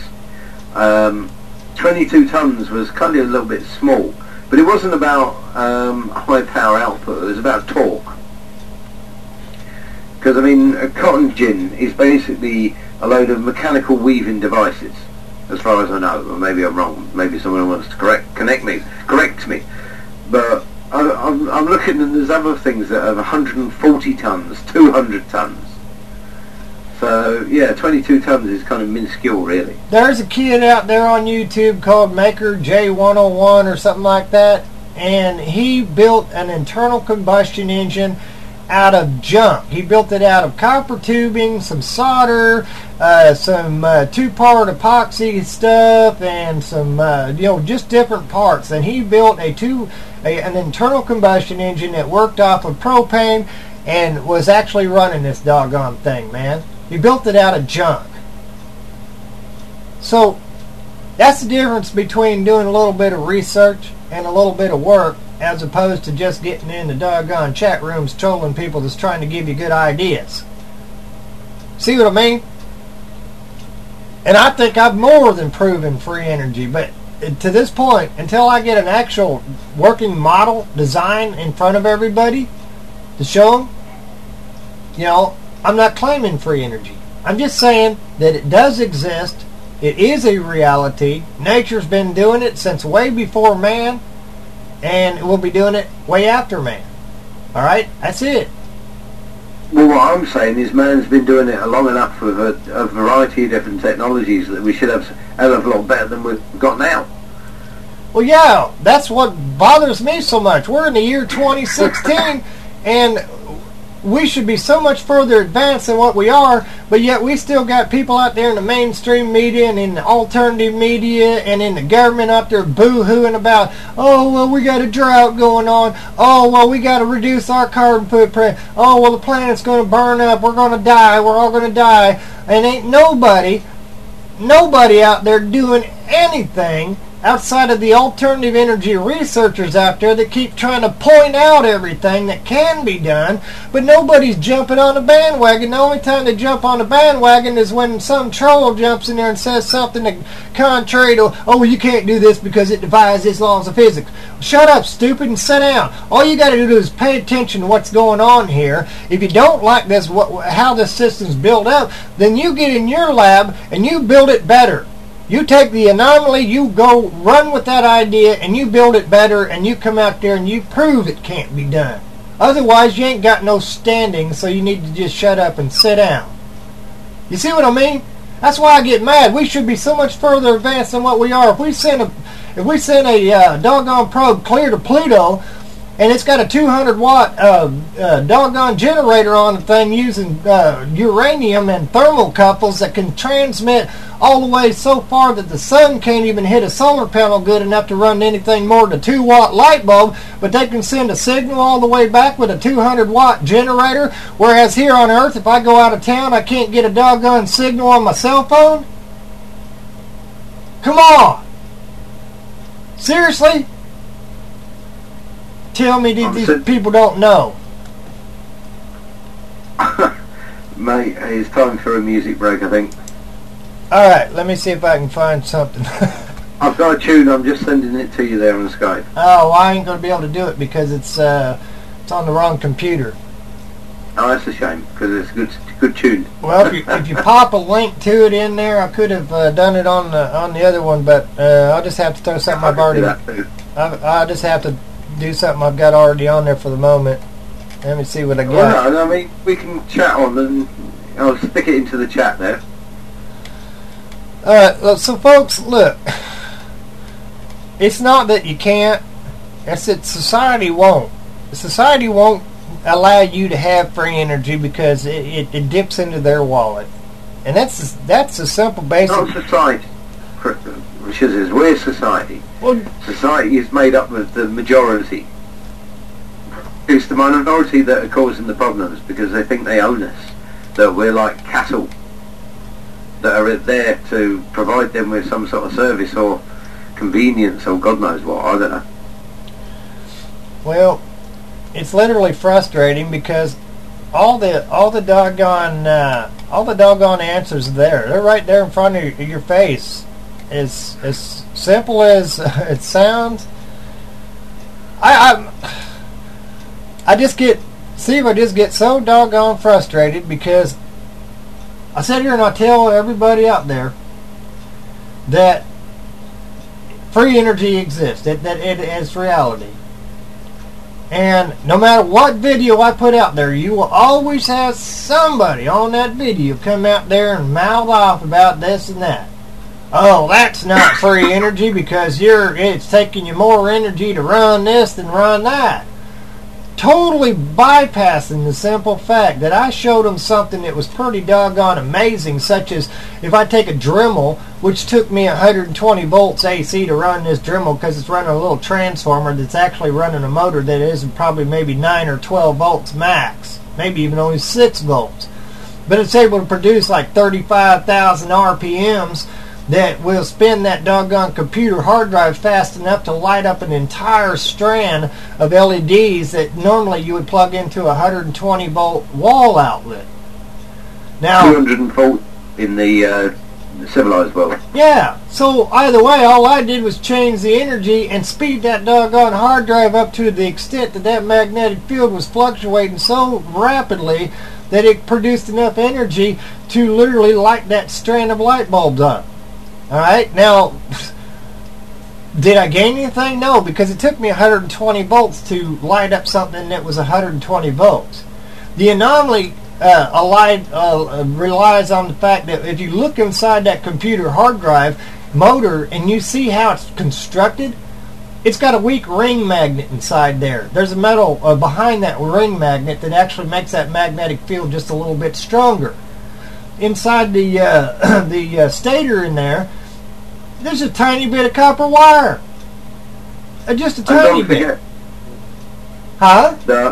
H: 22 tons was kind of a little bit small. But it wasn't about high power output, it was about torque. Because, I mean, a cotton gin is basically a load of mechanical weaving devices, as far as I know. Or maybe I'm wrong. Maybe someone wants to correct me. But I'm looking, and there's other things that are 140 tons, 200 tons. So, yeah, 22 tons is kind of minuscule, really.
G: There's a kid out there on YouTube called Maker J101 or something like that, and he built an internal combustion engine out of junk. He built it out of copper tubing, some solder, some two-part epoxy stuff, and some just different parts. And he built an internal combustion engine that worked off of propane and was actually running this doggone thing, man. He built it out of junk. So that's the difference between doing a little bit of research and a little bit of work, as opposed to just getting in the doggone chat rooms trolling people that's trying to give you good ideas. See what I mean? And I think I've more than proven free energy, but to this point, until I get an actual working model design in front of everybody to show them, I'm not claiming free energy. I'm just saying that it does exist. It is a reality. Nature's been doing it since way before man, and we'll be doing it way after man. Alright? That's it.
H: Well, what I'm saying is man's been doing it long enough with a variety of different technologies that we should have a hell of a lot better than we've got now.
G: Well, yeah, that's what bothers me so much. We're in the year 2016, and we should be so much further advanced than what we are, but yet we still got people out there in the mainstream media and in the alternative media and in the government out there boo-hooing about, oh, well, we got a drought going on. Oh, well, we got to reduce our carbon footprint. Oh, well, the planet's going to burn up. We're going to die. We're all going to die. And ain't nobody out there doing anything outside of the alternative energy researchers out there that keep trying to point out everything that can be done, but nobody's jumping on the bandwagon. The only time they jump on the bandwagon is when some troll jumps in there and says something that contrary to, oh, you can't do this because it defies its laws of physics. Shut up, stupid, and sit down. All you got to do is pay attention to what's going on here. If you don't like this, how this system's built up, then you get in your lab and you build it better. You take the anomaly, you go run with that idea, and you build it better, and you come out there and you prove it can't be done. Otherwise, you ain't got no standing, so you need to just shut up and sit down. You see what I mean? That's why I get mad. We should be so much further advanced than what we are. If we send a doggone probe clear to Pluto, and it's got a 200-watt doggone generator on the thing using uranium and thermocouples that can transmit all the way so far that the sun can't even hit a solar panel good enough to run anything more than a 2-watt light bulb, but they can send a signal all the way back with a 200-watt generator, whereas here on Earth, if I go out of town, I can't get a doggone signal on my cell phone? Come on! Seriously? Tell me these people don't know.
H: Mate, it's time for a music break, I think.
G: Alright, let me see if I can find something.
H: I've got a tune, I'm just sending it to you there on Skype.
G: Oh, well, I ain't going to be able to do it because it's on the wrong computer.
H: Oh, that's a shame, because it's a good tune.
G: Well, if you pop a link to it in there, I could have done it on the other one, but I'll just have to throw something I've already... I just have to do something I've got already on there for the moment. Let me see what I got.
H: Well, no, I mean, we can chat on and I'll stick it into the chat there.
G: Alright, so folks, look. It's not that you can't. It's that society won't. Society won't allow you to have free energy because it dips into their wallet. And that's a simple basic...
H: Not society, Richard says, we're society.
G: Well,
H: society is made up of the majority. It's the minority that are causing the problems because they think they own us, that we're like cattle that are there to provide them with some sort of service or convenience or God knows what. I don't know.
G: Well, it's literally frustrating because all the doggone answers are there. They're right there in front of your face. As simple as it sounds. I just get so doggone frustrated because I sit here and I tell everybody out there that free energy exists, that it is reality. And no matter what video I put out there, you will always have somebody on that video come out there and mouth off about this and that. Oh, that's not free energy because it's taking you more energy to run this than run that. Totally bypassing the simple fact that I showed them something that was pretty doggone amazing, such as if I take a Dremel, which took me 120 volts AC to run this Dremel because it's running a little transformer that's actually running a motor that is probably maybe 9 or 12 volts max, maybe even only 6 volts. But it's able to produce like 35,000 RPMs that will spin that doggone computer hard drive fast enough to light up an entire strand of LEDs that normally you would plug into a 120 volt wall outlet. Now
H: 200 volt in the civilized world.
G: Yeah, so either way, all I did was change the energy and speed that doggone hard drive up to the extent that that magnetic field was fluctuating so rapidly that it produced enough energy to literally light that strand of light bulbs up. Alright, now, did I gain anything? No, because it took me 120 volts to light up something that was 120 volts. The anomaly relies on the fact that if you look inside that computer hard drive motor and you see how it's constructed, it's got a weak ring magnet inside there. There's a metal behind that ring magnet that actually makes that magnetic field just a little bit stronger. Inside the stator in there, there's a tiny bit of copper wire. Just a tiny bit. Huh?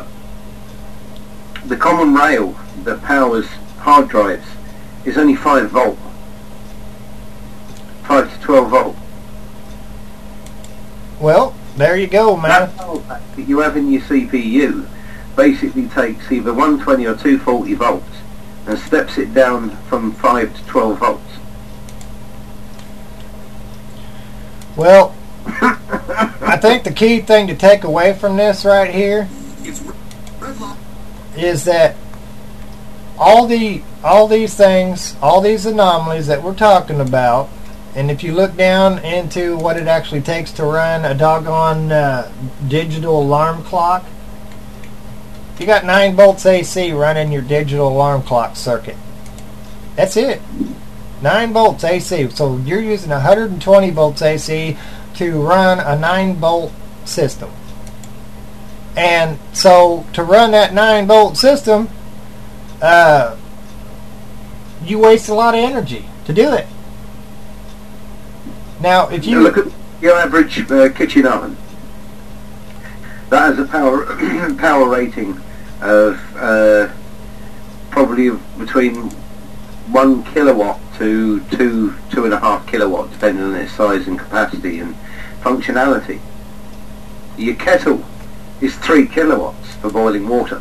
H: The common rail that powers hard drives is only 5 volt. 5 to 12 volt.
G: Well, there you go, man.
H: That power pack that you have in your CPU basically takes either 120 or 240 volts and steps it down from 5 to 12 volts.
G: Well, I think the key thing to take away from this right here is that all these things, all these anomalies that we're talking about, and if you look down into what it actually takes to run a doggone digital alarm clock, you got 9 volts AC running your digital alarm clock circuit. That's it. 9 volts AC. So you're using 120 volts AC to run a 9 volt system. And so to run that 9 volt system, you waste a lot of energy to do it. Now, if you
H: look at your average kitchen oven, that has a power rating of probably between 1 kilowatt to 2.5 kilowatt, depending on its size and capacity and functionality. Your kettle is 3 kilowatts for boiling water.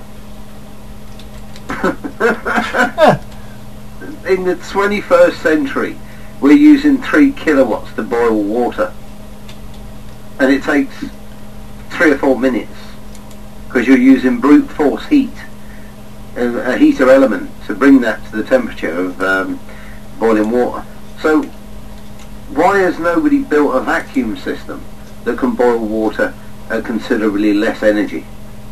H: In the 21st century, we're using 3 kilowatts to boil water, and it takes 3 or 4 minutes because you're using brute force heat, a heater element, to bring that to the temperature of boiling water. So why has nobody built a vacuum system that can boil water at considerably less energy?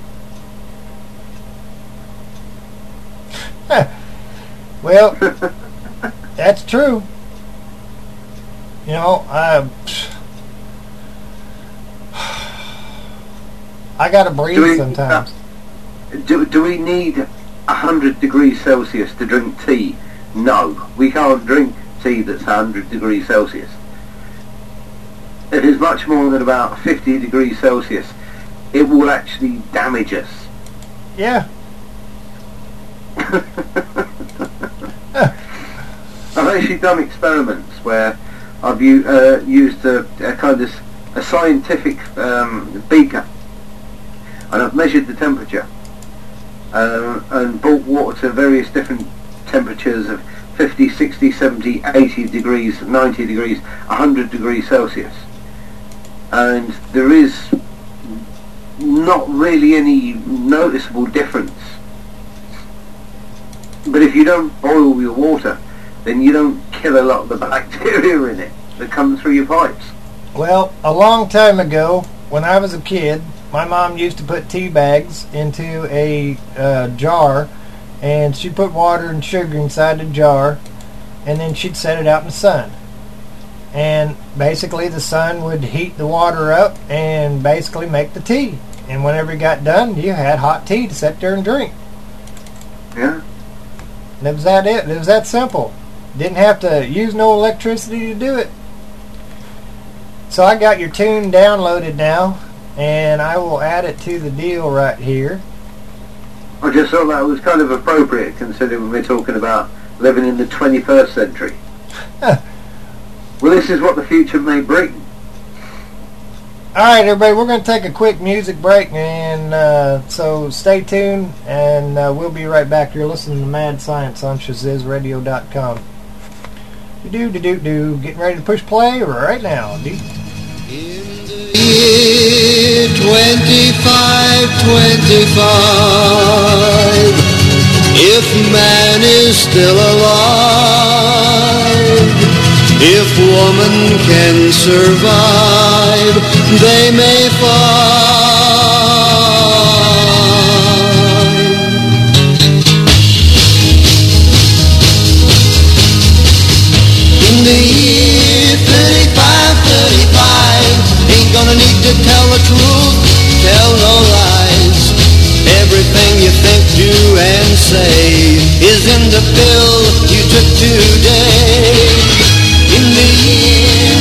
G: Well, that's true. You know, I gotta breathe sometimes.
H: Do we need 100 degrees Celsius to drink tea? No, we can't drink tea that's 100 degrees Celsius. If it's much more than about 50 degrees Celsius, it will actually damage us.
G: Yeah.
H: I've actually done experiments where I've used a kind of a scientific beaker, and I've measured the temperature and brought water to various different temperatures of 50, 60, 70, 80 degrees, 90 degrees, 100 degrees Celsius. And there is not really any noticeable difference. But if you don't boil your water, then you don't kill a lot of the bacteria in it that come through your pipes.
G: Well, a long time ago, when I was a kid, my mom used to put tea bags into a jar, and she'd put water and sugar inside the jar, and then she'd set it out in the sun. And basically the sun would heat the water up and basically make the tea. And whenever it got done, you had hot tea to sit there and drink.
H: Yeah.
G: And it was that it. It was that simple. Didn't have to use no electricity to do it. So I got your tune downloaded now, and I will add it to the deal right here.
H: I just thought that was kind of appropriate, considering we're talking about living in the 21st century. Well, this is what the future may bring.
G: Alright, everybody, we're going to take a quick music break, and so stay tuned, and we'll be right back. You're listening to Mad Science on ShazizRadio.com. Do-do-do-do-do. Getting ready to push play right now, dude.
I: In the year 2525, if man is still alive, if woman can survive, they may find. In the year 3535, ain't gonna need to tell the truth, tell no lies. Everything you think, do, and say is in the pill you took today. In the year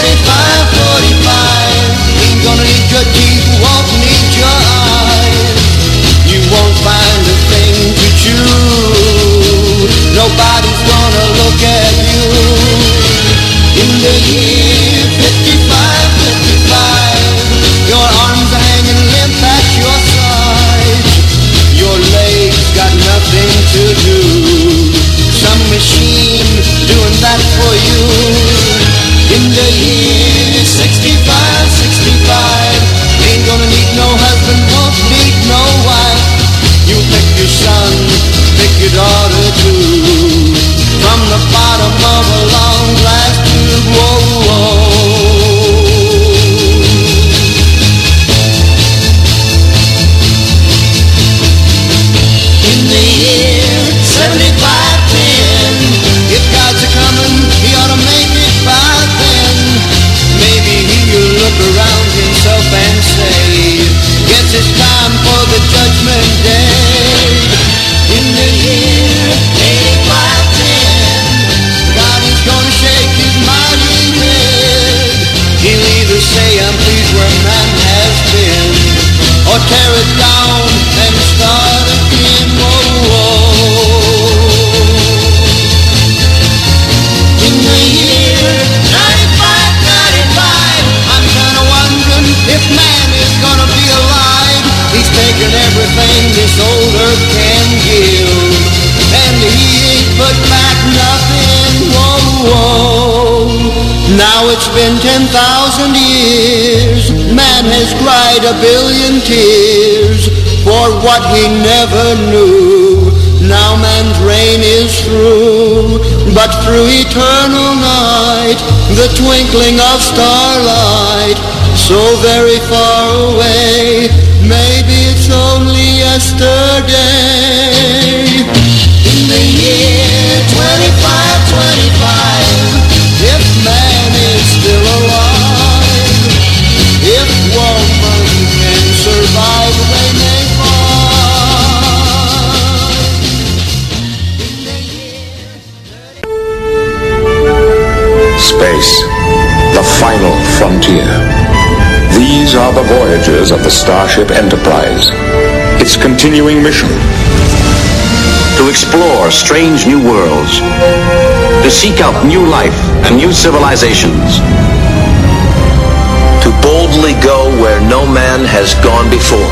I: 4545, ain't gonna need your teeth, won't need your eyes. You won't find a thing to chew, nobody's gonna look at you. In the year 5555, it's been 10,000 years, man has cried a billion tears for what he never knew. Now man's reign is through, but through eternal night, the twinkling of starlight, so very far away, maybe it's only yesterday. In the year 2525, if man is still alive, if woman can survive, they may find.
A: Space, the final frontier. These are the voyages of the Starship Enterprise. Its continuing mission:
B: to explore strange new worlds, to seek out new life and new civilizations, to boldly go where no man has gone before.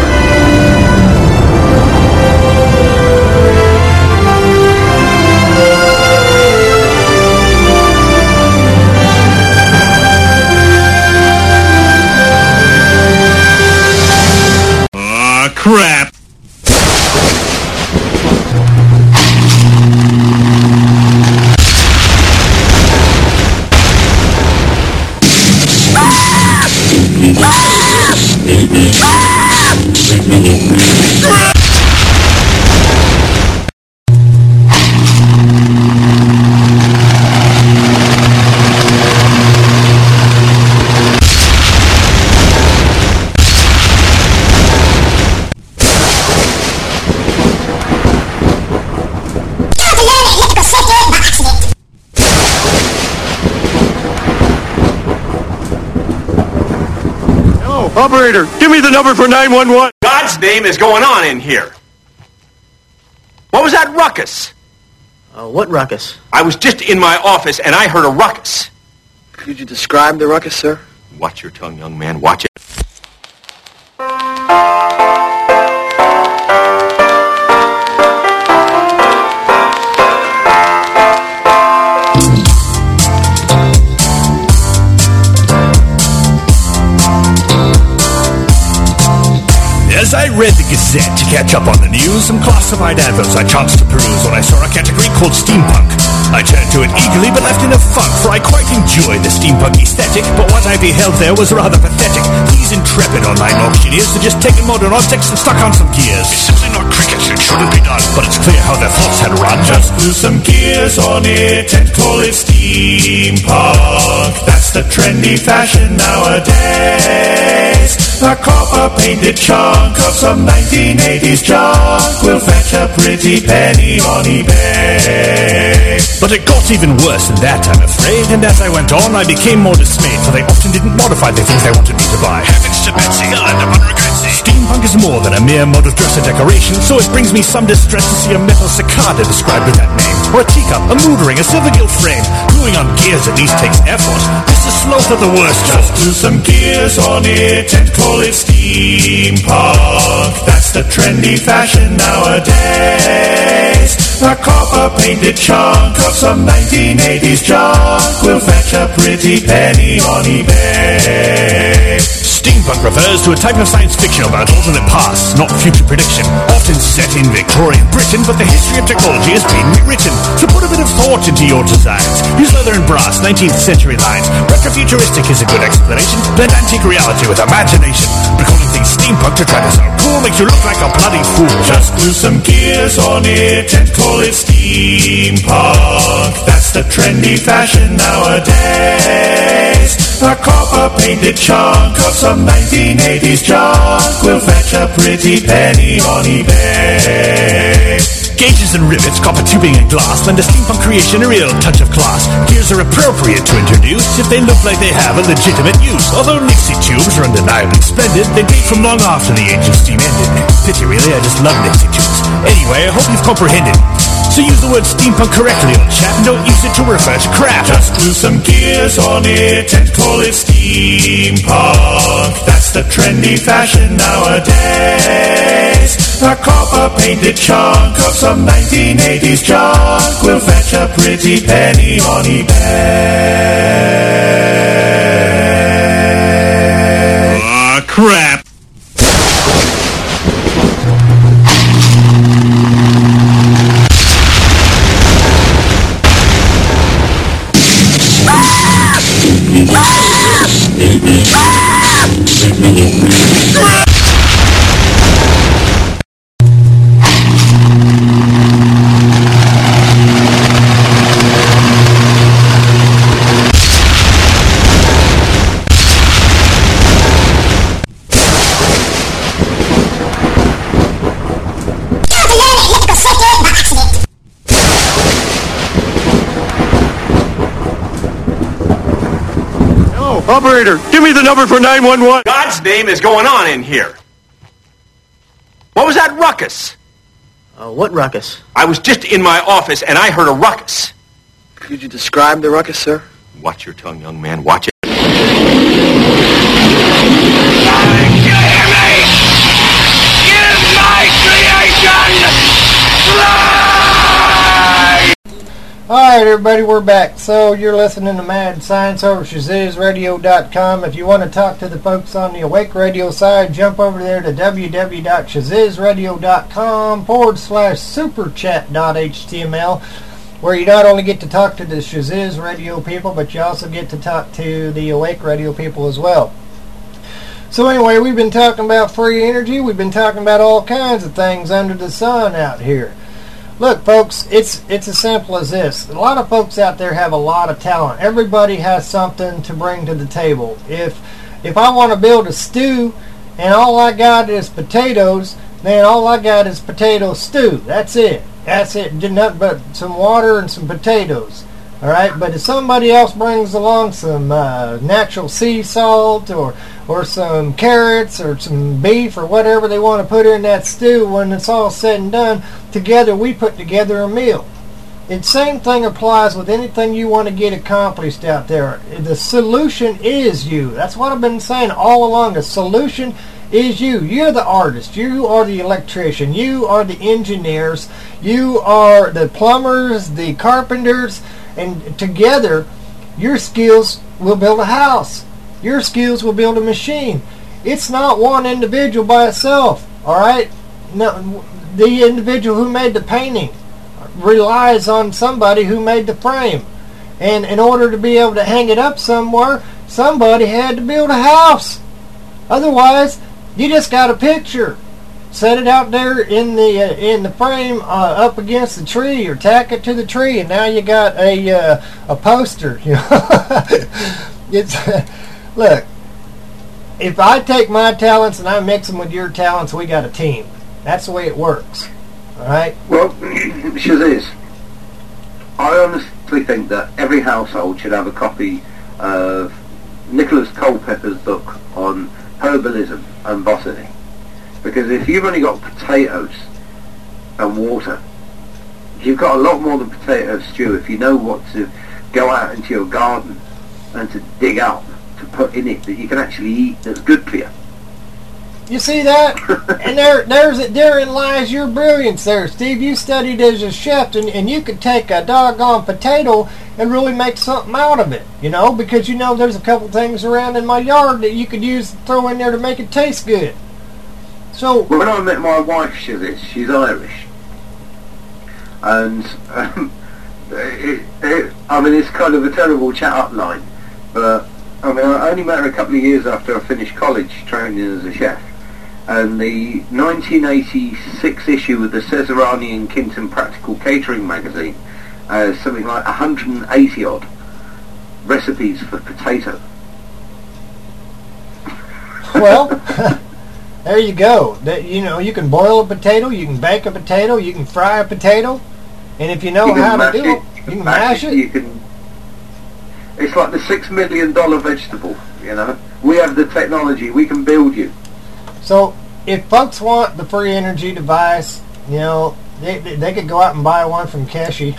C: Crap.
D: Operator, give me the number for 911. God's name is going on in here. What was that ruckus?
E: What ruckus?
D: I was just in my office and I heard a ruckus.
E: Could you describe the ruckus, sir?
D: Watch your tongue, young man. Watch it.
J: As I read the Gazette to catch up on the news, some classified adverts I chanced to peruse when I saw a category called steampunk. I turned to it eagerly but left in a funk, for I quite enjoy the steampunk aesthetic, but what I beheld there was rather pathetic. These intrepid online auctioneers are just taking modern objects and stuck on some gears. It's simply not cricket, it shouldn't be done, but it's clear how their thoughts had run. Just glue some gears on it and call it steampunk. That's the trendy fashion nowadays. A copper-painted chunk of some 1980s junk will fetch a pretty penny on eBay. But it got even worse than that, I'm afraid, and as I went on, I became more dismayed, for they often didn't modify the things they wanted me to buy. Heavens to Betsy, I'll end up on regrets. Steampunk is more than a mere mode of dress and decoration, so it brings me some distress to see a metal cicada described with that name, or a teacup, a mood ring, a silver gilt frame. Gluing on gears at least takes effort. This is sloth of the worst. Just glue some gears on it and call it steampunk. That's the trendy fashion nowadays. A copper-painted chunk of some 1980s junk will fetch a pretty penny on eBay. Steampunk refers to a type of science fiction about alternate pasts, not future prediction, often set in Victorian Britain, but the history of technology has been rewritten. So put a bit of thought into your designs. Use leather and brass, 19th century lines. Retrofuturistic is a good explanation. Blend antique reality with imagination. But calling things steampunk to try to sound cool makes you look like a bloody fool. Just glue some gears on it and call it steampunk. That's the trendy fashion nowadays. A copper-painted chunk of some 1980s junk will fetch a pretty penny on eBay. Gauges and rivets, copper tubing and glass lend a steampunk creation a real touch of class. Gears are appropriate to introduce if they look like they have a legitimate use. Although Nixie tubes are undeniably splendid, they date from long after the age of steam ended. Pity really, I just love Nixie tubes. Anyway, I hope you've comprehended. So use the word steampunk correctly, old chap, and don't use it to refer to crap. Just glue some gears on it and call it steampunk. That's the trendy fashion nowadays. A copper-painted chunk of some 1980s junk. junk will fetch a pretty penny on eBay. crap.
D: Operator, give me the number for 911. God's name is going on in here. What was that ruckus?
E: What ruckus?
D: I was just in my office and I heard a ruckus.
E: Could you describe the ruckus, sir?
D: Watch your tongue, young man. Watch it.
G: Alright everybody, we're back. So you're listening to Mad Science over ShazizRadio.com. If you want to talk to the folks on the Awake Radio side, jump over there to www.shazizradio.com/superchat.html, where you not only get to talk to the Shaziz Radio people, but you also get to talk to the Awake Radio people as well. So anyway, we've been talking about free energy. We've been talking about all kinds of things under the sun out here. Look, folks, it's as simple as this. A lot of folks out there have a lot of talent. Everybody has something to bring to the table. If I want to build a stew and all I got is potatoes, then all I got is potato stew. That's it. That's it. Did nothing but some water and some potatoes. All right, but if somebody else brings along some natural sea salt or some carrots or some beef or whatever they want to put in that stew, when it's all said and done, together we put together a meal. The same thing applies with anything you want to get accomplished out there. The solution is you. That's what I've been saying all along. The solution is you. You're the artist. You are the electrician. You are the engineers. You are the plumbers, the carpenters. And together, your skills will build a house. Your skills will build a machine. It's not one individual by itself, all right? No, the individual who made the painting relies on somebody who made the frame. And in order to be able to hang it up somewhere, somebody had to build a house. Otherwise, you just got a picture. Set it out there in the frame up against the tree, or tack it to the tree, and now you got a poster. You know, it's look. If I take my talents and I mix them with your talents, we got a team. That's the way it works. All right.
H: Well, Shaziz, I honestly think that every household should have a copy of Nicholas Culpepper's book on herbalism and botany. Because if you've only got potatoes and water, you've got a lot more than potato stew if you know what to go out into your garden and to dig up to put in it that you can actually eat that's good for you.
G: You see that? And therein lies your brilliance there, Steve. You studied as a chef, and you could take a doggone potato and really make something out of it, you know, because you know there's a couple things around in my yard that you could use, throw in there to make it taste good. So
H: when I met my wife, she's Irish, and I mean it's kind of a terrible chat-up line, but I mean I only met her a couple of years after I finished college training as a chef, and the 1986 issue of the Cesarani and Kinton Practical Catering magazine has something like 180 odd recipes for potato.
G: Well. There you go. You know, you can boil a potato, you can bake a potato, you can fry a potato, and if you know how to do it, you can mash it.
H: It's like the $6 million vegetable, you know. We have the technology, we can build you.
G: So, if folks want the free energy device, you know, they could go out and buy one from Keshi.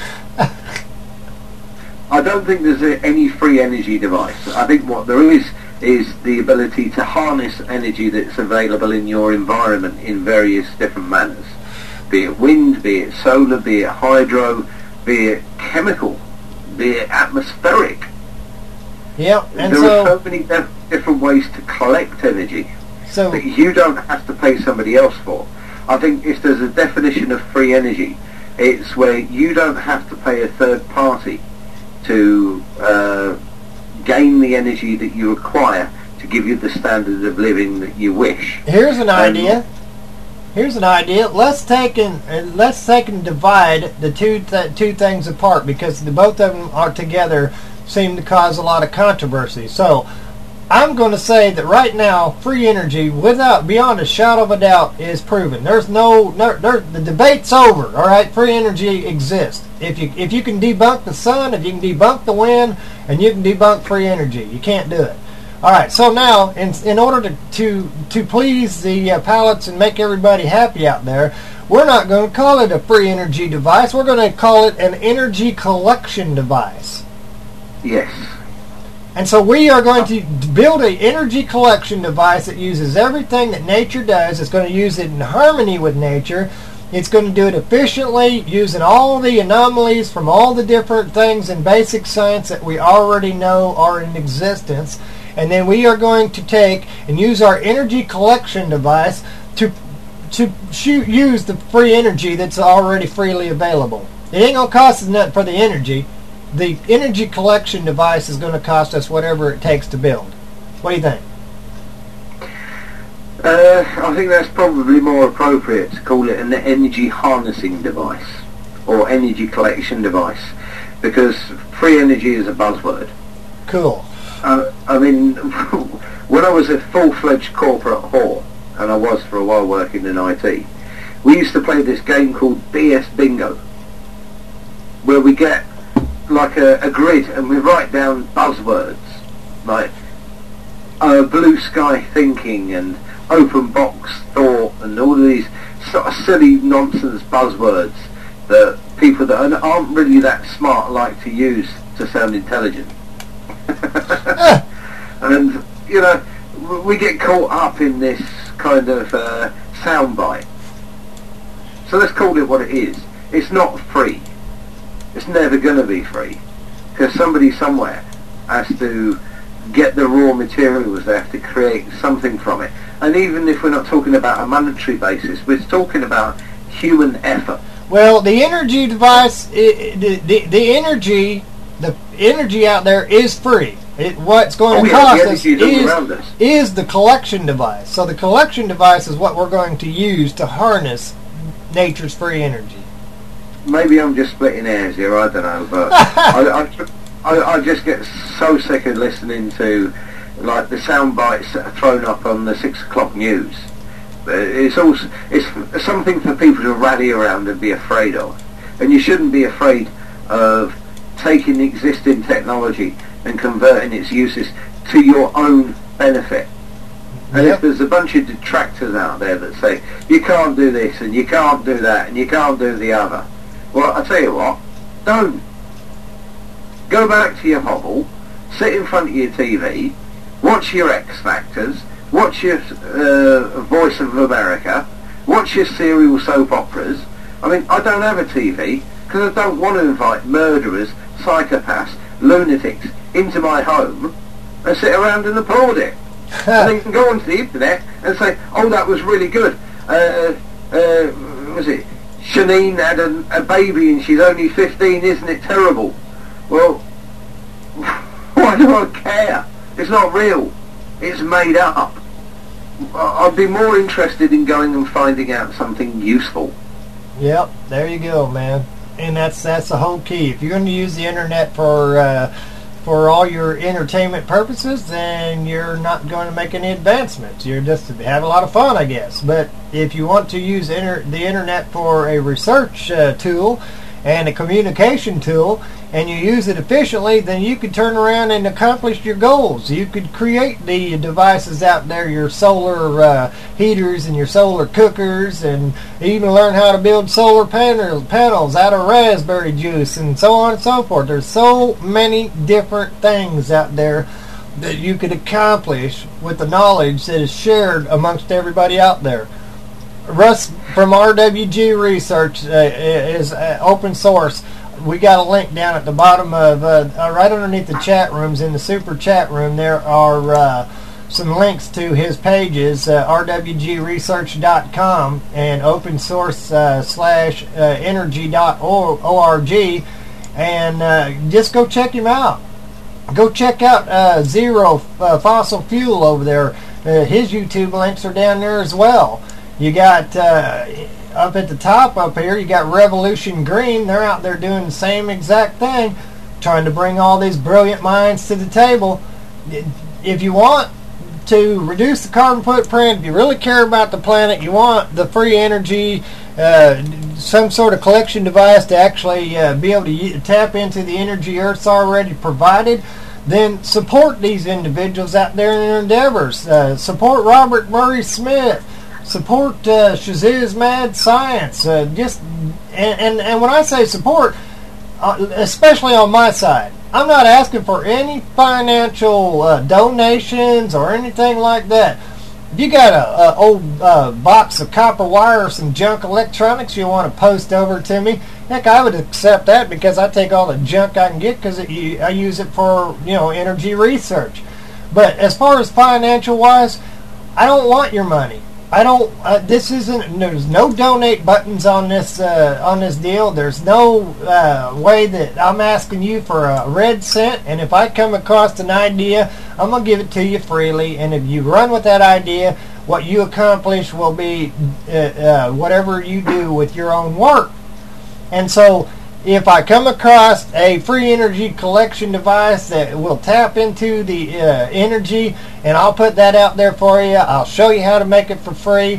H: I don't think there's any free energy device. I think what there is the ability to harness energy that's available in your environment in various different manners. Be it wind, be it solar, be it hydro, be it chemical, be it atmospheric.
G: Yep, and
H: there are so many different ways to collect energy.
G: So
H: that you don't have to pay somebody else for. I think if there's a definition of free energy, it's where you don't have to pay a third party to gain the energy that you require to give you the standard of living that you wish.
G: Here's an idea. Let's take and divide the two things apart, because both of them are together seem to cause a lot of controversy. So I'm going to say that right now, free energy, beyond a shadow of a doubt, is proven. The debate's over. All right, free energy exists. If you can debunk the sun, if you can debunk the wind, and you can debunk free energy, you can't do it. All right, so now, in order to please the palates and make everybody happy out there, we're not going to call it a free energy device. We're going to call it an energy collection device.
H: Yes.
G: And so we are going to build an energy collection device that uses everything that nature does. It's going to use it in harmony with nature. It's going to do it efficiently, using all the anomalies from all the different things in basic science that we already know are in existence. And then we are going to take and use our energy collection device to use the free energy that's already freely available. It ain't going to cost us nothing for the energy. The energy collection device is going to cost us whatever it takes to build. What do you think?
H: I think that's probably more appropriate to call it an energy harnessing device or energy collection device, because free energy is a buzzword.
G: Cool.
H: I mean, when I was a full-fledged corporate whore, and I was for a while working in IT, we used to play this game called BS Bingo, where we get like a grid and we write down buzzwords like blue sky thinking and open box thought and all of these sort of silly nonsense buzzwords that people that aren't really that smart like to use to sound intelligent. And you know, we get caught up in this kind of soundbite. So let's call it what it is. It's not free. It's never going to be free, because somebody somewhere has to get the raw materials. They have to create something from it. And even if we're not talking about a monetary basis, we're talking about human effort.
G: Well, the energy device, the energy out there is free. What's going to cost us is the collection device. So the collection device is what we're going to use to harness nature's free energy.
H: Maybe I'm just splitting hairs here, I don't know, but I just get so sick of listening to like the sound bites that are thrown up on the 6 o'clock news. It's something for people to rally around and be afraid of. And you shouldn't be afraid of taking existing technology and converting its uses to your own benefit. And if there's a bunch of detractors out there that say, you can't do this, and you can't do that, and you can't do the other, well, I tell you what, don't. Go back to your hovel, sit in front of your TV, watch your X Factors, watch your Voice of America, watch your serial soap operas. I mean, I don't have a TV because I don't want to invite murderers, psychopaths, lunatics into my home and sit around and applaud it. And then you can go onto the internet and say, oh, that was really good. Was it? Shanine had a baby and she's only 15, isn't it terrible? Well, why do I care? It's not real. It's made up. I'd be more interested in going and finding out something useful.
G: Yep, there you go, man. And that's the whole key. If you're going to use the internet for all your entertainment purposes, then you're not going to make any advancements. You're just to have a lot of fun, I guess. But if you want to use the internet for a research tool and a communication tool, and you use it efficiently, then you could turn around and accomplish your goals. You could create the devices out there, your solar heaters and your solar cookers, and even learn how to build solar panels out of raspberry juice and so on and so forth. There's so many different things out there that you could accomplish with the knowledge that is shared amongst everybody out there. Russ from RWG Research is open source. We got a link down at the bottom of right underneath the chat rooms. In the super chat room, there are some links to his pages, rwgresearch.com and opensource/energy.org, and just go check him out. Go check out Zero Fossil Fuel over there. His YouTube links are down there as well. You got up at the top up here, you got Revolution Green. They're out there doing the same exact thing, trying to bring all these brilliant minds to the table. If you want to reduce the carbon footprint, if you really care about the planet, you want the free energy, some sort of collection device to actually be able to tap into the energy Earth's already provided, then support these individuals out there in their endeavors. Support Robert Murray Smith. Support Shaziz's Mad Science. And when I say support, especially on my side, I'm not asking for any financial donations or anything like that. If you got a old box of copper wire or some junk electronics you want to post over to me, heck, I would accept that, because I take all the junk I can get because I use it for energy research. But as far as financial wise, I don't want your money. I don't. There's no donate buttons on this deal. There's no way that I'm asking you for a red cent. And if I come across an idea, I'm gonna give it to you freely. And if you run with that idea, what you accomplish will be whatever you do with your own work. And so, if I come across a free energy collection device that will tap into the energy, and I'll put that out there for you, I'll show you how to make it for free.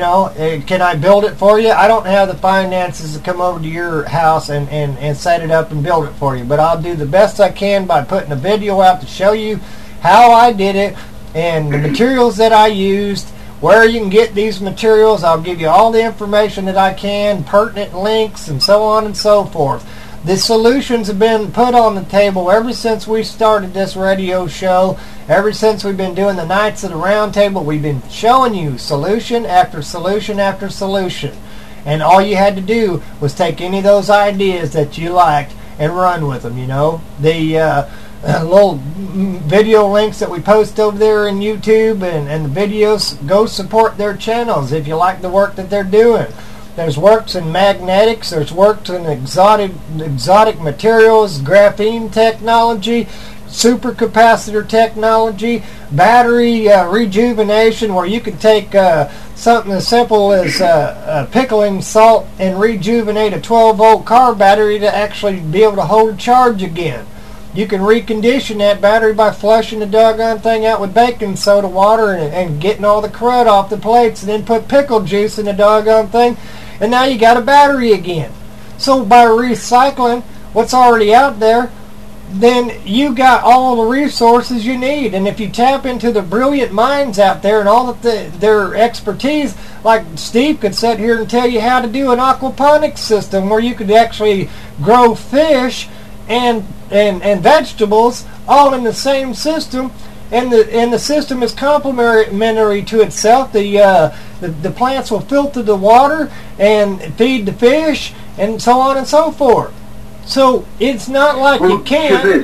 G: Can I build it for you? I don't have the finances to come over to your house and set it up and build it for you, but I'll do the best I can by putting a video out to show you how I did it and the materials that I used, where you can get these materials. I'll give you all the information that I can, pertinent links, and so on and so forth. The solutions have been put on the table ever since we started this radio show. Ever since we've been doing the Nights of the Round Table, we've been showing you solution after solution after solution. And all you had to do was take any of those ideas that you liked and run with them, The little video links that we post over there in YouTube and the videos, go support their channels if you like the work that they're doing. There's works in magnetics, there's works in exotic materials, graphene technology, supercapacitor technology, battery rejuvenation, where you can take something as simple as pickling salt and rejuvenate a 12-volt car battery to actually be able to hold charge again. You can recondition that battery by flushing the doggone thing out with baking soda water and getting all the crud off the plates, and then put pickle juice in the doggone thing, and now you got a battery again. So by recycling what's already out there, then you got all the resources you need. And if you tap into the brilliant minds out there and all of their expertise, like Steve could sit here and tell you how to do an aquaponics system where you could actually grow fish and vegetables all in the same system, and the system is complementary to itself. The plants will filter the water and feed the fish, and so on and so forth. So it's not like you can't.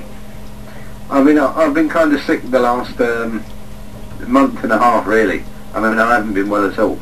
H: I mean, I've been kind of sick the last month and a half, really. I mean, I haven't been well at all.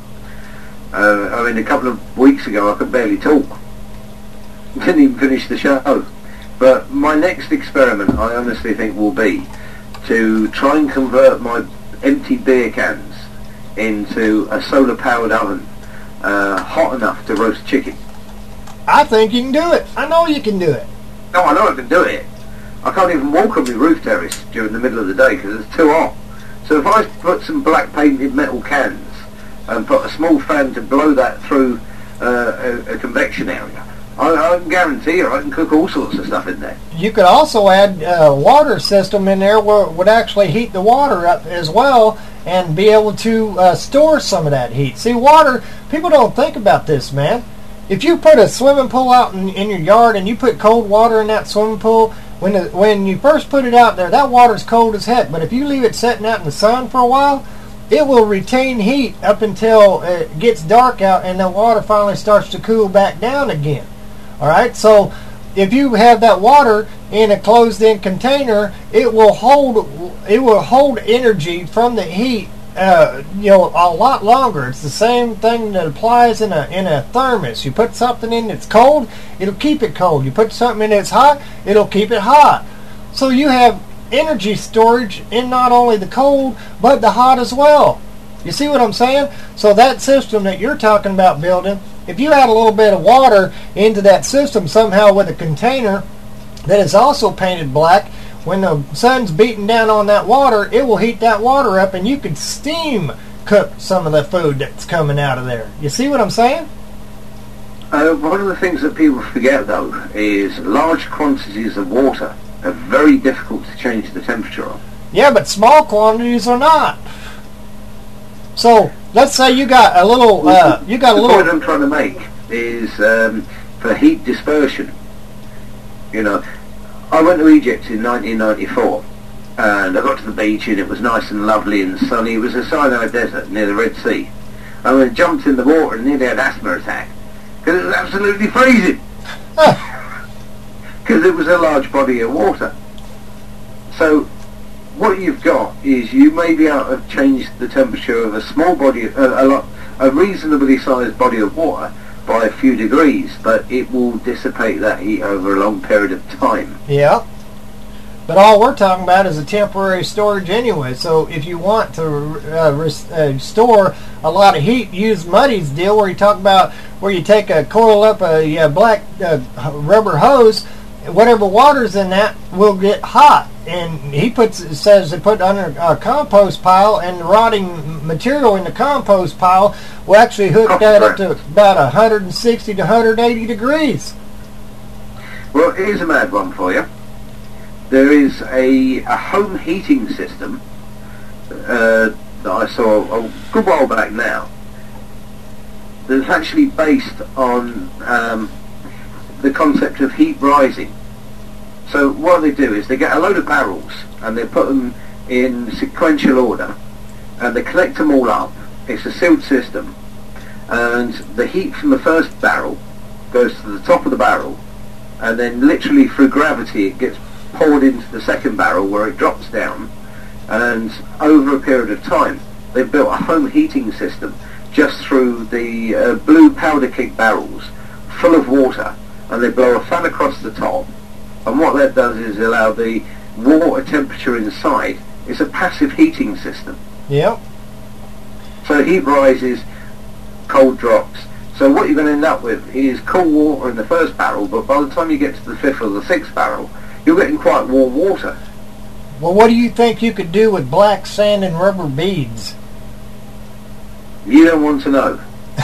H: I mean, a couple of weeks ago, I could barely talk. Didn't even finish the show. But my next experiment, I honestly think, will be to try and convert my empty beer cans into a solar-powered oven, hot enough to roast chicken.
G: I think you can do it. I know you can do it.
H: No, I know I can do it. I can't even walk on my roof terrace during the middle of the day because it's too hot. So if I put some black painted metal cans and put a small fan to blow that through a convection area, I can guarantee you I can cook all sorts of stuff in there.
G: You could also add a water system in there where it would actually heat the water up as well and be able to store some of that heat. See, water, people don't think about this, man. If you put a swimming pool out in your yard and you put cold water in that swimming pool, when you first put it out there, that water's cold as heck. But if you leave it sitting out in the sun for a while, it will retain heat up until it gets dark out and the water finally starts to cool back down again. Alright, so if you have that water in a closed-in container, it will hold hold energy from the heat, a lot longer. It's the same thing that applies in a thermos. You put something in that's cold, it'll keep it cold. You put something in that's hot, it'll keep it hot. So you have energy storage in not only the cold, but the hot as well. You see what I'm saying? So that system that you're talking about building, if you add a little bit of water into that system somehow with a container that is also painted black, when the sun's beating down on that water, it will heat that water up and you can steam cook some of the food that's coming out of there. You see what I'm saying?
H: One of the things that people forget, though, is large quantities of water are very difficult to change the temperature of.
G: Yeah, but small quantities are not. So let's say you got a little. The
H: point I'm trying to make is for heat dispersion. You know, I went to Egypt in 1994, and I got to the beach, and it was nice and lovely and sunny. It was a Sinai desert near the Red Sea. I went and jumped in the water and nearly had an asthma attack because it was absolutely freezing. Because it was a large body of water. So what you've got is you may be able to change the temperature of a small body, a reasonably sized body of water by a few degrees, but it will dissipate that heat over a long period of time.
G: Yeah. But all we're talking about is a temporary storage anyway. So if you want to store a lot of heat, use Muddy's deal where you take a coil up a black rubber hose, whatever water's in that will get hot. And he says they put under a compost pile, and the rotting material in the compost pile will actually hook that up to about 160 to 180 degrees.
H: Well, here's a mad one for you. There is a home heating system that I saw a good while back now that's actually based on the concept of heat rising. So what they do is they get a load of barrels and they put them in sequential order and they connect them all up. It's a sealed system, and the heat from the first barrel goes to the top of the barrel, and then literally through gravity it gets poured into the second barrel where it drops down, and over a period of time they've built a home heating system just through the blue powder keg barrels full of water, and they blow a fan across the top. And what that does is allow the water temperature inside. It's a passive heating system.
G: Yep.
H: So heat rises, cold drops. So what you're going to end up with is cool water in the first barrel, but by the time you get to the fifth or the sixth barrel, you're getting quite warm water.
G: Well, what do you think you could do with black sand and rubber beads?
H: You don't want to know.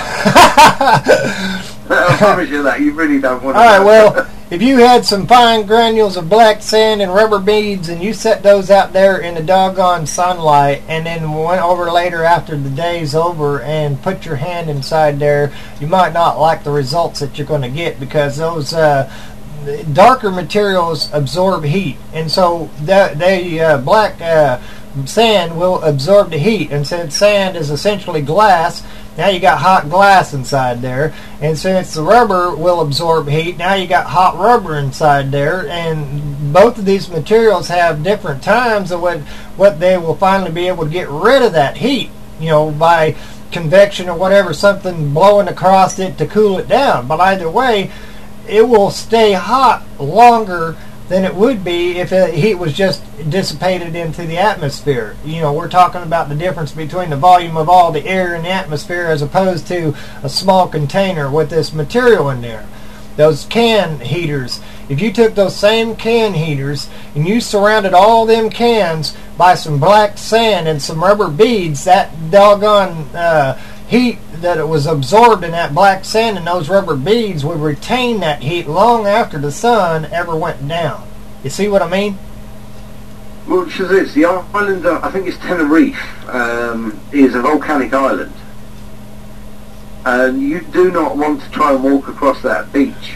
H: I promise you that. You really don't want to know.
G: All right, well, if you had some fine granules of black sand and rubber beads and you set those out there in the doggone sunlight and then went over later after the day's over and put your hand inside there, you might not like the results that you're going to get, because those darker materials absorb heat. And so black sand will absorb the heat. And since sand is essentially glass, now you got hot glass inside there, and since the rubber will absorb heat, now you got hot rubber inside there, and both of these materials have different times of what they will finally be able to get rid of that heat, by convection or whatever, something blowing across it to cool it down. But either way, it will stay hot longer than it would be if the heat was just dissipated into the atmosphere. We're talking about the difference between the volume of all the air in the atmosphere as opposed to a small container with this material in there. Those can heaters, if you took those same can heaters and you surrounded all them cans by some black sand and some rubber beads, that doggone heat that it was absorbed in that black sand and those rubber beads would retain that heat long after the sun ever went down. You see what I mean?
H: Well, Shazitz, the island, I think it's Tenerife, is a volcanic island. And you do not want to try and walk across that beach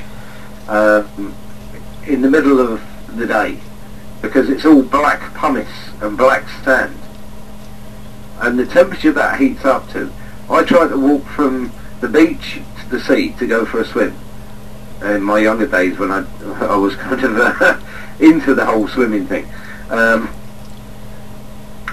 H: in the middle of the day, because it's all black pumice and black sand. And the temperature that heats up to, I tried to walk from the beach to the sea to go for a swim in my younger days when I was kind of into the whole swimming thing.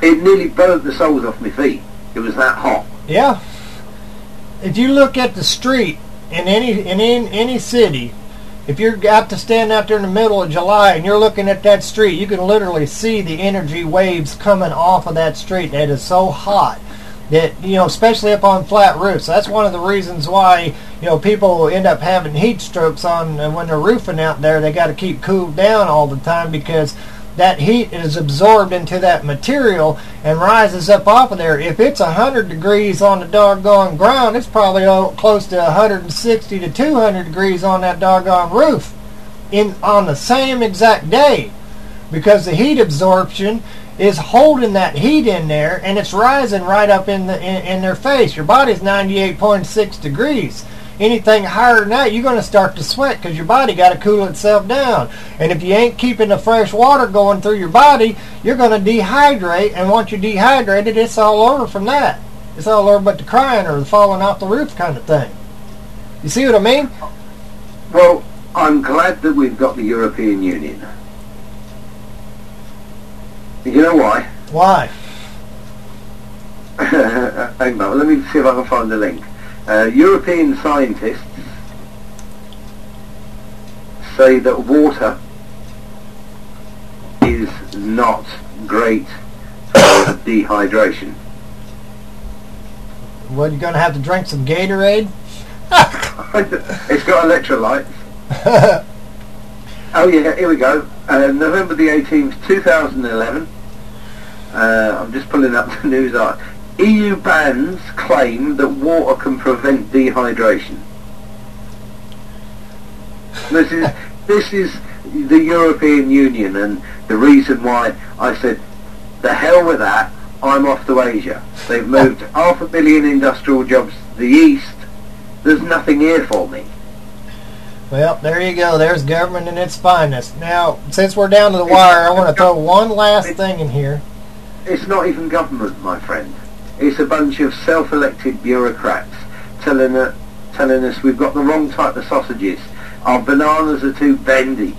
H: It nearly burnt the soles off my feet. It was that hot.
G: Yeah. If you look at the street in any city, if you're out to stand out there in the middle of July and you're looking at that street, you can literally see the energy waves coming off of that street. That is so hot that, you know, especially up on flat roofs. That's one of the reasons why, you know, people end up having heat strokes on when they're roofing out there. They got to keep cooled down all the time because that heat is absorbed into that material and rises up off of there. If it's 100 degrees on the doggone ground, it's probably close to 160 to 200 degrees on that doggone roof on the same exact day, because the heat absorption is holding that heat in there and it's rising right up in their face. Your body's 98.6 degrees. Anything higher than that, you're going to start to sweat because your body got to cool itself down. And if you ain't keeping the fresh water going through your body, you're going to dehydrate. And once you're dehydrated, it's all over from that. It's all over but the crying or the falling off the roof kind of thing. You see what I mean?
H: Well, I'm glad that we've got the European Union. You know why?
G: Why?
H: Hang on, let me see if I can find the link. European scientists say that water is not great for dehydration.
G: Well, you're going to have to drink some Gatorade?
H: It's got electrolytes. Oh yeah, here we go. November the 18th, 2011. I'm just pulling up the news article. EU bans claim that water can prevent dehydration. This is the European Union, and the reason why I said, the hell with that, I'm off to Asia. They've moved 500,000 industrial jobs to the east. There's nothing here for me.
G: Well, there you go. There's government in its finest. Now, since we're down to the wire, I want to throw one last thing in here.
H: It's not even government, my friend. It's a bunch of self-elected bureaucrats telling us we've got the wrong type of sausages. Our bananas are too bendy.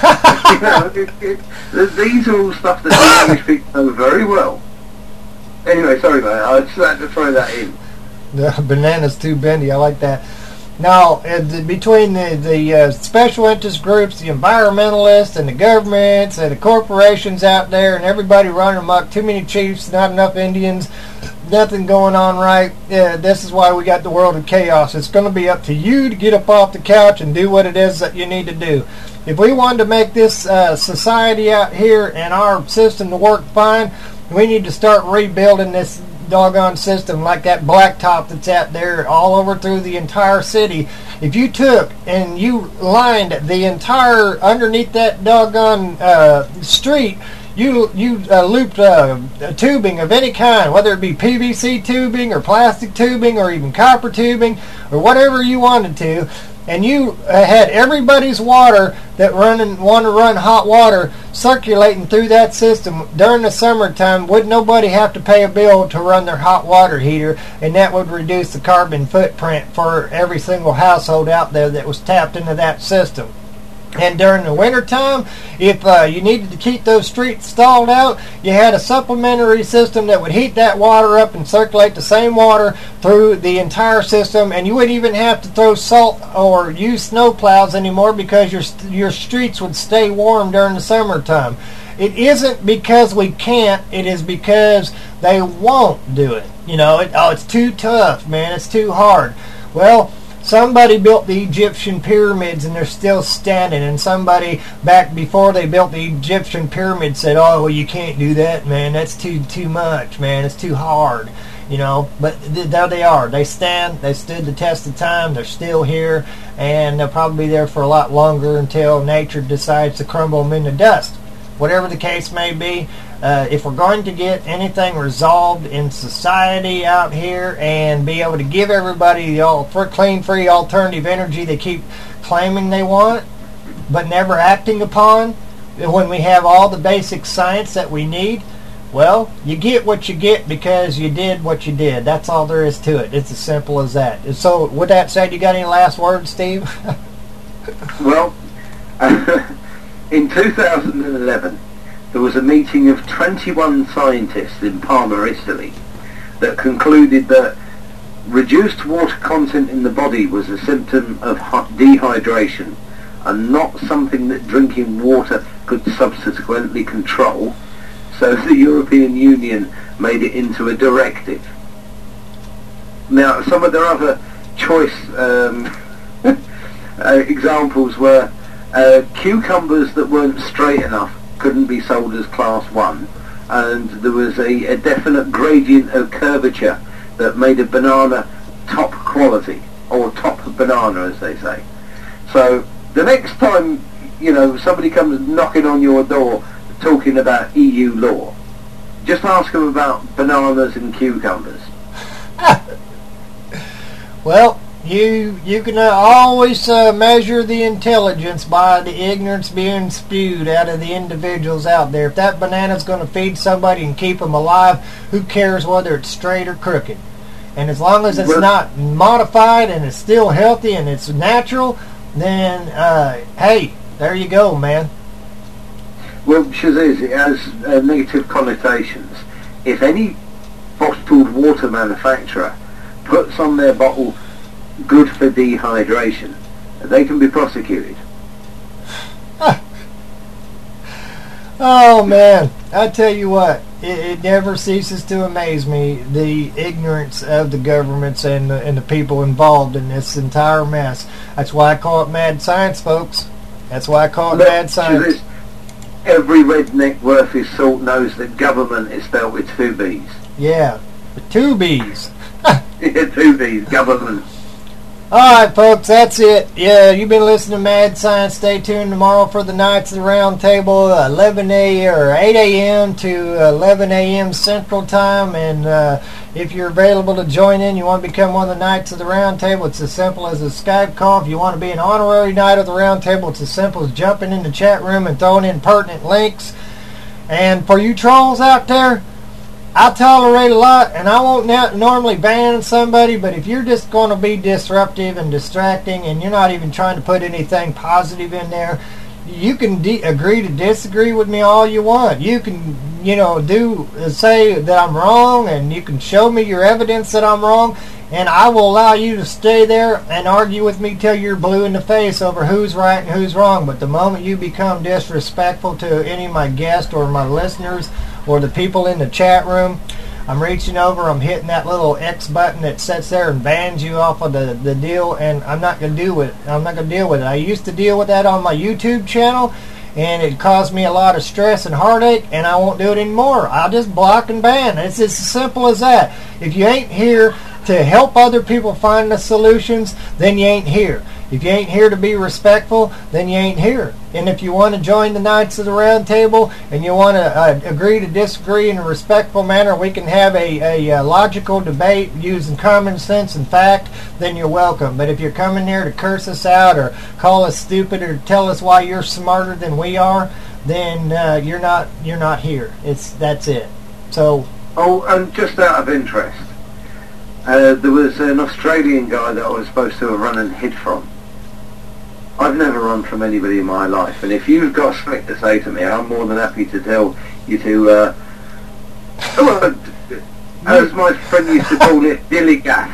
H: You know, these are all stuff that the English people know very well. Anyway, sorry, mate. I just had to throw that in.
G: The banana's too bendy. I like that. Now, between the special interest groups, the environmentalists, and the governments, and the corporations out there, and everybody running amok, too many chiefs, not enough Indians, nothing going on right, this is why we got the world of chaos. It's going to be up to you to get up off the couch and do what it is that you need to do. If we wanted to make this society out here and our system to work fine, we need to start rebuilding this doggone system like that blacktop that's out there all over through the entire city. If you took and you lined the entire underneath that doggone street, you looped tubing of any kind, whether it be PVC tubing or plastic tubing or even copper tubing or whatever you wanted to, and you had everybody's water that want to run hot water circulating through that system during the summertime, would nobody have to pay a bill to run their hot water heater, and that would reduce the carbon footprint for every single household out there that was tapped into that system. And during the wintertime, if you needed to keep those streets stalled out, you had a supplementary system that would heat that water up and circulate the same water through the entire system, and you wouldn't even have to throw salt or use snow plows anymore because your streets would stay warm during the summertime. It isn't because we can't, it is because they won't do it. You know, it's too tough, man, it's too hard. Well, somebody built the Egyptian pyramids and they're still standing, and somebody back before they built the Egyptian pyramids said, oh, well, you can't do that, man, that's too much, man, it's too hard, you know. But there they are, they stood the test of time, they're still here, and they'll probably be there for a lot longer until nature decides to crumble them into dust. Whatever the case may be, if we're going to get anything resolved in society out here and be able to give everybody the clean, free, alternative energy they keep claiming they want, but never acting upon, when we have all the basic science that we need, well, you get what you get because you did what you did. That's all there is to it. It's as simple as that. And so, with that said, you got any last words, Steve?
H: Well, in 2011, there was a meeting of 21 scientists in Parma, Italy, that concluded that reduced water content in the body was a symptom of dehydration and not something that drinking water could subsequently control. So the European Union made it into a directive. Now, some of their other choice examples were cucumbers that weren't straight enough couldn't be sold as class 1, and there was a definite gradient of curvature that made a banana top quality, or top banana as they say. So the next time, you know, somebody comes knocking on your door talking about EU law, just ask them about bananas and cucumbers.
G: Well, you can always measure the intelligence by the ignorance being spewed out of the individuals out there. If that banana's going to feed somebody and keep them alive, who cares whether it's straight or crooked? And as long as it's not modified and it's still healthy and it's natural, then hey, there you go, man.
H: Well, Shaziz, it has negative connotations. If any bottled water manufacturer puts on their bottle good for dehydration, they can be prosecuted.
G: Oh man, I tell you what, it never ceases to amaze me, the ignorance of the governments and the people involved in this entire mess. That's why I call it mad science, folks. That's why I call it mad science.
H: Every redneck worth his salt knows that government is spelled with 2 B's.
G: Yeah, with 2 B's.
H: Yeah, 2 B's, government.
G: Alright folks, that's it. Yeah, you've been listening to Mad Science. Stay tuned tomorrow for the Knights of the Round Table, 11 a.m. or 8 a.m. to 11 a.m. Central Time. And if you're available to join in, you want to become one of the Knights of the Round Table, it's as simple as a Skype call. If you want to be an honorary Knight of the Round Table, it's as simple as jumping in the chat room and throwing in pertinent links. And for you trolls out there, I tolerate a lot, and I won't normally ban somebody, but if you're just going to be disruptive and distracting and you're not even trying to put anything positive in there, you can agree to disagree with me all you want. You can, you know, say that I'm wrong, and you can show me your evidence that I'm wrong, and I will allow you to stay there and argue with me till you're blue in the face over who's right and who's wrong. But the moment you become disrespectful to any of my guests or my listeners or the people in the chat room, I'm reaching over, I'm hitting that little X button that sits there and bans you off of the deal, and I'm not going to deal with it. I'm not going to deal with it. I used to deal with that on my YouTube channel, and it caused me a lot of stress and heartache, and I won't do it anymore. I'll just block and ban. It's as simple as that. If you ain't here to help other people find the solutions, then you ain't here. If you ain't here to be respectful, then you ain't here. And if you want to join the Knights of the Round Table and you want to agree to disagree in a respectful manner, we can have a logical debate using common sense and fact, then you're welcome. But if you're coming there to curse us out or call us stupid or tell us why you're smarter than we are, then you're not here. That's it. So.
H: Oh, and just out of interest, there was an Australian guy that I was supposed to have run and hid from. I've never run from anybody in my life, and if you've got something to say to me, I'm more than happy to tell you to, as my friend used to call it, dilly gaff.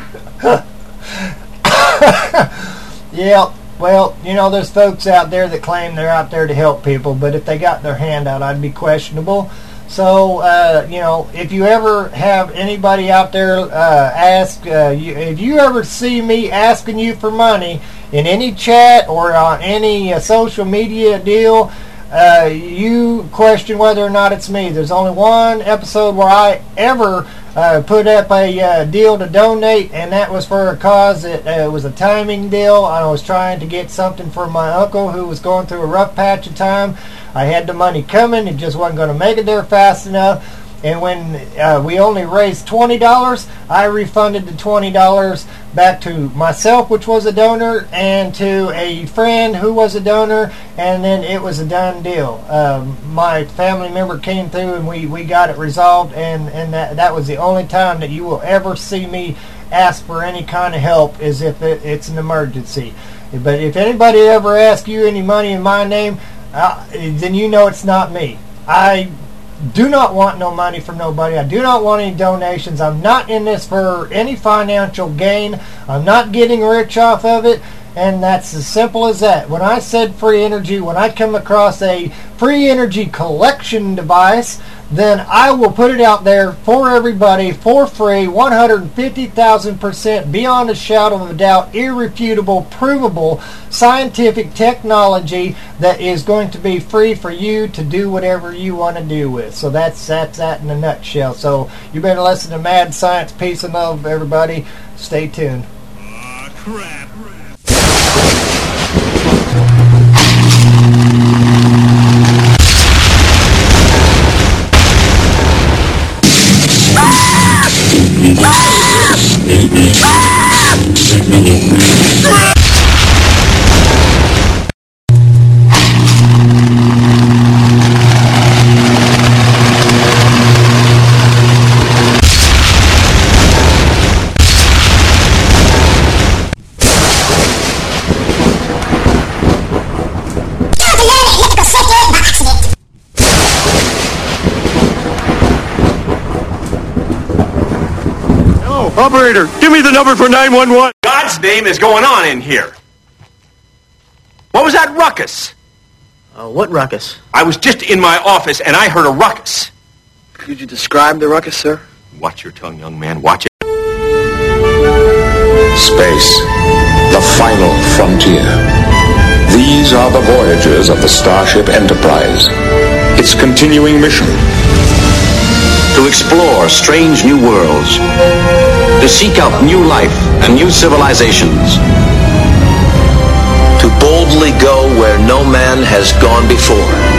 G: Yeah, well, you know, there's folks out there that claim they're out there to help people, but if they got their hand out, I'd be questionable. So, you know, if you ever have anybody out there if you ever see me asking you for money in any chat or on any social media deal, you question whether or not it's me. There's only one episode where I ever put up a deal to donate, and that was for a cause that it was a timing deal. I was trying to get something for my uncle who was going through a rough patch of time. I had the money coming, it just wasn't going to make it there fast enough. And when we only raised $20, I refunded the $20 back to myself, which was a donor, and to a friend who was a donor, and then it was a done deal. My family member came through, and we got it resolved, and that was the only time that you will ever see me ask for any kind of help, is if it's an emergency. But if anybody ever asks you any money in my name, then you know it's not me. I do not want no money from nobody. I do not want any donations. I'm not in this for any financial gain. I'm not getting rich off of it. And that's as simple as that. When I said free energy, when I come across a free energy collection device, then I will put it out there for everybody for free, 150,000% beyond a shadow of a doubt, irrefutable, provable, scientific technology that is going to be free for you to do whatever you want to do with. So that's that in a nutshell. So you better listen to Mad Science. Peace and love, everybody. Stay tuned.
J: Crap.
D: Operator, give me the number for 911. God's name is going on in here. What was that ruckus?
E: What ruckus?
D: I was just in my office and I heard a ruckus.
E: Could you describe the ruckus, sir?
D: Watch your tongue, young man. Watch it.
A: Space, the final frontier. These are the voyages of the Starship Enterprise. Its continuing mission:
B: to explore strange new worlds, to seek out new life and new civilizations, to boldly go where no man has gone before.